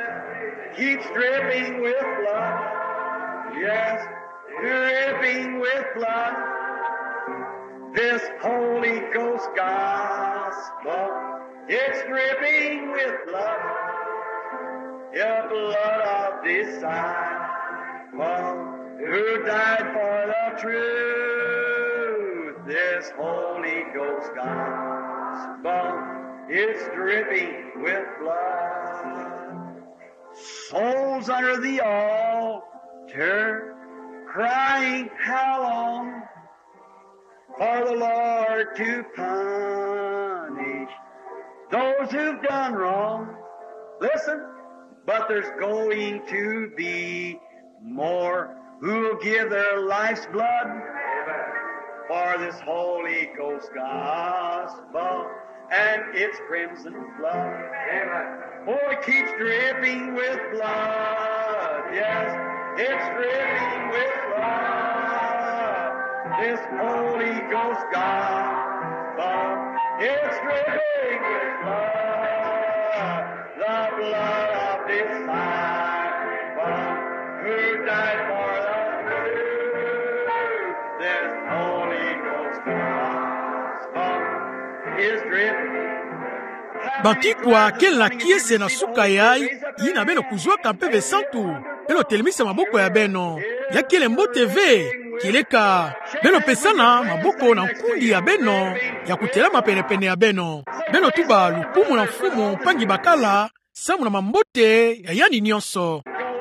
keeps dripping with blood. Yes, dripping with blood. This Holy Ghost gospel, it's dripping with blood. The blood of disciples who died for the truth. This Holy Ghost gospel, it's dripping with blood. Souls under the altar, crying, how long for the Lord to punish those who've done wrong. Listen, but there's going to be more who'll give their life's blood for this Holy Ghost gospel and its crimson flood. Oh, it keeps dripping with blood. Yes, it's dripping with blood. This Holy Ghost gospel, it's dripping with blood. The blood of disciples who died for the truth. This Holy Ghost gospel is dripping. Bakikwa kela kiese na suka yai ina beno kuzwaka mpeve santu beno telemisa maboko ya beno ya kile mbote ve kileka beno pesana maboko na nkundi ya beno ya kutelama penepene ya beno beno tuba lukumu na mfumu pangi bakala samu na mambote ya yani nyonso.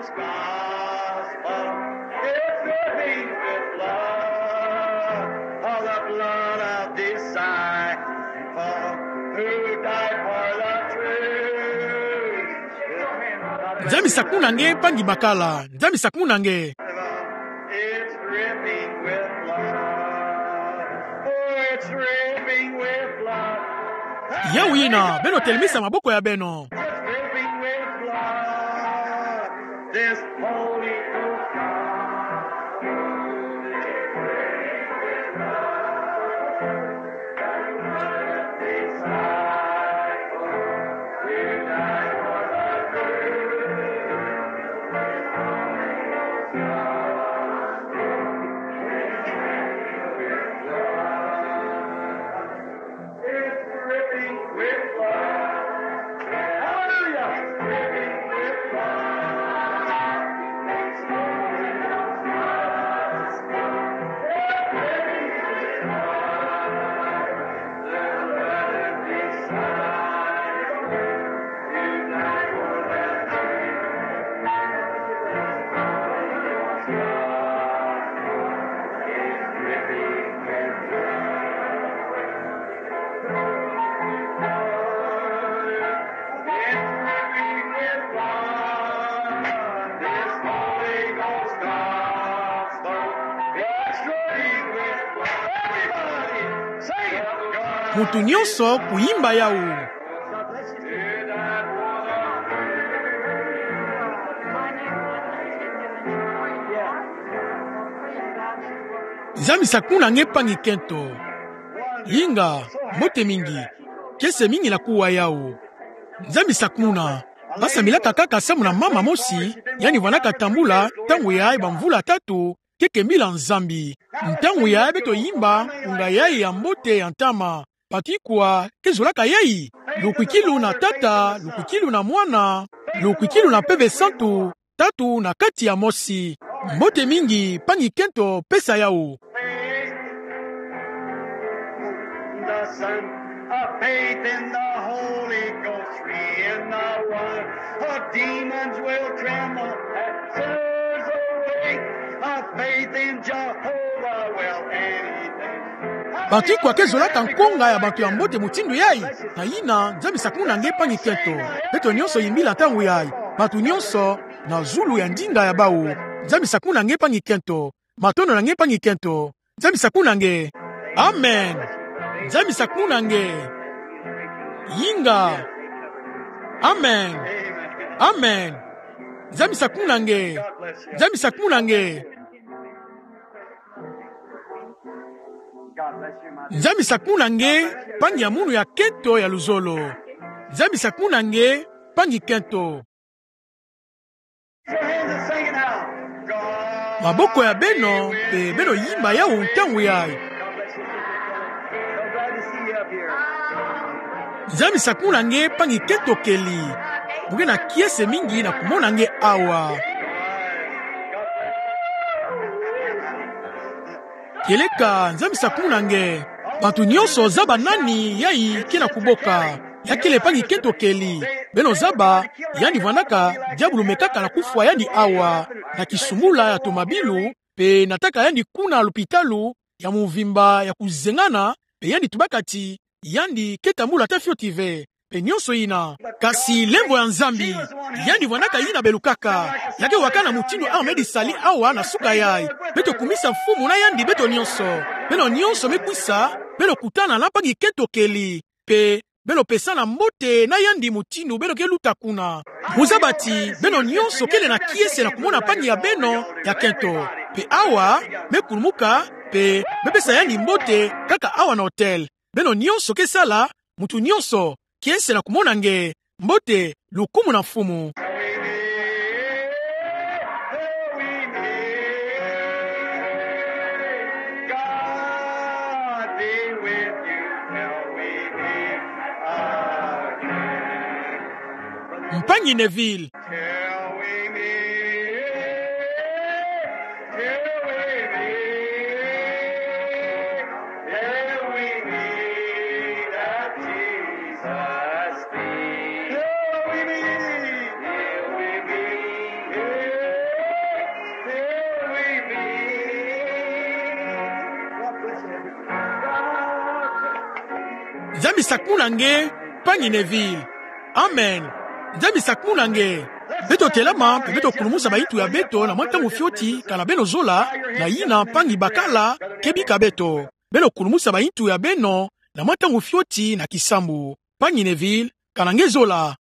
Nzambi sakuna nge pangi bakala. Nzambi sakuna nge. It's dripping with blood. Oh, it's dripping with blood. Yawina, beno telemisa maboko ya beno. It's dripping with blood. This Holy Ghost Mutu nyonso kuimba yao. Nzambi sakuna nge pangi kento. Yinga, mote mingi. Kese mingi na kuwa yao. Nzambi sakuna. Basa milaka kaka samu na mama mosi. Yani wanaka tambula. Tangu ya iba mvula tatu. Keke mila nzambi. Ntangu ya beto yimba. Unga yai ya mbote ya ntama. Patikwa kezolaka yai. Lukwikilu na tata. Lukwikilu na mwana. Lukwikilu na peve santu. Tatu na kati ya mosi. Mbote mingi pangi kento pesa yao. The Son of faith in the Holy Ghost, three in the one. The demons will tremble and sinners awake. A faith in Jehovah will anything. Patikwa kezolaka nkonga ya bantu ya mbote mutindu yai. Na ina nzambi sakuna nge pangi kento. Beto nyonso yimbila tangu yai. Batu nyonso na zulu ya ndinga ya bau. Nzambi sakuna nge pangi kento. Matono na nge pangi kento. Nzambi sakuna nge. Amen. Nzambi sakuna nge. Yinga. Amen. Amen. Nzambi sakuna nge. Nzambi sakuna nge. Nzambi sakuna nge pangi ya munu ya kento ya luzolo. Nzambi sakuna nge pangi kento. sing it now. God. Maboko ya beno pe beno yimba ya untangu ya. God bless you. So glad to see you up here. Zami sakuna nge pangi keto keli. Muge na kiese mingi na kumona nge awa. Keleka nzami sakuna nge. Bantu nyonso zaba nani yai kina kuboka. Yakile pangi keto keli. Beno zaba yani vanaka diabulu mekaka na kufwa yani awa. Na kisumula ya tomabilu pe nataka yani kuna lupitalu ya muvimba ya kuzengana pe yani tubakati yandi ketambula tafio tive pe nyonso ina kasi lembo ya nzambi yandi vanaka ina belukaka yake wakana mutindo au medi sali awa na suka yai beto kumisa mfumu na yandi beto nyonso beno nyonso mekwisa beno kutana na pangi keto keli pe beno pesa na mbote na yandi mutindo beno keluta kuna muzabati beno nyonso kele na kiese na kumona pangi ya beno ya kento pe awa mekulumuka pe bepesa yandi mbote kaka awa na hotel beno nyonso kesala mutu nyonso kiese na kumona nge mbote lukumu na mfumu. Mpangi Neville. Nzambi sakuna nge pangi Neville. Amen. Nzambi sakuna nge. Beto telama pe beto kulumusa baitu ya beto na mwanta mufioti kana beno zola na yina pangi bakala kebika beto. Beno kulumusa baitu ya beno na mwanta mufioti na kisambu. Pangi Neville kana nge zola.